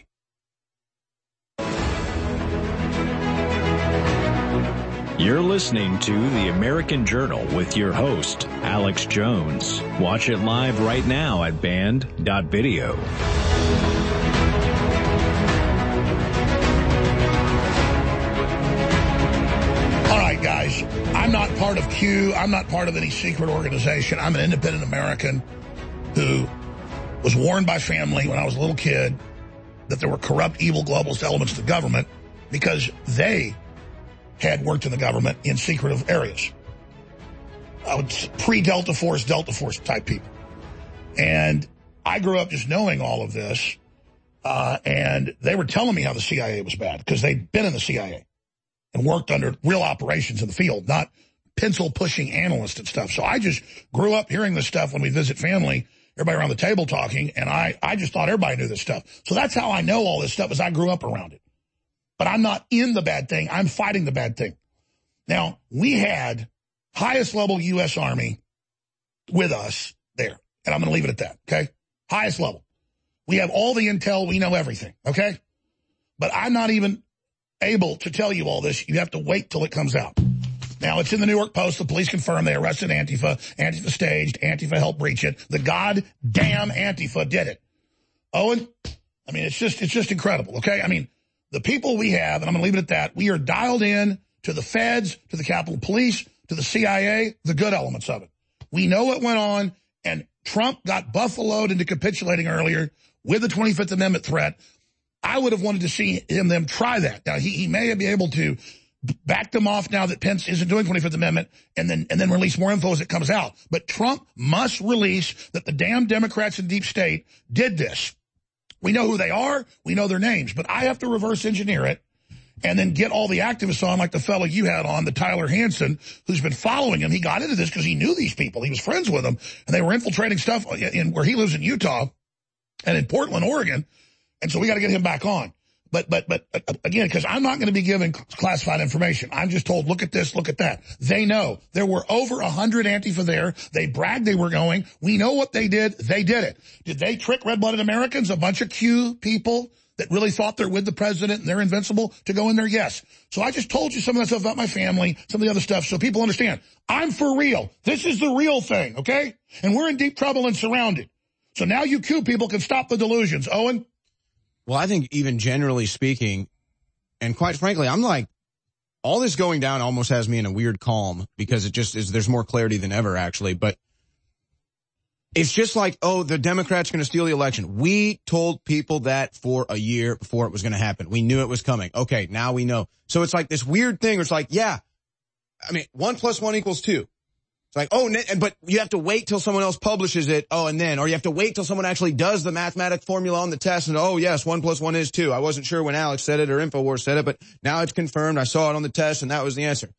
You're listening to The American Journal with your host, Alex Jones. Watch it live right now at band.video. All right, guys, I'm not part of Q. I'm not part of any secret organization. I'm an independent American who was warned by family when I was a little kid that there were corrupt, evil, globalist elements to government because they had worked in the government in secretive areas. Pre-Delta Force type people. And I grew up just knowing all of this, and they were telling me how the CIA was bad because they'd been in the CIA and worked under real operations in the field, not pencil-pushing analysts and stuff. So I just grew up hearing this stuff when we visit family, everybody around the table talking, and I just thought everybody knew this stuff. So that's how I know all this stuff, is I grew up around it. But I'm not in the bad thing. I'm fighting the bad thing. Now, we had highest level U.S. Army with us there. And I'm going to leave it at that, okay? Highest level. We have all the intel. We know everything, okay? But I'm not even able to tell you all this. You have to wait till it comes out. Now, it's in the New York Post. The police confirm they arrested Antifa. Antifa staged. Antifa helped breach it. The goddamn Antifa did it. Owen, I mean, it's just incredible, okay? I mean, the people we have, and I'm going to leave it at that, we are dialed in to the feds, to the Capitol Police, to the CIA, the good elements of it. We know what went on, and Trump got buffaloed into capitulating earlier with the 25th Amendment threat. I would have wanted to see them try that. Now, he may be able to back them off now that Pence isn't doing 25th Amendment and then release more info as it comes out. But Trump must release that the damn Democrats in deep state did this. We know who they are. We know their names. But I have to reverse engineer it and then get all the activists on, like the fellow you had on, the Tyler Hansen, who's been following him. He got into this because he knew these people. He was friends with them, and they were infiltrating stuff in where he lives in Utah and in Portland, Oregon. And so we got to get him back on. But again, because I'm not going to be giving classified information. I'm just told, look at this, look at that. They know. There were over 100 Antifa there. They bragged they were going. We know what they did. They did it. Did they trick red-blooded Americans, a bunch of Q people that really thought they're with the president and they're invincible, to go in there? Yes. So I just told you some of that stuff about my family, some of the other stuff, so people understand. I'm for real. This is the real thing, okay? And we're in deep trouble and surrounded. So now you Q people can stop the delusions. Owen? Well, I think even generally speaking, and quite frankly, I'm like, all this going down almost has me in a weird calm, because it just is, there's more clarity than ever, actually. But it's just like, oh, the Democrats are going to steal the election. We told people that for a year before it was going to happen. We knew it was coming. Okay, now we know. So it's like this weird thing where it's like, yeah, I mean, 1 + 1 = 2. It's like, oh, but you have to wait till someone else publishes it. Oh, and then, or you have to wait till someone actually does the mathematic formula on the test. And, oh, yes, 1 + 1 = 2. I wasn't sure when Alex said it or InfoWars said it, but now it's confirmed. I saw it on the test, and that was the answer.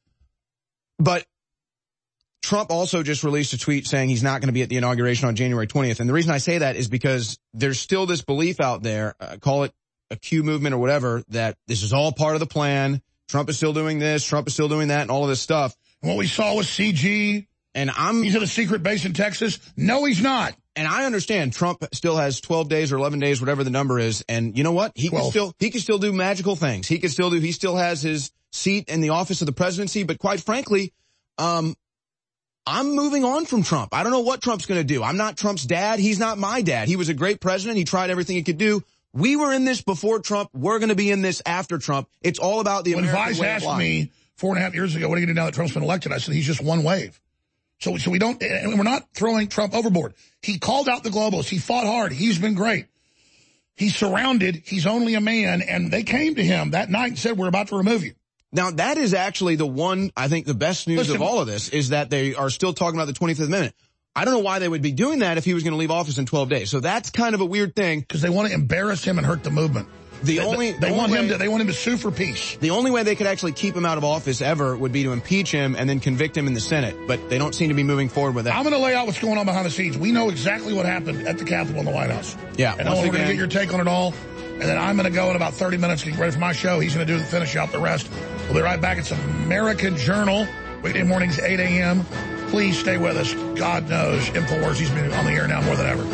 But Trump also just released a tweet saying he's not going to be at the inauguration on January 20th. And the reason I say that is because there's still this belief out there, call it a Q movement or whatever, that this is all part of the plan. Trump is still doing this, Trump is still doing that, and all of this stuff. What we saw with CG, and he's at a secret base in Texas. No, he's not. And I understand Trump still has 12 days or 11 days, whatever the number is. And you know what? He can still do magical things. He still has his seat in the office of the presidency. But quite frankly, I'm moving on from Trump. I don't know what Trump's going to do. I'm not Trump's dad. He's not my dad. He was a great president. He tried everything he could do. We were in this before Trump. We're going to be in this after Trump. It's all about the American way of life. When Vice asked me 4.5 years ago, what are you going to do now that Trump's been elected? I said, he's just one wave. So we don't, and we're not throwing Trump overboard. He called out the globalists. He fought hard. He's been great. He's surrounded. He's only a man. And they came to him that night and said, we're about to remove you. Now, that is actually the one, I think the best news of all of this is that they are still talking about the 25th Amendment. I don't know why they would be doing that if he was going to leave office in 12 days. So that's kind of a weird thing. Because they want to embarrass him and hurt the movement. They want him to sue for peace. The only way they could actually keep him out of office ever would be to impeach him and then convict him in the Senate. But they don't seem to be moving forward with that. I'm going to lay out what's going on behind the scenes. We know exactly what happened at the Capitol and the White House. Yeah. And we're going to get your take on it all. And then I'm going to go in about 30 minutes to get ready for my show. He's going to finish out the rest. We'll be right back. It's American Journal, weekday mornings, 8 a.m. Please stay with us. God knows, InfoWars, he's been on the air now more than ever.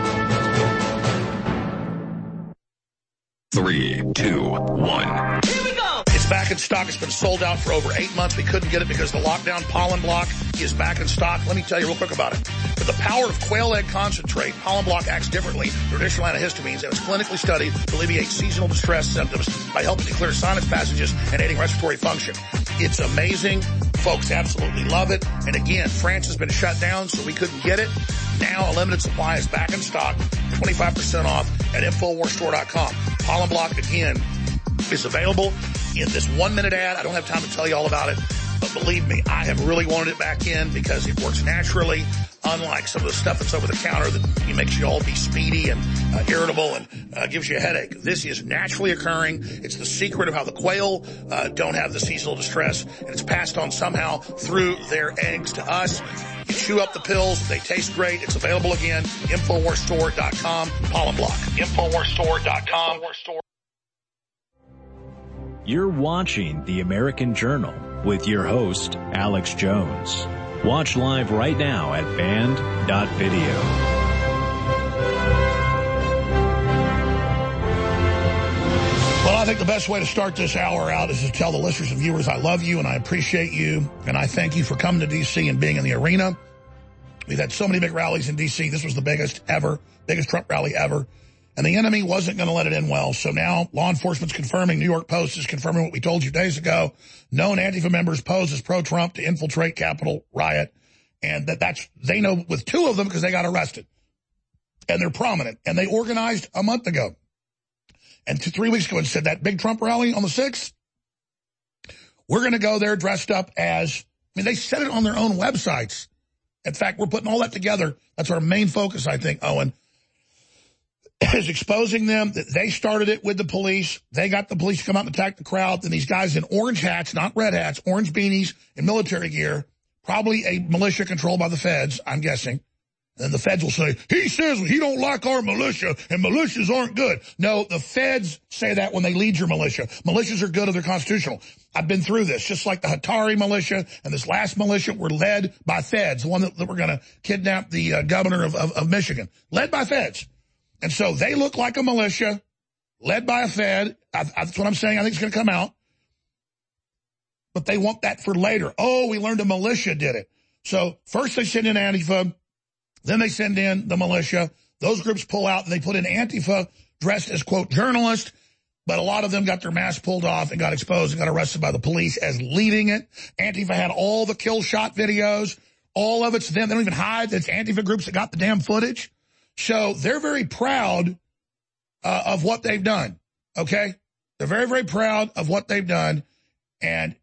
3, 2, 1. Here we go. It's back in stock. It's been sold out for over 8 months. We couldn't get it because of the lockdown. Pollen Block is back in stock. Let me tell you real quick about it. With the power of quail egg concentrate, Pollen Block acts differently than traditional antihistamines and is clinically studied to alleviate seasonal distress symptoms by helping to clear sinus passages and aiding respiratory function. It's amazing. Folks absolutely love it. And again, France has been shut down, so we couldn't get it. Now a limited supply is back in stock, 25% off at InfoWarsStore.com. Pollen Block, again, is available in this 1-minute ad. I don't have time to tell you all about it, but believe me, I have really wanted it back in because it works naturally, unlike some of the stuff that's over the counter that makes you all be speedy and irritable and gives you a headache. This is naturally occurring. It's the secret of how the quail don't have the seasonal distress, and it's passed on somehow through their eggs to us. You chew up the pills. They taste great. It's available again. InfoWarsStore.com. Pollen Block. InfoWarsStore.com. You're watching The American Journal with your host, Alex Jones. Watch live right now at band.video. Well, I think the best way to start this hour out is to tell the listeners and viewers I love you and I appreciate you and I thank you for coming to D.C. and being in the arena. We've had so many big rallies in D.C. This was the biggest Trump rally ever. And the enemy wasn't going to let it in well. So now law enforcement's confirming, New York Post is confirming what we told you days ago. Known Antifa members pose as pro-Trump to infiltrate Capitol riot. And they know with 2 of them because they got arrested. And they're prominent. And they organized a month ago. And 3 weeks ago and said that big Trump rally on the 6th, we're going to go there dressed up as, they said it on their own websites. In fact, we're putting all that together. That's our main focus, I think, Owen, is exposing them. That they started it with the police. They got the police to come out and attack the crowd. Then these guys in orange hats, not red hats, orange beanies and military gear, probably a militia controlled by the feds, I'm guessing. And the feds will say, he says he don't like our militia and militias aren't good. No, the feds say that when they lead your militia. Militias are good if they're constitutional. I've been through this, just like the Hatari militia and this last militia were led by feds, the one that were going to kidnap the governor of Michigan, led by feds. And so they look like a militia led by a fed. That's what I'm saying. I think it's going to come out. But they want that for later. Oh, we learned a militia did it. So first they send in Antifa. Then they send in the militia. Those groups pull out, and they put in Antifa dressed as, quote, journalists. But a lot of them got their masks pulled off and got exposed and got arrested by the police as leading it. Antifa had all the kill shot videos. All of it's them. They don't even hide that it's Antifa groups that got the damn footage. So they're very proud of what they've done, okay? They're very, very proud of what they've done. And,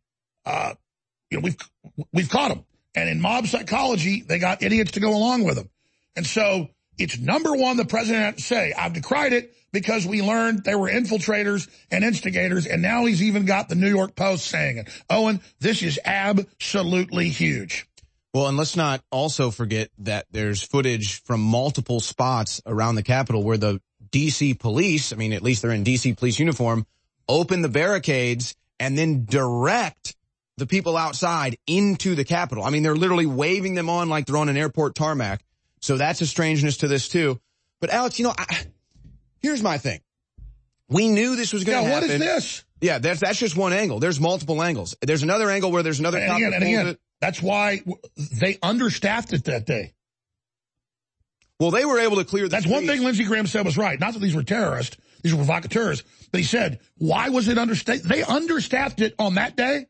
we've caught them. And in mob psychology, they got idiots to go along with them. And so it's number one, the president had to say, I've decried it because we learned they were infiltrators and instigators, and now he's even got the New York Post saying it. Owen, this is absolutely huge. Well, and let's not also forget that there's footage from multiple spots around the Capitol where the D.C. police, at least they're in D.C. police uniform, open the barricades and then direct the people outside into the Capitol. They're literally waving them on like they're on an airport tarmac. So that's a strangeness to this too. But Alex, here's my thing. We knew this was going to happen. What is this? Yeah, that's just one angle. There's multiple angles. There's another angle where there's another cop that pulls it. That's why they understaffed it that day. Well, they were able to clear the That's streets. one thing Lindsey Graham said was right. Not that these were terrorists. These were provocateurs. But he said, why was it understaffed? They understaffed it on that day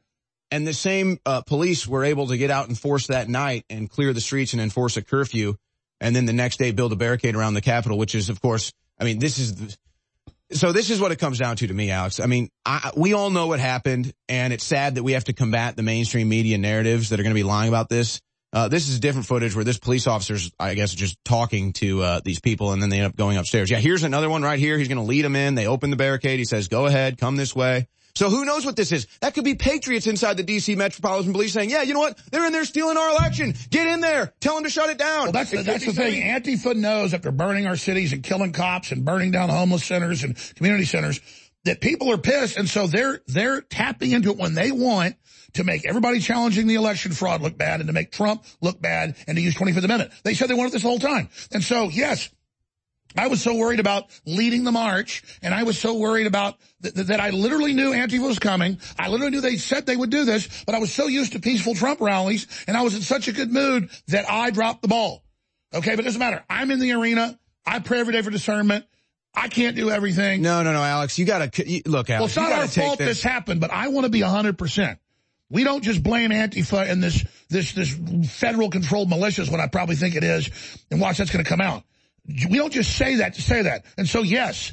And the same police were able to get out and force that night and clear the streets and enforce a curfew. And then the next day build a barricade around the Capitol, which is, of course, I mean, this is what it comes down to me, Alex. I mean, we all know what happened, and it's sad that we have to combat the mainstream media narratives that are going to be lying about this. This is different footage where this police officer's, I guess, just talking to these people, and then they end up going upstairs. Yeah, here's another one right here. He's going to lead them in. They open the barricade. He says, go ahead, come this way. So who knows what this is? That could be patriots inside the D.C. Metropolitan Police saying, yeah, you know what? They're in there stealing our election. Get in there. Tell them to shut it down. Well, that's the thing. Antifa knows after burning our cities and killing cops and burning down homeless centers and community centers that people are pissed. And so they're tapping into it when they want to make everybody challenging the election fraud look bad and to make Trump look bad and to use 25th Amendment. They said they wanted this the whole time. And so, yes, I was so worried about leading the march, and I was so worried about that I literally knew Antifa was coming. I literally knew they said they would do this, but I was so used to peaceful Trump rallies, and I was in such a good mood that I dropped the ball. Okay, but it doesn't matter. I'm in the arena. I pray every day for discernment. I can't do everything. No, Alex. You got to look, Alex. Well, it's not our fault this happened, but I want to be 100%. We don't just blame Antifa and this federal-controlled militia is what I probably think it is, and watch, that's going to come out. We don't just say that to say that. And so, yes,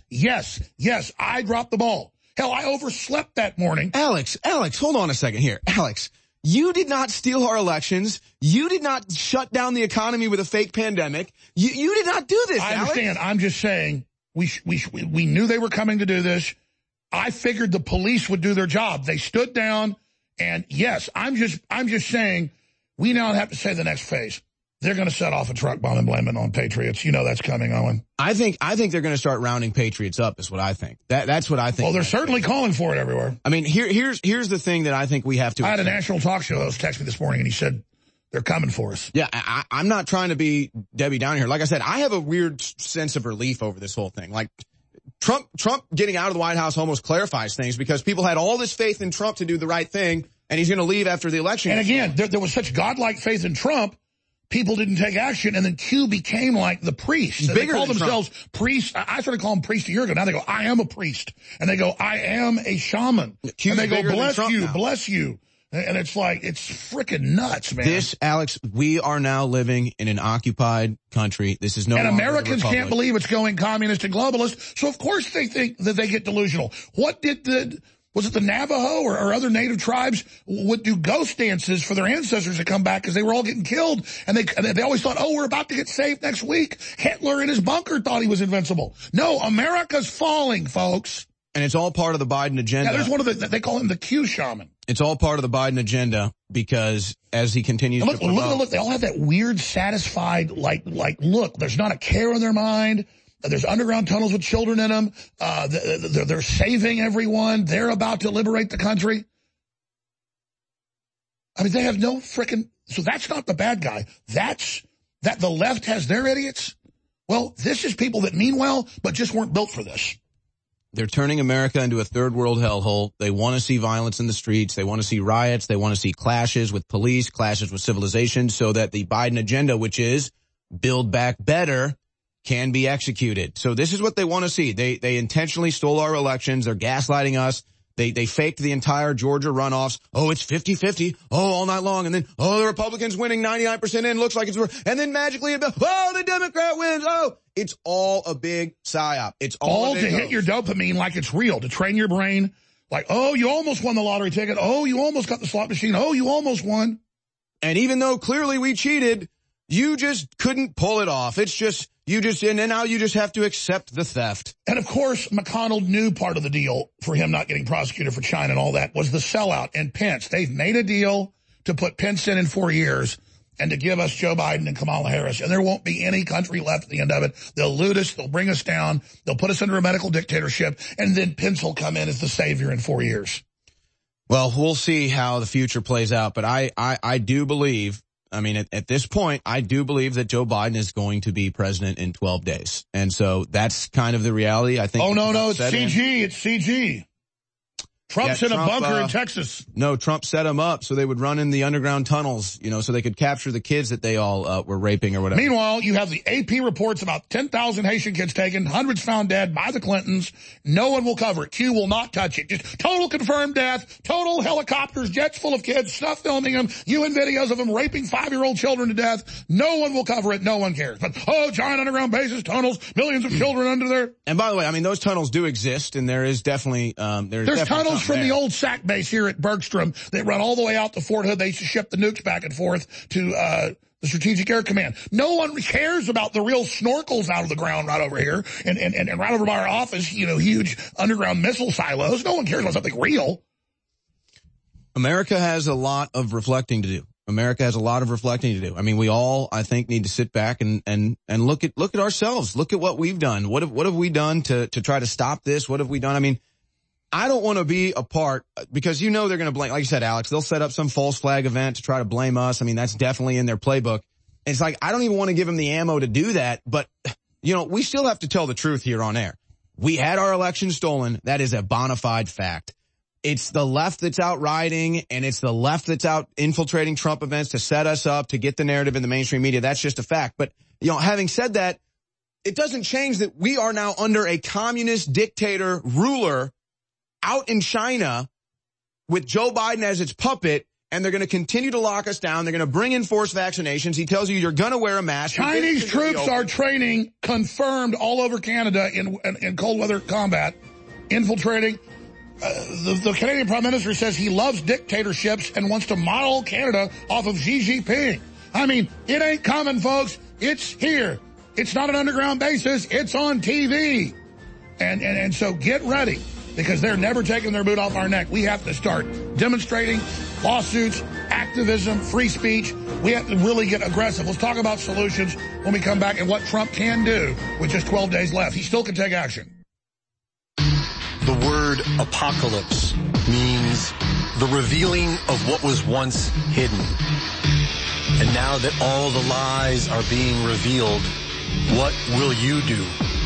I dropped the ball. Hell, I overslept that morning. Alex, hold on a second here. Alex, you did not steal our elections. You did not shut down the economy with a fake pandemic. You did not do this, I understand. I'm just saying we knew they were coming to do this. I figured the police would do their job. They stood down. And yes, I'm just saying we now have to say the next phase. They're going to set off a truck bomb and blame it on patriots. You know that's coming, Owen. I think they're going to start rounding patriots up is what I think. That's what I think. Well, they're certainly calling for it everywhere. I mean, here's the thing that I think we have to. I had a national talk show host text me this morning, and he said they're coming for us. Yeah, I'm not trying to be Debbie Downer here. Like I said, I have a weird sense of relief over this whole thing. Like Trump getting out of the White House almost clarifies things because people had all this faith in Trump to do the right thing, and he's going to leave after the election. And again, there was such godlike faith in Trump. People didn't take action, and then Q became like the priest. They call themselves priests. I started calling them priests a year ago. Now they go, I am a priest. And they go, I am a shaman. Q's and they go, bless you, now. Bless you. And it's like, it's freaking nuts, man. This, Alex, we are now living in an occupied country. This is no longer And Americans the can't believe it's going communist and globalist. So of course they think that they get delusional. What did was it the Navajo or other native tribes would do ghost dances for their ancestors to come back because they were all getting killed? And they always thought, oh, we're about to get saved next week. Hitler in his bunker thought he was invincible. No, America's falling, folks. And it's all part of the Biden agenda. Yeah, there's one of they call him the Q shaman. It's all part of the Biden agenda because as he continues look, they all have that weird, satisfied, like, look, there's not a care in their mind. There's underground tunnels with children in them. They're saving everyone. They're about to liberate the country. I mean, they have no frickin'... So that's not the bad guy. That the left has their idiots. Well, this is people that mean well, but just weren't built for this. They're turning America into a third world hellhole. They want to see violence in the streets. They want to see riots. They want to see clashes with police, clashes with civilization, so that the Biden agenda, which is build back better, can be executed. So this is what they want to see. They intentionally stole our elections. They're gaslighting us. They faked the entire Georgia runoffs. Oh, it's 50-50. Oh, all night long. And then, oh, the Republicans winning 99% in. Looks like it's, and then magically, oh, the Democrat wins. Oh, it's all a big psyop. It's all to hit your dopamine like it's real, to train your brain. Like, oh, you almost won the lottery ticket. Oh, you almost got the slot machine. Oh, you almost won. And even though clearly we cheated, you just couldn't pull it off. It's just, and now you just have to accept the theft. And of course, McConnell knew part of the deal for him not getting prosecuted for China and all that was the sellout. And Pence, they've made a deal to put Pence in 4 years and to give us Joe Biden and Kamala Harris. And there won't be any country left at the end of it. They'll loot us. They'll bring us down. They'll put us under a medical dictatorship. And then Pence will come in as the savior in 4 years. Well, we'll see how the future plays out. But I do believe, I mean, at this point, I do believe that Joe Biden is going to be president in 12 days. And so that's kind of the reality. I think. Oh, no, it's CG. It's CG. Trump's in a bunker in Texas. No, Trump set them up so they would run in the underground tunnels, so they could capture the kids that they all were raping or whatever. Meanwhile, you have the AP reports about 10,000 Haitian kids taken, hundreds found dead by the Clintons. No one will cover it. Q will not touch it. Just total confirmed death, total helicopters, jets full of kids, stuff filming them, UN videos of them raping 5-year-old children to death. No one will cover it. No one cares. But, giant underground bases, tunnels, millions of children under there. And by the way, I mean, those tunnels do exist, and there is definitely, there's tunnels from the old SAC base here at Bergstrom that run all the way out to Fort Hood. They used to ship the nukes back and forth to the Strategic Air Command. No one cares about the real snorkels out of the ground right over here and right over by our office, huge underground missile silos. No one cares about something real. America has a lot of reflecting to do. I mean, we all, I think, need to sit back and look at ourselves. Look at what we've done. What have we done to try to stop this? What have we done? I mean, I don't want to be a part, because they're going to blame, like you said, Alex, they'll set up some false flag event to try to blame us. I mean, that's definitely in their playbook. And it's like, I don't even want to give them the ammo to do that, but, we still have to tell the truth here on air. We had our election stolen. That is a bona fide fact. It's the left that's out rioting, and it's the left that's out infiltrating Trump events to set us up, to get the narrative in the mainstream media. That's just a fact. But, having said that, it doesn't change that we are now under a communist dictator ruler out in China with Joe Biden as its puppet, and they're going to continue to lock us down. They're going to bring in forced vaccinations. He tells you you're going to wear a mask. Chinese troops are training, confirmed, all over Canada in cold weather combat, infiltrating. The Canadian Prime Minister says he loves dictatorships and wants to model Canada off of Xi Jinping. I mean, it ain't coming, folks. It's here. It's not an underground basis. It's on TV. And so get ready, because they're never taking their boot off our neck. We have to start demonstrating, lawsuits, activism, free speech. We have to really get aggressive. Let's talk about solutions when we come back and what Trump can do with just 12 days left. He still can take action. The word apocalypse means the revealing of what was once hidden. And now that all the lies are being revealed, what will you do?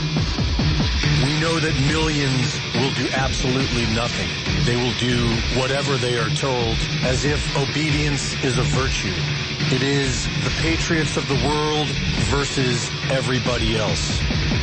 We know that millions will do absolutely nothing. They will do whatever they are told, as if obedience is a virtue. It is the patriots of the world versus everybody else.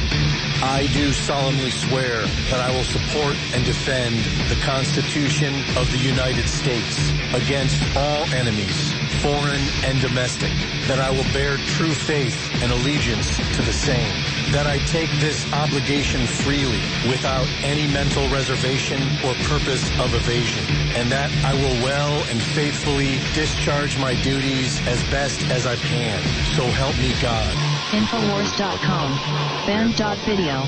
I do solemnly swear that I will support and defend the Constitution of the United States against all enemies, foreign and domestic, that I will bear true faith and allegiance to the same, that I take this obligation freely without any mental reservation or purpose of evasion, and that I will well and faithfully discharge my duties as best as I can. So help me God. Infowars.com. Band.video.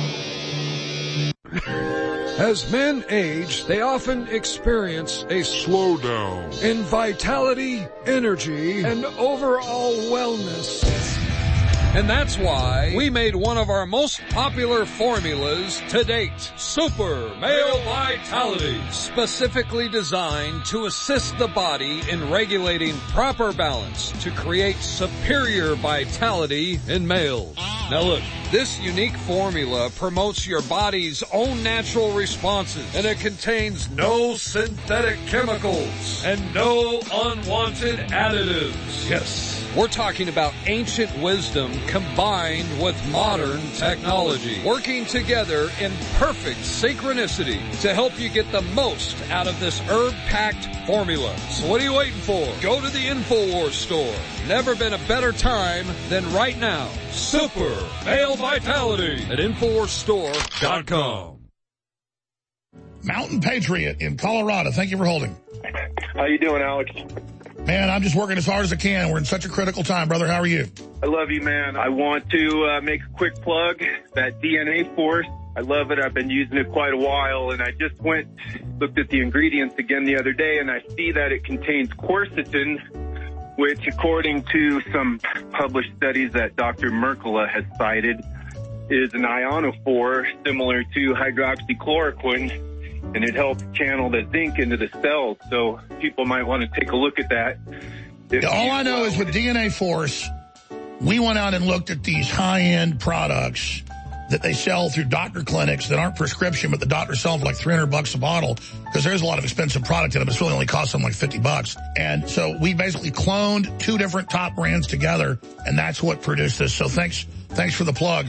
As men age, they often experience a slowdown in vitality, energy, and overall wellness. And that's why we made one of our most popular formulas to date, Super Male Vitality, specifically designed to assist the body in regulating proper balance to create superior vitality in males. Now look, this unique formula promotes your body's own natural responses, and it contains no synthetic chemicals and no unwanted additives. Yes, we're talking about ancient wisdom combined with modern technology, working together in perfect synchronicity to help you get the most out of this herb-packed formula. So what are you waiting for? Go to the InfoWars store. Never been a better time than right now. Super Male Vitality at InfoWarsStore.com. Mountain Patriot in Colorado. Thank you for holding. How you doing, Alex? Man, I'm just working as hard as I can. We're in such a critical time, brother. How are you? I love you, man. I want to make a quick plug. That DNA Force, I love it. I've been using it quite a while, and I just looked at the ingredients again the other day, and I see that it contains quercetin, which, according to some published studies that Dr. Mercola has cited, is an ionophore similar to hydroxychloroquine, and it helps channel the zinc into the cells. So people might want to take a look at that. All I know is with DNA Force, we went out and looked at these high-end products that they sell through doctor clinics that aren't prescription, but the doctors sell them for like $300 a bottle because there's a lot of expensive product in them. It's really only costs them like $50. And so we basically cloned 2 different top brands together, and that's what produced this. So thanks for the plug.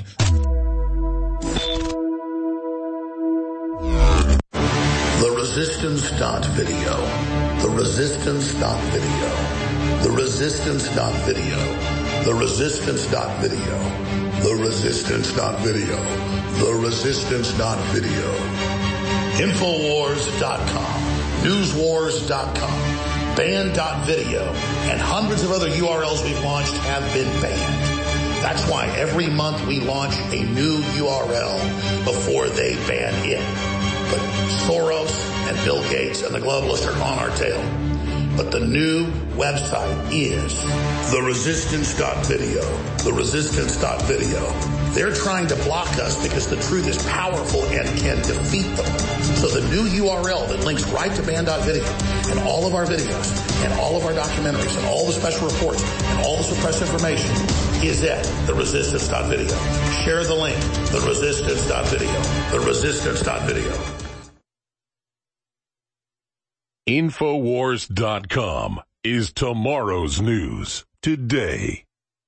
The Resistance.video. The Resistance.video. The Resistance.video. The Resistance.video. The Resistance.video. The Resistance.video. Infowars.com. Newswars.com. Banned.video. And hundreds of other URLs we've launched have been banned. That's why every month we launch a new URL before they ban it. But Soros and Bill Gates and the globalists are on our tail. But the new website is theresistance.video. Theresistance.video. They're trying to block us because the truth is powerful and can defeat them. So the new URL that links right to ban.video and all of our videos and all of our documentaries and all the special reports and all the suppressed information is at theresistance.video. Share the link, theresistance.video. Theresistance.video. Infowars.com is tomorrow's news today.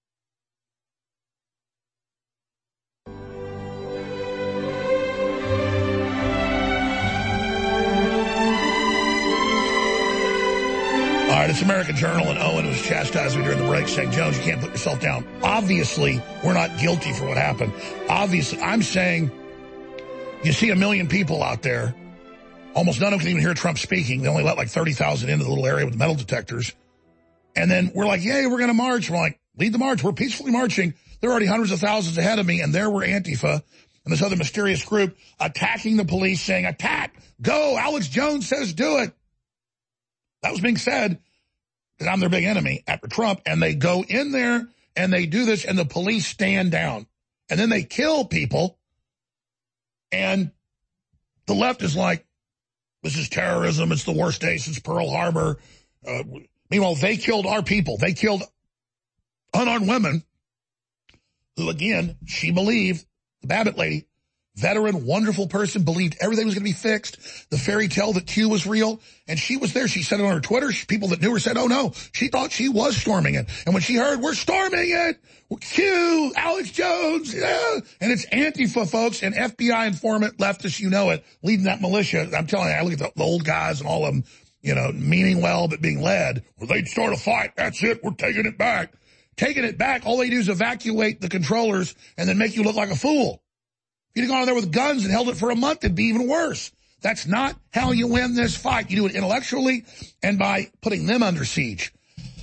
All right, it's American Journal, and Owen was chastising me during the break saying, Jones, you can't put yourself down. Obviously, we're not guilty for what happened. Obviously, I'm saying you see 1 million people out there. Almost none of them can even hear Trump speaking. They only let like 30,000 into the little area with the metal detectors. And then we're like, yay, we're going to march. We're like, lead the march. We're peacefully marching. There are already hundreds of thousands ahead of me, and there were Antifa and this other mysterious group attacking the police, saying, attack, go, Alex Jones says do it. That was being said because I'm their big enemy after Trump, and they go in there and they do this, and the police stand down. And then they kill people, and the left is like, this is terrorism. It's the worst day since Pearl Harbor. Meanwhile, they killed our people. They killed unarmed women who, again, she believed, the Babbitt lady, veteran, wonderful person, believed everything was going to be fixed. The fairy tale that Q was real. And she was there. She said it on her Twitter. People that knew her said, oh, no, she thought she was storming it. And when she heard, we're storming it, Q, Alex Jones, yeah. And it's Antifa, folks, and FBI informant, leftist, you know it, leading that militia. I'm telling you, I look at the old guys and all of them, you know, meaning well but being led. Well, they'd start a fight. That's it. We're taking it back. Taking it back, all they do is evacuate the controllers and then make you look like a fool. If you'd gone there with guns and held it for a month, it'd be even worse. That's not how you win this fight. You do it intellectually and by putting them under siege.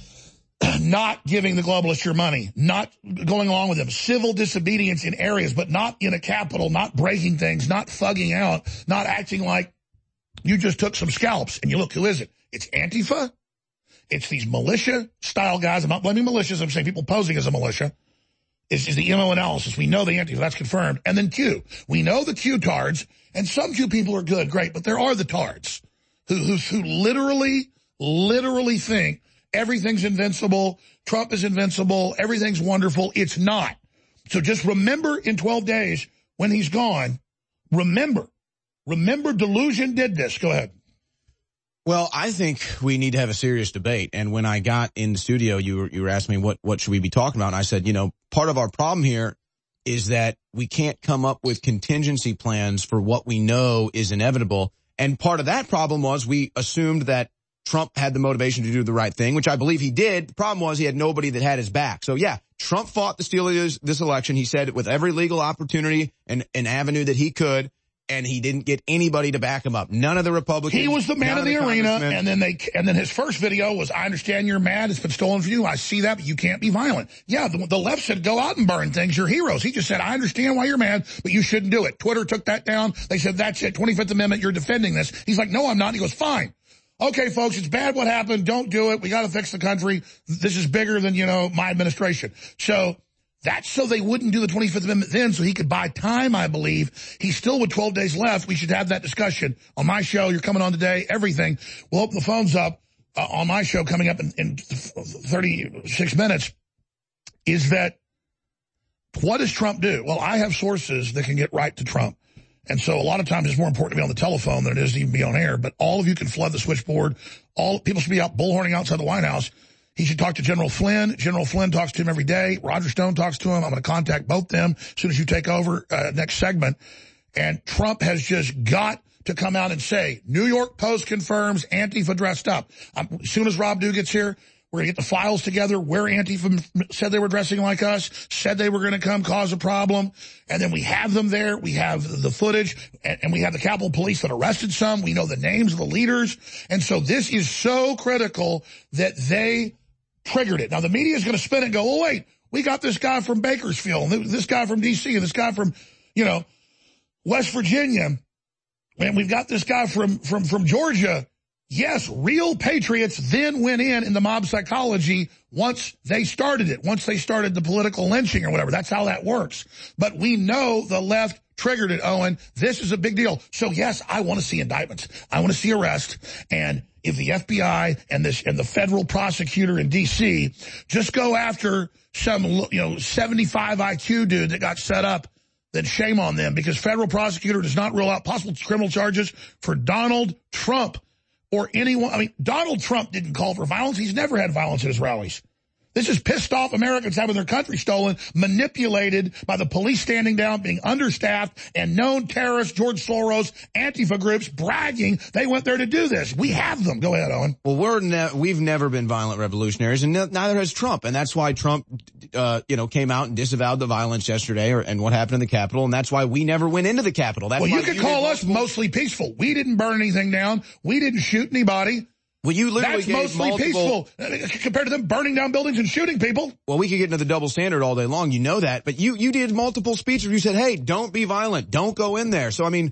Not giving the globalists your money, not going along with them, civil disobedience in areas, but not in a capital, not breaking things, not thugging out, not acting like you just took some scalps. And you look, who is it? It's Antifa. It's these militia-style guys. I'm not blaming militias. I'm saying people posing as a militia. Is the MO analysis. We know the Antifa. That's confirmed. And then Q. We know the Q-tards, and some Q people are good, great, but there are the tards who literally think everything's invincible, Trump is invincible, everything's wonderful. It's not. So just remember in 12 days when he's gone, remember delusion did this. Go ahead. Well, I think we need to have a serious debate. And when I got in the studio, you were asking me what should we be talking about? And I said, you know, part of our problem here is that we can't come up with contingency plans for what we know is inevitable. And part of that problem was we assumed that Trump had the motivation to do the right thing, which I believe he did. The problem was he had nobody that had his back. So yeah, Trump fought to steal this election. He said it with every legal opportunity and an avenue that he could. And he didn't get anybody to back him up. None of the Republicans. He was the man of the arena, and then his first video was, I understand you're mad, it's been stolen from you, I see that, but you can't be violent. Yeah, the left said, go out and burn things, you're heroes. He just said, I understand why you're mad, but you shouldn't do it. Twitter took that down. They said, that's it, 25th Amendment, you're defending this. He's like, no, I'm not. He goes, fine. Okay, folks, it's bad what happened, don't do it, we gotta fix the country. This is bigger than, my administration. So, that's so they wouldn't do the 25th Amendment then, so he could buy time, I believe. He's still with 12 days left. We should have that discussion on my show. You're coming on today, everything. We'll open the phones up on my show coming up in 36 minutes, is that what does Trump do? Well, I have sources that can get right to Trump. And so a lot of times it's more important to be on the telephone than it is to even be on air. But all of you can flood the switchboard. All people should be out bullhorning outside the White House. He should talk to General Flynn. General Flynn talks to him every day. Roger Stone talks to him. I'm going to contact both them as soon as you take over next segment. And Trump has just got to come out and say, New York Post confirms Antifa dressed up. As soon as Rob Dew gets here, we're going to get the files together where Antifa said they were dressing like us, said they were going to come cause a problem. And then we have them there. We have the footage, and we have the Capitol Police that arrested some. We know the names of the leaders. And so this is so critical that they triggered it. Now, the media is going to spin it and go, oh, wait, we got this guy from Bakersfield, and this guy from D.C., and this guy from, West Virginia, and we've got this guy from Georgia. Yes, real patriots then went in the mob psychology once they started it, once they started the political lynching or whatever. That's how that works. But we know the left triggered it, Owen. This is a big deal. So, yes, I want to see indictments. I want to see arrest. And if the FBI and the federal prosecutor in D.C. just go after some, 75 IQ dude that got set up, then shame on them, because federal prosecutor does not rule out possible criminal charges for Donald Trump or anyone. I mean, Donald Trump didn't call for violence. He's never had violence at his rallies. This is pissed off Americans having their country stolen, manipulated by the police standing down, being understaffed, and known terrorists, George Soros, Antifa groups bragging they went there to do this. We have them. Go ahead, Owen. Well, we've never been violent revolutionaries, and neither has Trump. And that's why Trump, came out and disavowed the violence yesterday and what happened in the Capitol. And that's why we never went into the Capitol. That's you could call us mostly peaceful. We didn't burn anything down. We didn't shoot anybody. Well, you literally That's mostly peaceful compared to them burning down buildings and shooting people. Well, we could get into the double standard all day long. You know that. But you did multiple speeches. You said, hey, don't be violent. Don't go in there. So, I mean,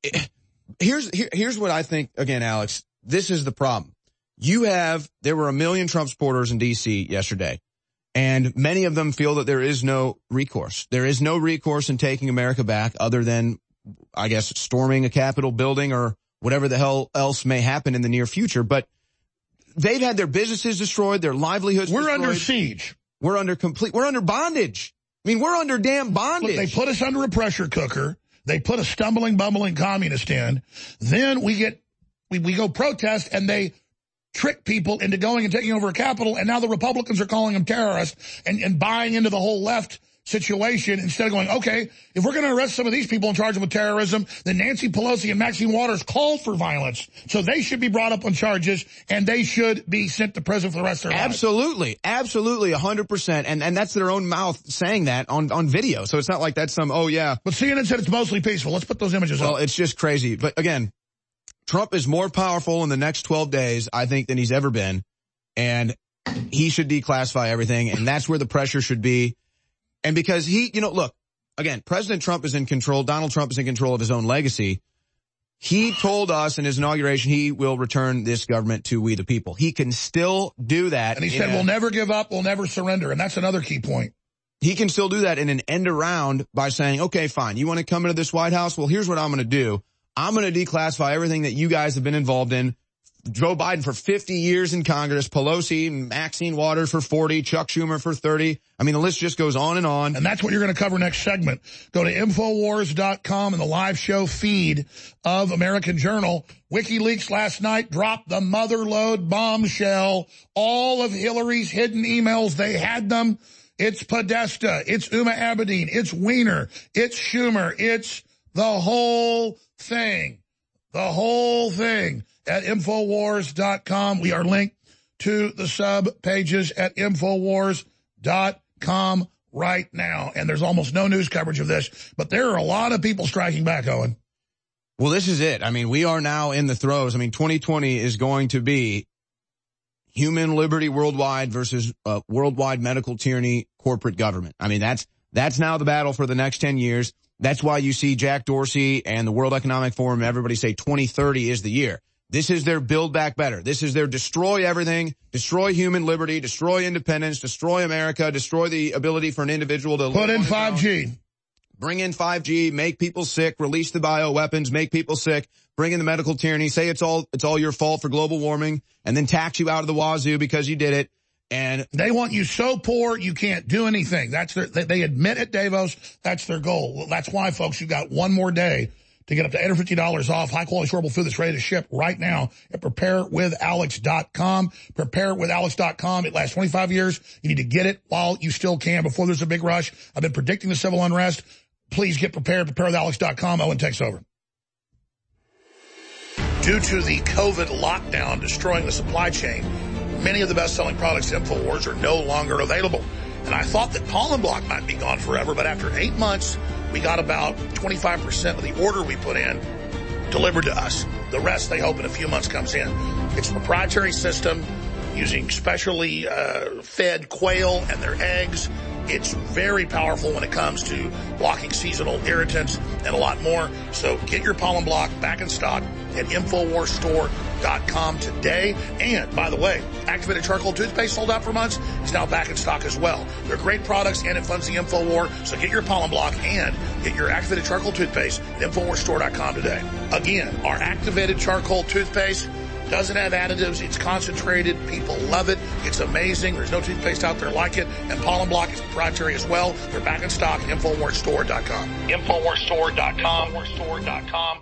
here's what I think. Again, Alex, this is the problem. There were 1 million Trump supporters in D.C. yesterday, and many of them feel that there is no recourse. There is no recourse in taking America back other than, I guess, storming a Capitol building or whatever the hell else may happen in the near future. But they've had their businesses destroyed, their livelihoods destroyed. We're under siege. We're under bondage. I mean, we're under damn bondage. Look, they put us under a pressure cooker. They put a stumbling, bumbling communist in. Then we go protest, and they trick people into going and taking over a Capitol, and now the Republicans are calling them terrorists and buying into the whole left situation instead of going, okay, if we're going to arrest some of these people and charge them with terrorism, then Nancy Pelosi and Maxine Waters called for violence. So they should be brought up on charges, and they should be sent to prison for the rest of their lives. Absolutely, 100%. And that's their own mouth saying that on video. So it's not like that's some, oh yeah. But CNN said it's mostly peaceful. Let's put those images up. Well, it's just crazy. But again, Trump is more powerful in the next 12 days, I think, than he's ever been. And he should declassify everything. And that's where the pressure should be. And because look, again, President Trump is in control. Donald Trump is in control of his own legacy. He told us in his inauguration he will return this government to we the people. He can still do that. And he said, we'll never give up, we'll never surrender. And that's another key point. He can still do that in an end around by saying, okay, fine, you want to come into this White House? Well, here's what I'm going to do. I'm going to declassify everything that you guys have been involved in. Joe Biden for 50 years in Congress, Pelosi and Maxine Waters for 40, Chuck Schumer for 30. I mean, the list just goes on and on. And that's what you're going to cover next segment. Go to Infowars.com and the live show feed of American Journal. WikiLeaks last night dropped the motherlode bombshell. All of Hillary's hidden emails, they had them. It's Podesta. It's Huma Abedin. It's Weiner. It's Schumer. It's the whole thing. The whole thing. At Infowars.com. We are linked to the sub pages at Infowars.com right now. And there's almost no news coverage of this, but there are a lot of people striking back, Owen. Well, this is it. I mean, we are now in the throes. I mean, 2020 is going to be human liberty worldwide versus worldwide medical tyranny, corporate government. I mean, that's now the battle for the next 10 years. That's why you see Jack Dorsey and the World Economic Forum, everybody say 2030 is the year. This is their build back better. This is their destroy everything, destroy human liberty, destroy independence, destroy America, destroy the ability for an individual to put in 5G. Bring in 5G, make people sick, release the bioweapons, make people sick, bring in the medical tyranny, say it's all your fault for global warming, and then tax you out of the wazoo because you did it. And they want you so poor you can't do anything. They admit at Davos that's their goal. That's why, folks, you got one more day to get up to $850 off high-quality storable food that's ready to ship right now at preparewithalex.com. Preparewithalex.com. It lasts 25 years. You need to get it while you still can before there's a big rush. I've been predicting the civil unrest. Please get prepared. Preparewithalex.com. Owen takes over. Due to the COVID lockdown destroying the supply chain, many of the best-selling products at InfoWars are no longer available. And I thought that Pollen Block might be gone forever, but after 8 months, we got about 25% of the order we put in delivered to us. The rest, they hope, in a few months comes in. It's a proprietary system using specially fed quail and their eggs. It's very powerful when it comes to blocking seasonal irritants and a lot more. So get your Pollen Block back in stock at InfoWarsStore.com today. And, by the way, activated charcoal toothpaste sold out for months. It's now back in stock as well. They're great products, and it funds the InfoWar. So get your Pollen Block and get your activated charcoal toothpaste at InfoWarsStore.com today. Again, our activated charcoal toothpaste doesn't have additives. It's concentrated. People love it. It's amazing. There's no toothpaste out there like it. And Pollen Block is proprietary as well. They're back in stock at InfoWarsStore.com. InfoWarsStore.com.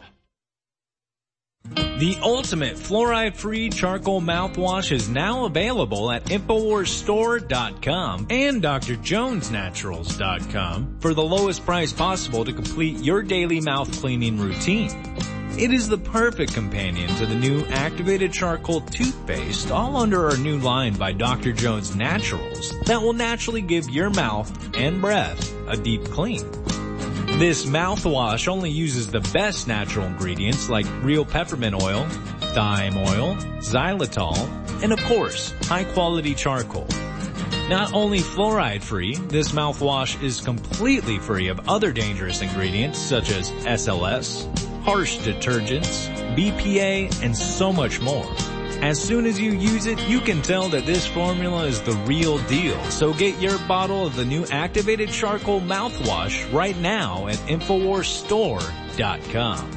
The ultimate fluoride-free charcoal mouthwash is now available at InfoWarsStore.com and DrJonesNaturals.com for the lowest price possible to complete your daily mouth cleaning routine. It is the perfect companion to the new activated charcoal toothpaste, all under our new line by Dr. Jones Naturals, that will naturally give your mouth and breath a deep clean. This mouthwash only uses the best natural ingredients like real peppermint oil, thyme oil, xylitol, and of course, high-quality charcoal. Not only fluoride-free, this mouthwash is completely free of other dangerous ingredients such as SLS, harsh detergents, BPA, and so much more. As soon as you use it, you can tell that this formula is the real deal. So get your bottle of the new activated charcoal mouthwash right now at InfoWarsStore.com.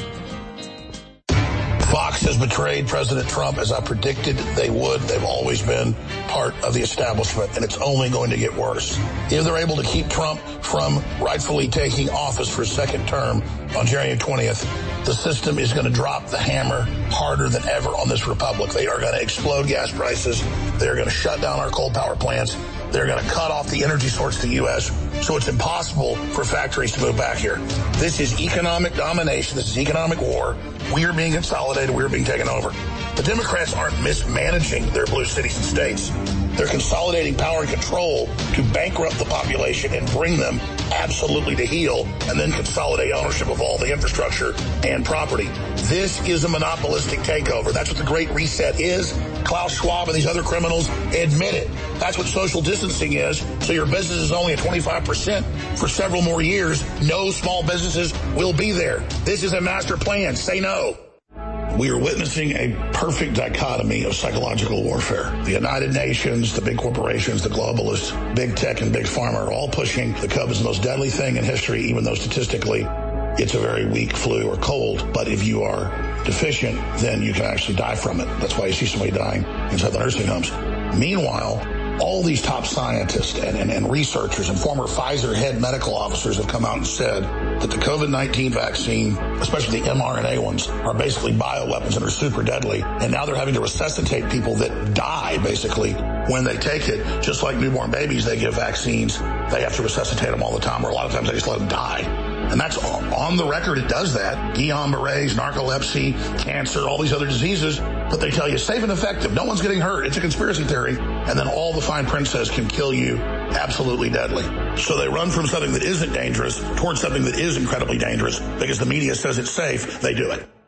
Fox has betrayed President Trump, as I predicted they would. They've always been part of the establishment, and it's only going to get worse. If they're able to keep Trump from rightfully taking office for a second term on January 20th, the system is going to drop the hammer harder than ever on this republic. They are going to explode gas prices. They're going to shut down our coal power plants. They're going to cut off the energy source to the U.S., so it's impossible for factories to move back here. This is economic domination. This is economic war. We are being consolidated. We are being taken over. The Democrats aren't mismanaging their blue cities and states. They're consolidating power and control to bankrupt the population and bring them absolutely to heel, and then consolidate ownership of all the infrastructure and property. This is a monopolistic takeover. That's what the Great Reset is. Klaus Schwab and these other criminals admit it. That's what social distancing is. So your business is only at 25% for several more years. No small businesses will be there. This is a master plan. Say no. We are witnessing a perfect dichotomy of psychological warfare. The United Nations, the big corporations, the globalists, big tech, and big pharma are all pushing the COVID is the most deadly thing in history, even though statistically it's a very weak flu or cold. But if you are deficient, then you can actually die from it. That's why you see somebody dying inside the nursing homes. Meanwhile, all these top scientists and researchers and former Pfizer head medical officers have come out and said that the COVID-19 vaccine, especially the mRNA ones, are basically bioweapons and are super deadly. And now they're having to resuscitate people that die, basically, when they take it. Just like newborn babies, they give vaccines. They have to resuscitate them all the time, or a lot of times they just let them die. And that's on the record. It does that. Guillain-Barré's, narcolepsy, cancer, all these other diseases. But they tell you safe and effective. No one's getting hurt. It's a conspiracy theory. And then all the fine print says can kill you. Absolutely deadly. So they run from something that isn't dangerous towards something that is incredibly dangerous because the media says it's safe. They do it.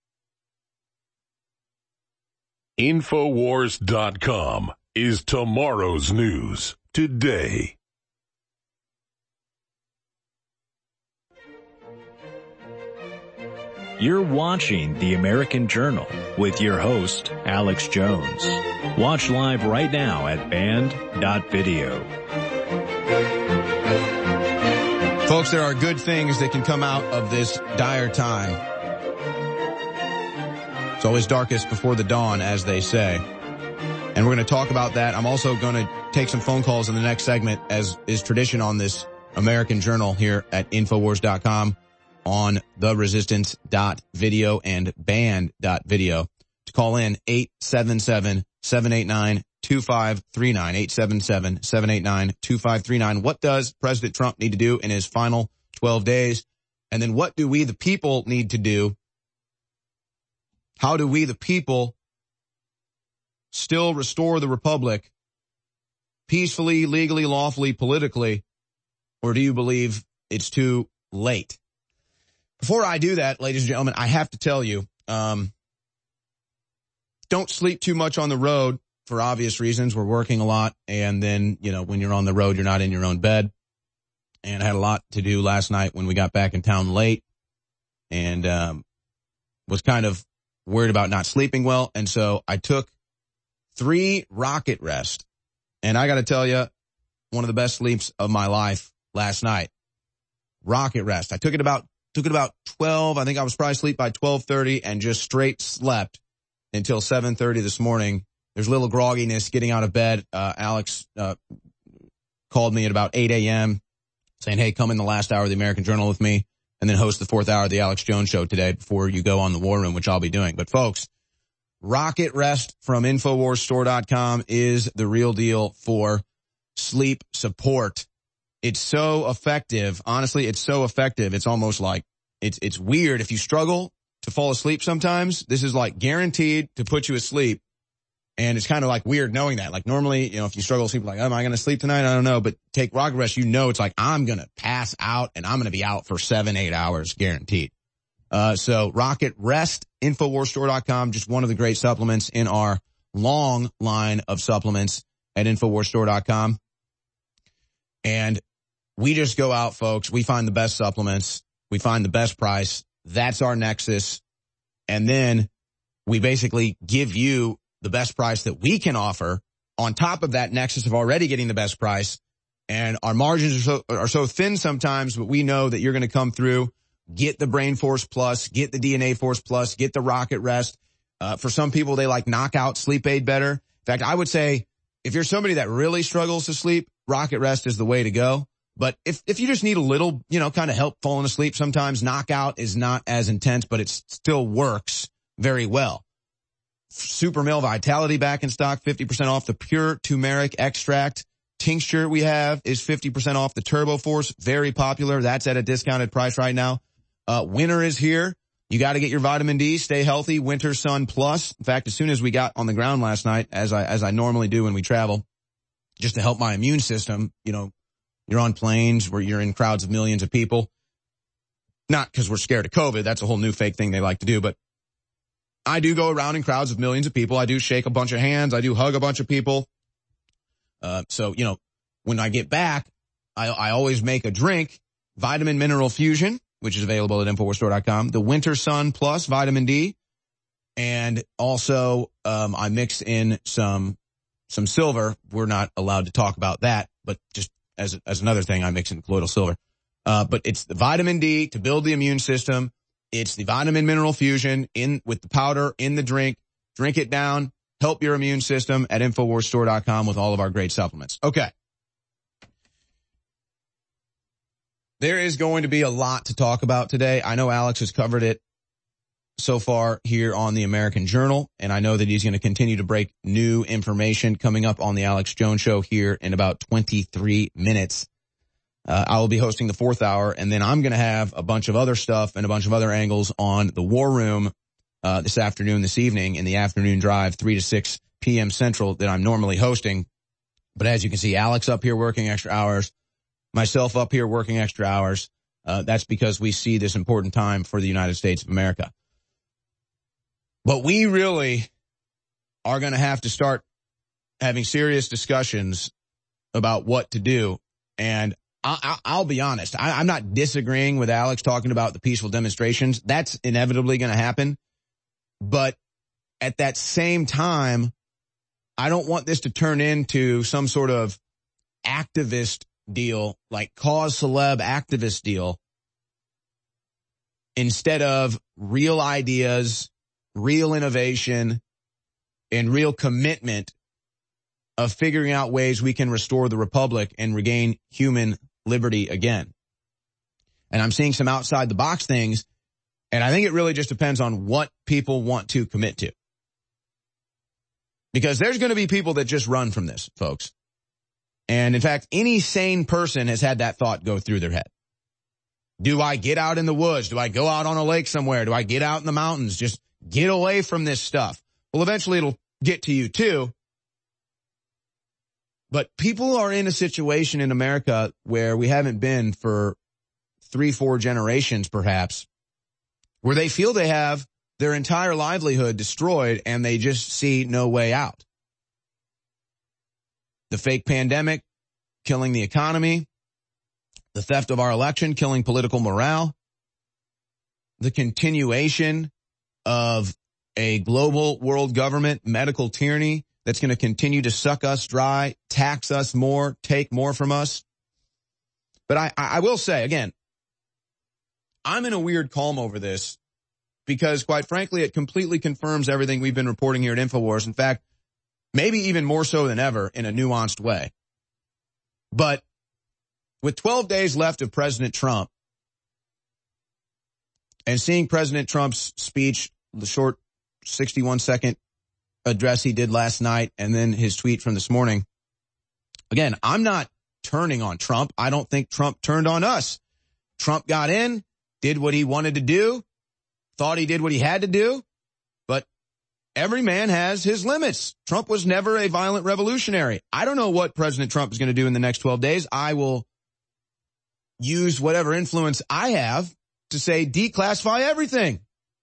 Infowars.com is tomorrow's news today. You're watching The American Journal with your host, Alex Jones. Watch live right now at band.video. Folks, there are good things that can come out of this dire time. It's always darkest before the dawn, as they say. And we're going to talk about that. I'm also going to take some phone calls in the next segment, as is tradition on this American Journal here at Infowars.com, on theresistance.video and band.video. To call in 877-789-2539, 877-789-2539. What does President Trump need to do in his final 12 days? And then what do we, the people, need to do? How do we, the people, still restore the republic peacefully, legally, lawfully, politically? Or do you believe it's too late? Before I do that, ladies and gentlemen, I have to tell you, don't sleep too much on the road for obvious reasons. We're working a lot, and then, when you're on the road, you're not in your own bed. And I had a lot to do last night when we got back in town late, and was kind of worried about not sleeping well. And so I took 3 rocket rest. And I got to tell you, one of the best sleeps of my life last night. Rocket rest. I took it about 12. I think I was probably asleep by 12:30 and just straight slept until 7:30 this morning. There's a little grogginess getting out of bed. Alex called me at about 8 a.m. saying, hey, come in the last hour of the American Journal with me and then host the 4th hour of the Alex Jones Show today before you go on the War Room, which I'll be doing. But folks, rocket rest from InfoWarsStore.com is the real deal for sleep support. It's so effective. Honestly, it's so effective. It's almost like it's weird. If you struggle to fall asleep sometimes, this is like guaranteed to put you asleep. And it's kind of like weird knowing that. Like normally, if you struggle to sleep, like, am I going to sleep tonight? I don't know. But take rocket rest, it's like I'm going to pass out and I'm going to be out for 7-8 hours guaranteed. So rocket rest, InfoWarsStore.com, just one of the great supplements in our long line of supplements at InfoWarsStore.com. And we just go out, folks. We find the best supplements. We find the best price. That's our nexus. And then we basically give you the best price that we can offer on top of that nexus of already getting the best price. And our margins are so thin sometimes, but we know that you're going to come through, get the Brain Force Plus, get the DNA Force Plus, get the Rocket Rest. For some people, they like Knockout Sleep Aid better. In fact, I would say if you're somebody that really struggles to sleep, Rocket Rest is the way to go. But if you just need a little, kind of help falling asleep sometimes, Knockout is not as intense, but it still works very well. Super Male Vitality back in stock, 50% off the pure turmeric extract. Tincture we have is 50% off the Turbo Force. Very popular. That's at a discounted price right now. Winter is here. You got to get your vitamin D. Stay healthy. Winter Sun Plus. In fact, as soon as we got on the ground last night, as I normally do when we travel, just to help my immune system, you're on planes where you're in crowds of millions of people. Not because we're scared of COVID. That's a whole new fake thing they like to do. But I do go around in crowds of millions of people. I do shake a bunch of hands. I do hug a bunch of people. So, when I get back, I always make a drink, Vitamin Mineral Fusion, which is available at InfoWarsStore.com, the Winter Sun Plus Vitamin D, and also I mix in some silver. We're not allowed to talk about that, but just as another thing, I mix in colloidal silver. But it's the vitamin D to build the immune system. It's the Vitamin Mineral Fusion with the powder in the drink. Drink it down. Help your immune system at InfoWarsStore.com with all of our great supplements. Okay. There is going to be a lot to talk about today. I know Alex has covered it so far here on the American Journal, and I know that he's going to continue to break new information coming up on the Alex Jones Show here in about 23 minutes. I will be hosting the 4th hour, and then I'm going to have a bunch of other stuff and a bunch of other angles on the War Room this evening in the afternoon drive, 3 to 6 p.m. Central, that I'm normally hosting. But as you can see, Alex up here working extra hours, myself up here working extra hours. That's because we see this important time for the United States of America. But we really are going to have to start having serious discussions about what to do. And I'll be honest. I'm not disagreeing with Alex talking about the peaceful demonstrations. That's inevitably going to happen. But at that same time, I don't want this to turn into some sort of activist deal, like cause celeb activist deal, instead of real ideas, real innovation, and real commitment of figuring out ways we can restore the republic and regain human liberty again. And I'm seeing some outside the box things, and I think it really just depends on what people want to commit to. Because there's going to be people that just run from this, folks. And in fact, any sane person has had that thought go through their head. Do I get out in the woods? Do I go out on a lake somewhere? Do I get out in the mountains? Just get away from this stuff. Well, eventually it'll get to you too. But people are in a situation in America where we haven't been for 3-4 generations perhaps, where they feel they have their entire livelihood destroyed and they just see no way out. The fake pandemic killing the economy, the theft of our election killing political morale, the continuation of a global world government medical tyranny that's going to continue to suck us dry, tax us more, take more from us. But I will say, again, I'm in a weird calm over this because, quite frankly, it completely confirms everything we've been reporting here at InfoWars. In fact, maybe even more so than ever in a nuanced way. But with 12 days left of President Trump and seeing President Trump's speech, the short 61-second address he did last night, and then his tweet from this morning, again, I'm not turning on Trump. I don't think Trump turned on us. Trump got in, did what he wanted to do, thought he did what he had to do, but every man has his limits. Trump was never a violent revolutionary. I don't know what President Trump is going to do in the next 12 days. I will use whatever influence I have to say declassify everything.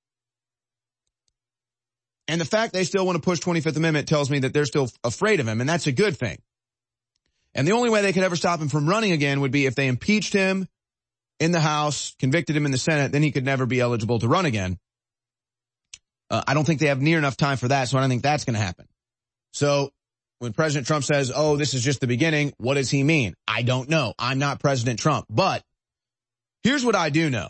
And the fact they still want to push 25th Amendment tells me that they're still afraid of him, and that's a good thing. And the only way they could ever stop him from running again would be if they impeached him in the House, convicted him in the Senate, then he could never be eligible to run again. I don't think they have near enough time for that, so I don't think that's going to happen. So when President Trump says, oh, this is just the beginning, what does he mean? I don't know. I'm not President Trump. But here's what I do know.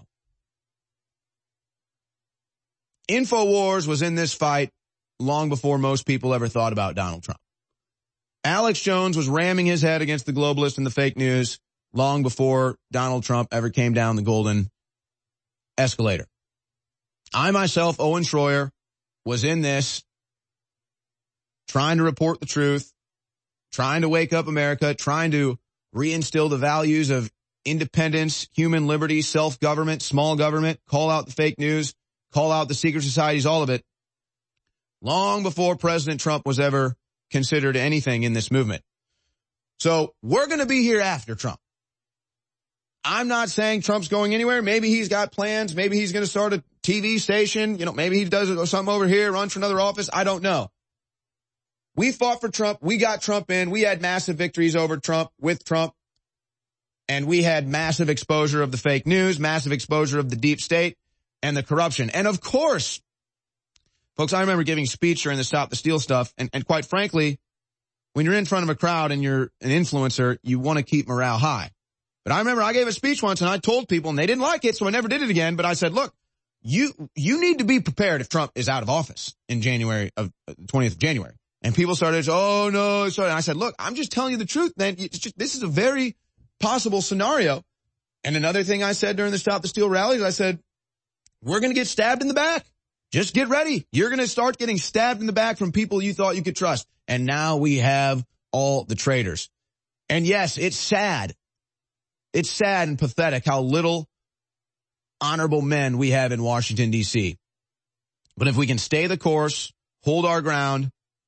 InfoWars was in this fight long before most people ever thought about Donald Trump. Alex Jones was ramming his head against the globalists and the fake news long before Donald Trump ever came down the golden escalator. I myself, Owen Schroyer, was in this trying to report the truth, trying to wake up America, trying to reinstill the values of independence, human liberty, self-government, small government, call out the fake news, call out the secret societies, all of it, long before President Trump was ever considered anything in this movement. So we're going to be here after Trump. I'm not saying Trump's going anywhere. Maybe he's got plans. Maybe he's going to start a TV station. You know, maybe he does something over here, runs for another office. I don't know. We fought for Trump. We got Trump in. We had massive victories over Trump, with Trump. And we had massive exposure of the fake news, massive exposure of the deep state and the corruption. And of course, folks, I remember giving a speech during the Stop the Steal stuff. And quite frankly, when you're in front of a crowd and you're an influencer, you want to keep morale high. But I remember I gave a speech once and I told people, and they didn't like it, so I never did it again. But I said, look, you need to be prepared if Trump is out of office in January of 20th of January. And people started, oh no, sorry. And I said, look, I'm just telling you the truth, man. This is a very possible scenario. And another thing I said during the Stop the Steal rallies, I said, we're going to get stabbed in the back. Just get ready. You're going to start getting stabbed in the back from people you thought you could trust. And now we have all the traitors. And yes, it's sad. It's sad and pathetic how little honorable men we have in Washington, D.C. But if we can stay the course, hold our ground,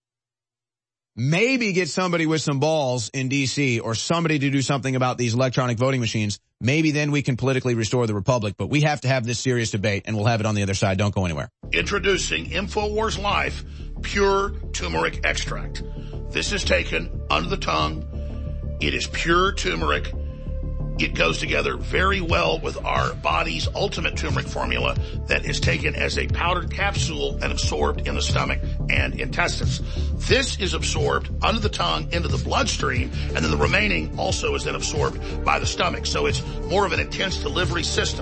maybe get somebody with some balls in D.C. or somebody to do something about these electronic voting machines, maybe then we can politically restore the republic. But we have to have this serious debate, and we'll have it on the other side. Don't go anywhere. Introducing InfoWars Life Pure Turmeric Extract. This is taken under the tongue. It is pure turmeric. It goes together very well with our body's ultimate turmeric formula that is taken as a powdered capsule and absorbed in the stomach and intestines. This is absorbed under the tongue into the bloodstream, and then the remaining also is then absorbed by the stomach. So it's more of an intense delivery system.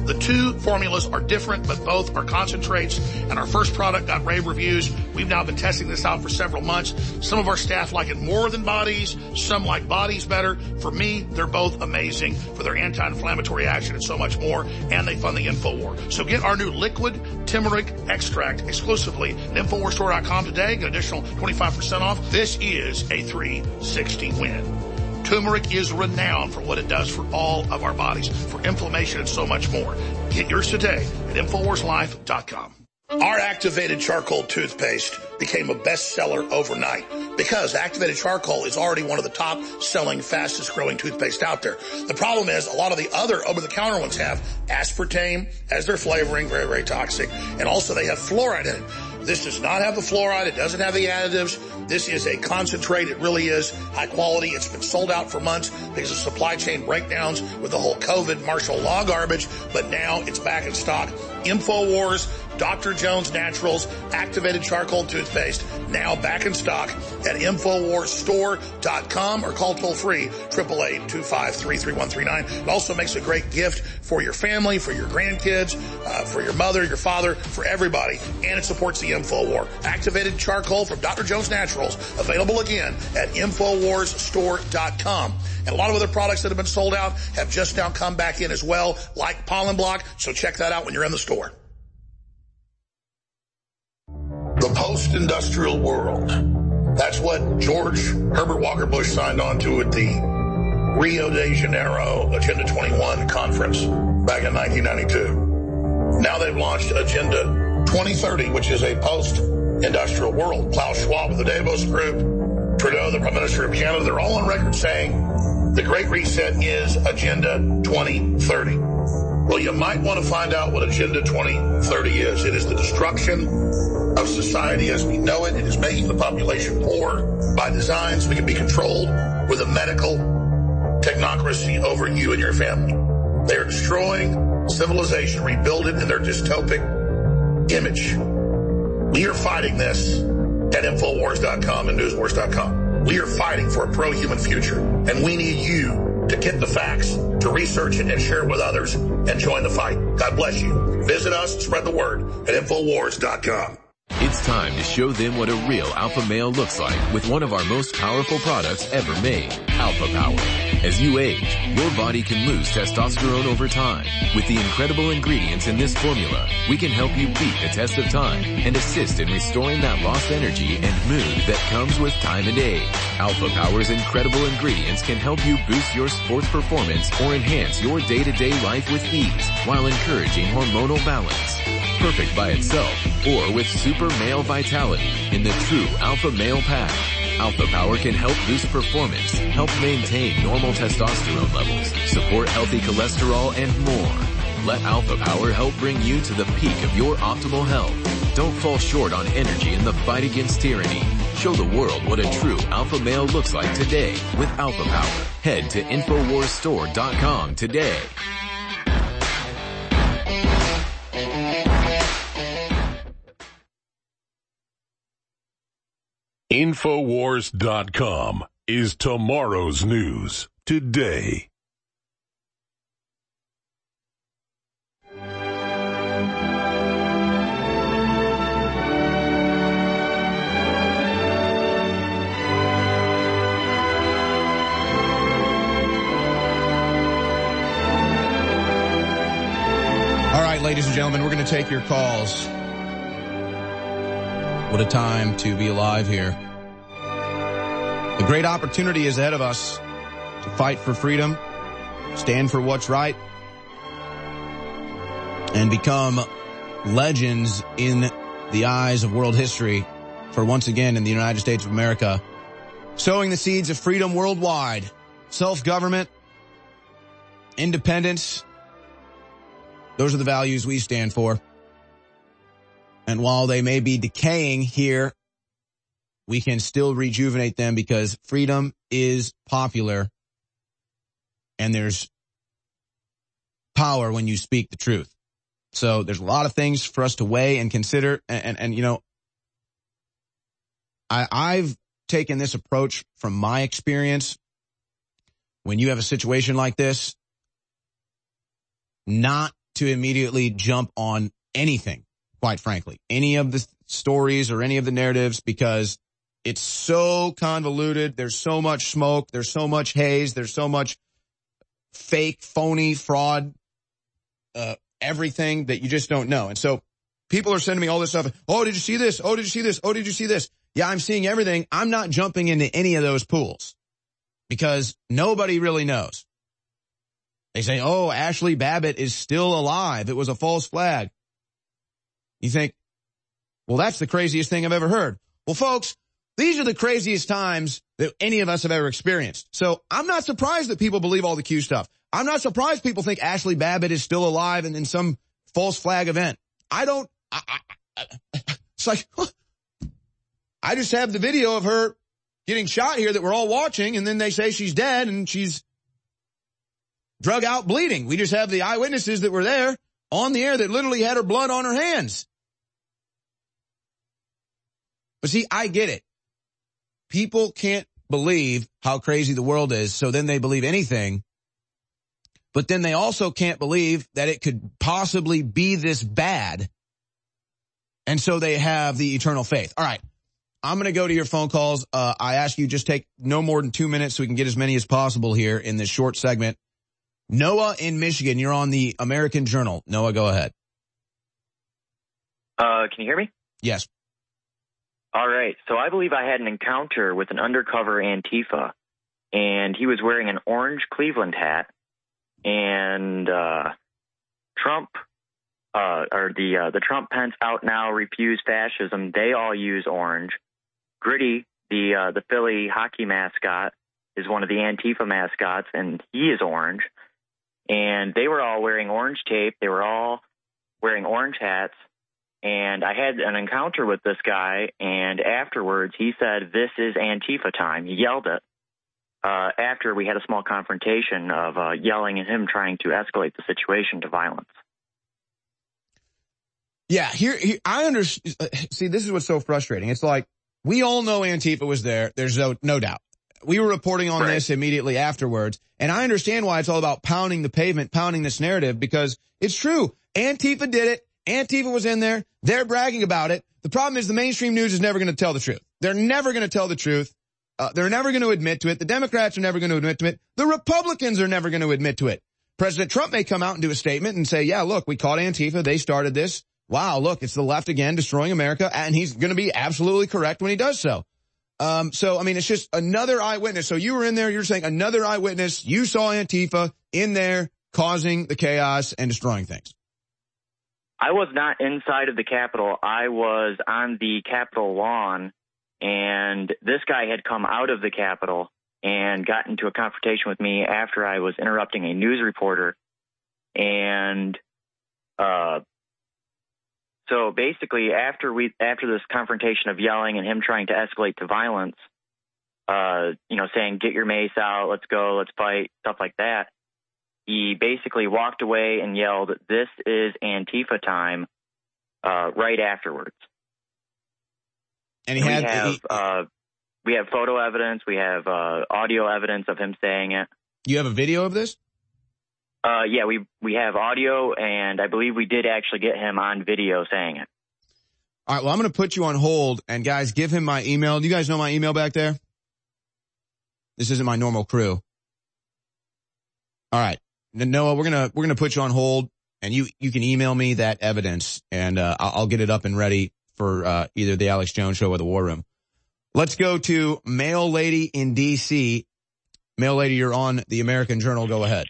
The two formulas are different, but both are concentrates, and our first product got rave reviews. We've now been testing this out for several months. Some of our staff like it more than Bodies. Some like Bodies better. For me, they're both amazing for their anti-inflammatory action and so much more, and they fund the InfoWar. So get our new liquid turmeric extract exclusively at InfoWarsStore.com today. Get additional 25% off. This is a 360 win. Turmeric is renowned for what it does for all of our bodies, for inflammation and so much more. Get yours today at InfoWarsLife.com. Our activated charcoal toothpaste became a bestseller overnight because activated charcoal is already one of the top selling, fastest growing toothpaste out there. The problem is a lot of the other over-the-counter ones have aspartame as their flavoring, very, very toxic, and also they have fluoride in it. This does not have the fluoride. It doesn't have the additives. This is a concentrate. It really is high quality. It's been sold out for months because of supply chain breakdowns with the whole COVID martial law garbage, but now it's back in stock. InfoWars, Dr. Jones Naturals, activated charcoal toothpaste, now back in stock at InfoWarsStore.com or call toll free 888-253-3139. It also makes a great gift for your family, for your grandkids, for your mother, your father, for everybody, and it supports the InfoWar. Activated charcoal from Dr. Jones Naturals, available again at InfoWarsStore.com. And a lot of other products that have been sold out have just now come back in as well, like Pollen Block, so check that out when you're in the store. The post-industrial world. That's what George Herbert Walker Bush signed on to at the Rio de Janeiro Agenda 21 conference back in 1992. Now they've launched Agenda 2030, which is a post-industrial world. Klaus Schwab of the Davos Group, Trudeau, the Prime Minister of Canada, they're all on record saying the Great Reset is Agenda 2030. Well, you might want to find out what Agenda 2030 is. It is the destruction of society as we know it. It is making the population poor by design so we can be controlled with a medical technocracy over you and your family. They are destroying civilization, rebuild it in their dystopic image. We are fighting this at Infowars.com and Newswars.com. We are fighting for a pro-human future, and we need you to get the facts, to research it and share it with others, and join the fight. God bless you. Visit us, spread the word at Infowars.com. It's time to show them what a real alpha male looks like with one of our most powerful products ever made, Alpha Power. As you age, your body can lose testosterone over time. With the incredible ingredients in this formula, we can help you beat the test of time and assist in restoring that lost energy and mood that comes with time and age. Alpha Power's incredible ingredients can help you boost your sports performance or enhance your day-to-day life with ease while encouraging hormonal balance. Perfect by itself or with super male vitality in the true Alpha Male Pack. Alpha Power can help boost performance, help maintain normal testosterone levels, support healthy cholesterol, and more. Let Alpha Power help bring you to the peak of your optimal health. Don't fall short on energy in the fight against tyranny. Show the world what a true alpha male looks like today with Alpha Power. Head to InfoWarsStore.com today. Infowars.com is tomorrow's news today. All right, ladies and gentlemen, we're going to take your calls. What a time to be alive here. The great opportunity is ahead of us to fight for freedom, stand for what's right, and become legends in the eyes of world history for once again in the United States of America, sowing the seeds of freedom worldwide, self-government, independence. Those are the values we stand for. And while they may be decaying here, we can still rejuvenate them because freedom is popular and there's power when you speak the truth. So there's a lot of things for us to weigh and consider. And you know, I've taken this approach from my experience. When you have a situation like this, not to immediately jump on anything, quite frankly, any of the stories or any of the narratives, because it's so convoluted. There's so much smoke. There's so much haze. There's so much fake, phony, fraud, everything that you just don't know. And so people are sending me all this stuff. Oh, did you see this? Oh, did you see this? Oh, did you see this? Yeah, I'm seeing everything. I'm not jumping into any of those pools because nobody really knows. They say, oh, Ashley Babbitt is still alive. It was a false flag. You think, well, that's the craziest thing I've ever heard. Well, folks, these are the craziest times that any of us have ever experienced. So I'm not surprised that people believe all the Q stuff. I'm not surprised people think Ashley Babbitt is still alive and in some false flag event. It's like, I just have the video of her getting shot here that we're all watching, and then they say she's dead and she's drug out bleeding. We just have the eyewitnesses that were there on the air that literally had her blood on her hands. But see, I get it. People can't believe how crazy the world is, so then they believe anything. But then they also can't believe that it could possibly be this bad. And so they have the eternal faith. All right. I'm going to go to your phone calls. I ask you just take no more than 2 minutes so we can get as many as possible here in this short segment. Noah in Michigan, you're on the American Journal. Noah, go ahead. Can you hear me? Yes. All right. So I believe I had an encounter with an undercover Antifa, and he was wearing an orange Cleveland hat, and Trump, or the Trump-Pence out now refuse fascism, they all use orange. Gritty, the Philly hockey mascot, is one of the Antifa mascots, and he is orange. And they were all wearing orange tape. They were all wearing orange hats. And I had an encounter with this guy, and afterwards he said, "This is Antifa time." He yelled it. After we had a small confrontation of yelling and him trying to escalate the situation to violence. Yeah, here I understand. See, this is what's so frustrating. It's like, we all know Antifa was there. There's no doubt. We were reporting on this immediately afterwards, and I understand why it's all about pounding the pavement, pounding this narrative, because it's true. Antifa did it. Antifa was in there. They're bragging about it. The problem is the mainstream news is never going to tell the truth. They're never going to tell the truth. They're never going to admit to it. The Democrats are never going to admit to it. The Republicans are never going to admit to it. President Trump may come out and do a statement and say, yeah, look, we caught Antifa. They started this. Wow, look, it's the left again destroying America. And he's going to be absolutely correct when he does so. So, I mean, it's just another eyewitness. So you were in there. You're saying another eyewitness. You saw Antifa in there causing the chaos and destroying things. I was not inside of the Capitol. I was on the Capitol lawn, and this guy had come out of the Capitol and got into a confrontation with me after I was interrupting a news reporter. And so basically, after this confrontation of yelling and him trying to escalate to violence, saying, "Get your mace out, let's go, let's fight," stuff like that, he basically walked away and yelled, "This is Antifa time," right afterwards. And we have photo evidence. We have audio evidence of him saying it. You have a video of this? Yeah, we have audio, and I believe we did actually get him on video saying it. All right, well, I'm going to put you on hold, and guys, give him my email. Do you guys know my email back there? This isn't my normal crew. All right. Noah, we're going to put you on hold, and you can email me that evidence, and I'll get it up and ready for either the Alex Jones Show or the War Room. Let's go to Mail Lady in D.C. Mail Lady, you're on the American Journal. Go ahead.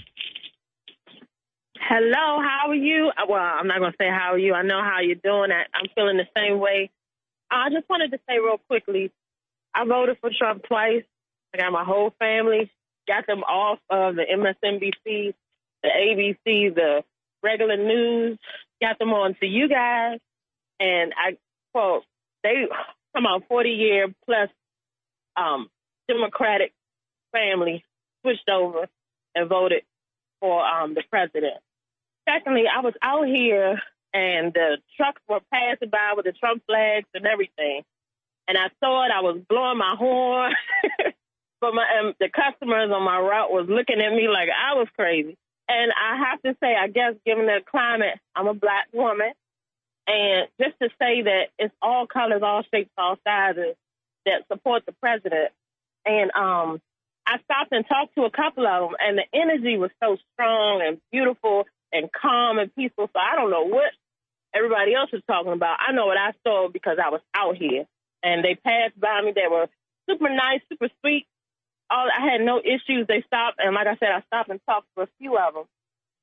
Hello, how are you? Well, I'm not going to say how are you. I know how you're doing. I'm feeling the same way. I just wanted to say real quickly, I voted for Trump twice. I got my whole family, got them off of the MSNBC, the ABC, the regular news, got them on to you guys. And they come on 40-year plus Democratic family switched over and voted for the president. Secondly, I was out here and the trucks were passing by with the Trump flags and everything. And I saw it. I was blowing my horn. But the customers on my route was looking at me like I was crazy. And I have to say, I guess, given the climate, I'm a black woman. And just to say that it's all colors, all shapes, all sizes that support the president. And I stopped and talked to a couple of them, and the energy was so strong and beautiful and calm and peaceful. So I don't know what everybody else is talking about. I know what I saw because I was out here. And they passed by me. They were super nice, super sweet. I had no issues. They stopped, and like I said, I stopped and talked to a few of them.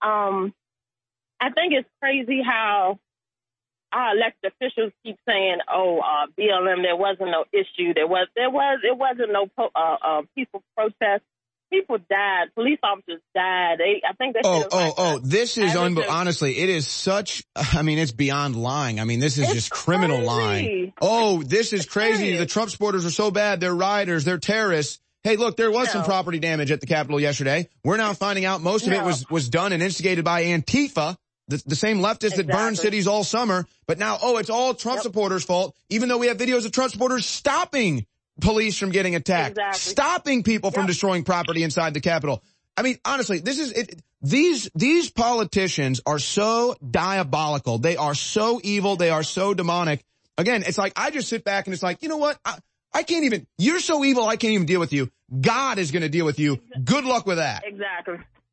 I think it's crazy how our elected officials keep saying, BLM, there wasn't no issue. It wasn't no peaceful protest. People died. Police officers died. I think they this is honestly, it is such, it's beyond lying. This is just criminal lying. Oh, this is crazy. The Trump supporters are so bad. They're rioters. They're terrorists. Hey, look, there was some property damage at the Capitol yesterday. We're now finding out most of it was done and instigated by Antifa, the same leftists that burned cities all summer. But now, it's all Trump supporters' fault, even though we have videos of Trump supporters stopping police from getting attacked, stopping people from destroying property inside the Capitol. Honestly, this is it. These politicians are so diabolical. They are so evil. They are so demonic. Again, it's like I just sit back and it's like, you know what? I can't even, you're so evil, I can't even deal with you. God is going to deal with you. Good luck with that. Exactly.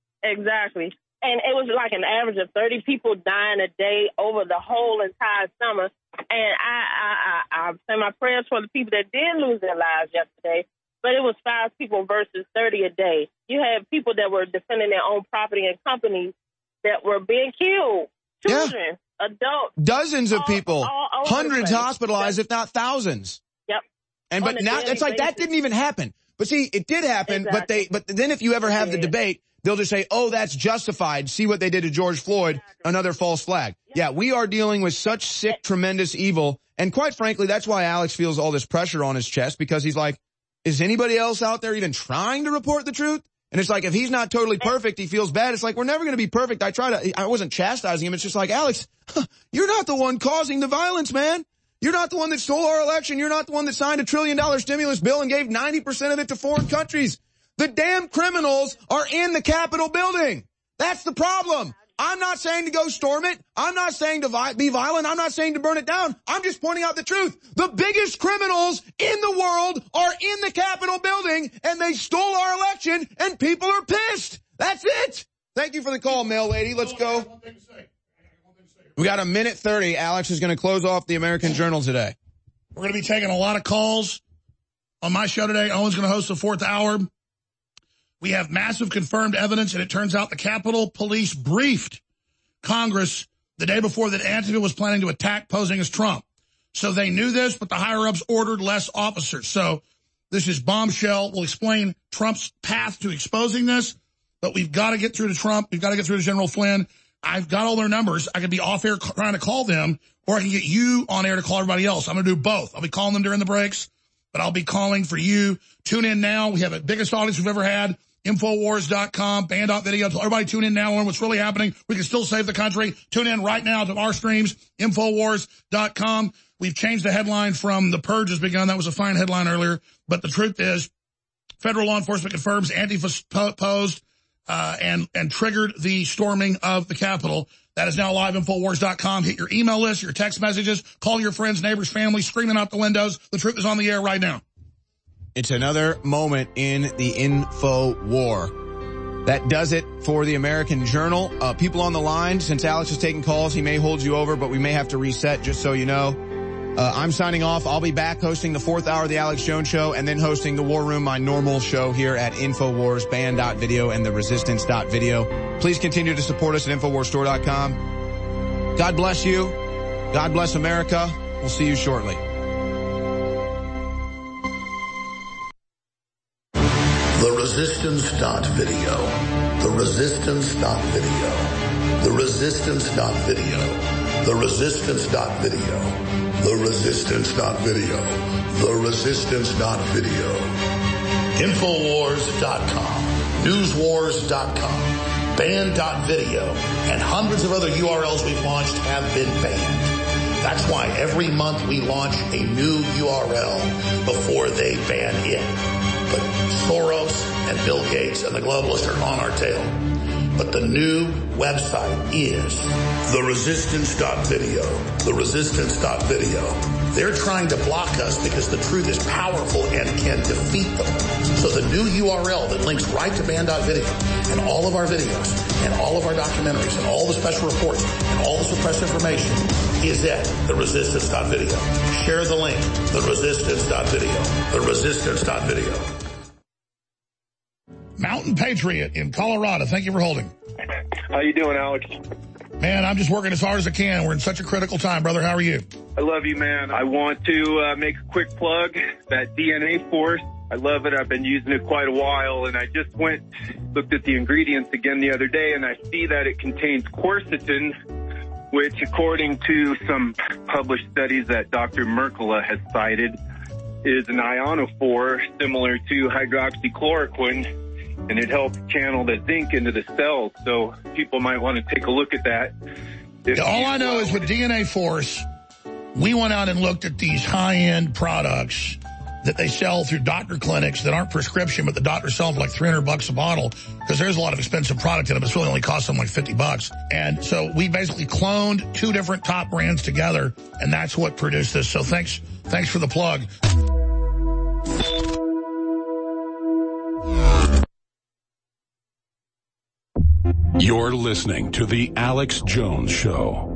And it was like an average of 30 people dying a day over the whole entire summer. And I say my prayers for the people that did lose their lives yesterday, but it was 5 people versus 30 a day. You had people that were defending their own property and companies that were being killed. Children, adults. Dozens of people, hundreds hospitalized, if not thousands. Yep. But now it's like that didn't even happen. But see, it did happen, but then if you ever have the debate, they'll just say, that's justified. See what they did to George Floyd, another false flag. Yeah, we are dealing with such sick, tremendous evil. And quite frankly, that's why Alex feels all this pressure on his chest, because he's like, is anybody else out there even trying to report the truth? And it's like, if he's not totally perfect, he feels bad. It's like, we're never going to be perfect. I wasn't chastising him. It's just like, Alex, you're not the one causing the violence, man. You're not the one that stole our election. You're not the one that signed $1 trillion stimulus bill and gave 90% of it to foreign countries. The damn criminals are in the Capitol building. That's the problem. I'm not saying to go storm it. I'm not saying to be violent. I'm not saying to burn it down. I'm just pointing out the truth. The biggest criminals in the world are in the Capitol building, and they stole our election, and people are pissed. That's it. Thank you for the call, mail lady. Let's go. We got 1:30. Alex is going to close off the American Journal today. We're going to be taking a lot of calls on my show today. Owen's going to host the 4th hour. We have massive confirmed evidence, and it turns out the Capitol Police briefed Congress the day before that Antifa was planning to attack, posing as Trump. So they knew this, but the higher-ups ordered less officers. So this is bombshell. We'll explain Trump's path to exposing this, but we've got to get through to Trump. We've got to get through to General Flynn. I've got all their numbers. I could be off air trying to call them, or I can get you on air to call everybody else. I'm going to do both. I'll be calling them during the breaks, but I'll be calling for you. Tune in now. We have the biggest audience we've ever had. Infowars.com, band.video. Everybody tune in now, learn what's really happening. We can still save the country. Tune in right now to our streams, Infowars.com. We've changed the headline from "The Purge has begun." That was a fine headline earlier. But the truth is, federal law enforcement confirms Antifa posed and triggered the storming of the Capitol. That is now live, Infowars.com. Hit your email list, your text messages, call your friends, neighbors, family, screaming out the windows. The truth is on the air right now. It's another moment in the info war. That does it for the American Journal. People on the line, since Alex is taking calls, he may hold you over, but we may have to reset, just so you know. I'm signing off. I'll be back hosting the 4th hour of the Alex Jones Show, and then hosting the War Room, my normal show here at Infowars, band.video, and the resistance.video. Please continue to support us at InfoWarsStore.com. God bless you. God bless America. We'll see you shortly. The Resistance.video. The Resistance.video. The Resistance.video. The Resistance.video. The Resistance.video. The Resistance.video. Infowars.com. Newswars.com. Band.video. And hundreds of other URLs we've launched have been banned. That's why every month we launch a new URL before they ban it. But Soros and Bill Gates and the globalists are on our tail. But the new website is theresistance.video. Theresistance.video. They're trying to block us because the truth is powerful and can defeat them. So the new URL that links right to band.video and all of our videos and all of our documentaries and all the special reports and all the suppressed information is at theresistance.video. Share the link, theresistance.video. Theresistance.video. Mountain Patriot in Colorado. Thank you for holding. How you doing, Alex? Man, I'm just working as hard as I can. We're in such a critical time, brother. How are you? I love you, man. I want to make a quick plug. That DNA Force, I love it. I've been using it quite a while, and I just looked at the ingredients again the other day, and I see that it contains quercetin, which, according to some published studies that Dr. Mercola has cited, is an ionophore similar to hydroxychloroquine, and it helps channel the zinc into the cells. So people might want to take a look at that. All I know is with DNA Force, we went out and looked at these high-end products that they sell through doctor clinics that aren't prescription, but the doctors sell them for like $300 a bottle because there's a lot of expensive product in them. It's really only cost them like $50. And so we basically cloned two different top brands together, and that's what produced this. So thanks for the plug. You're listening to The Alex Jones Show.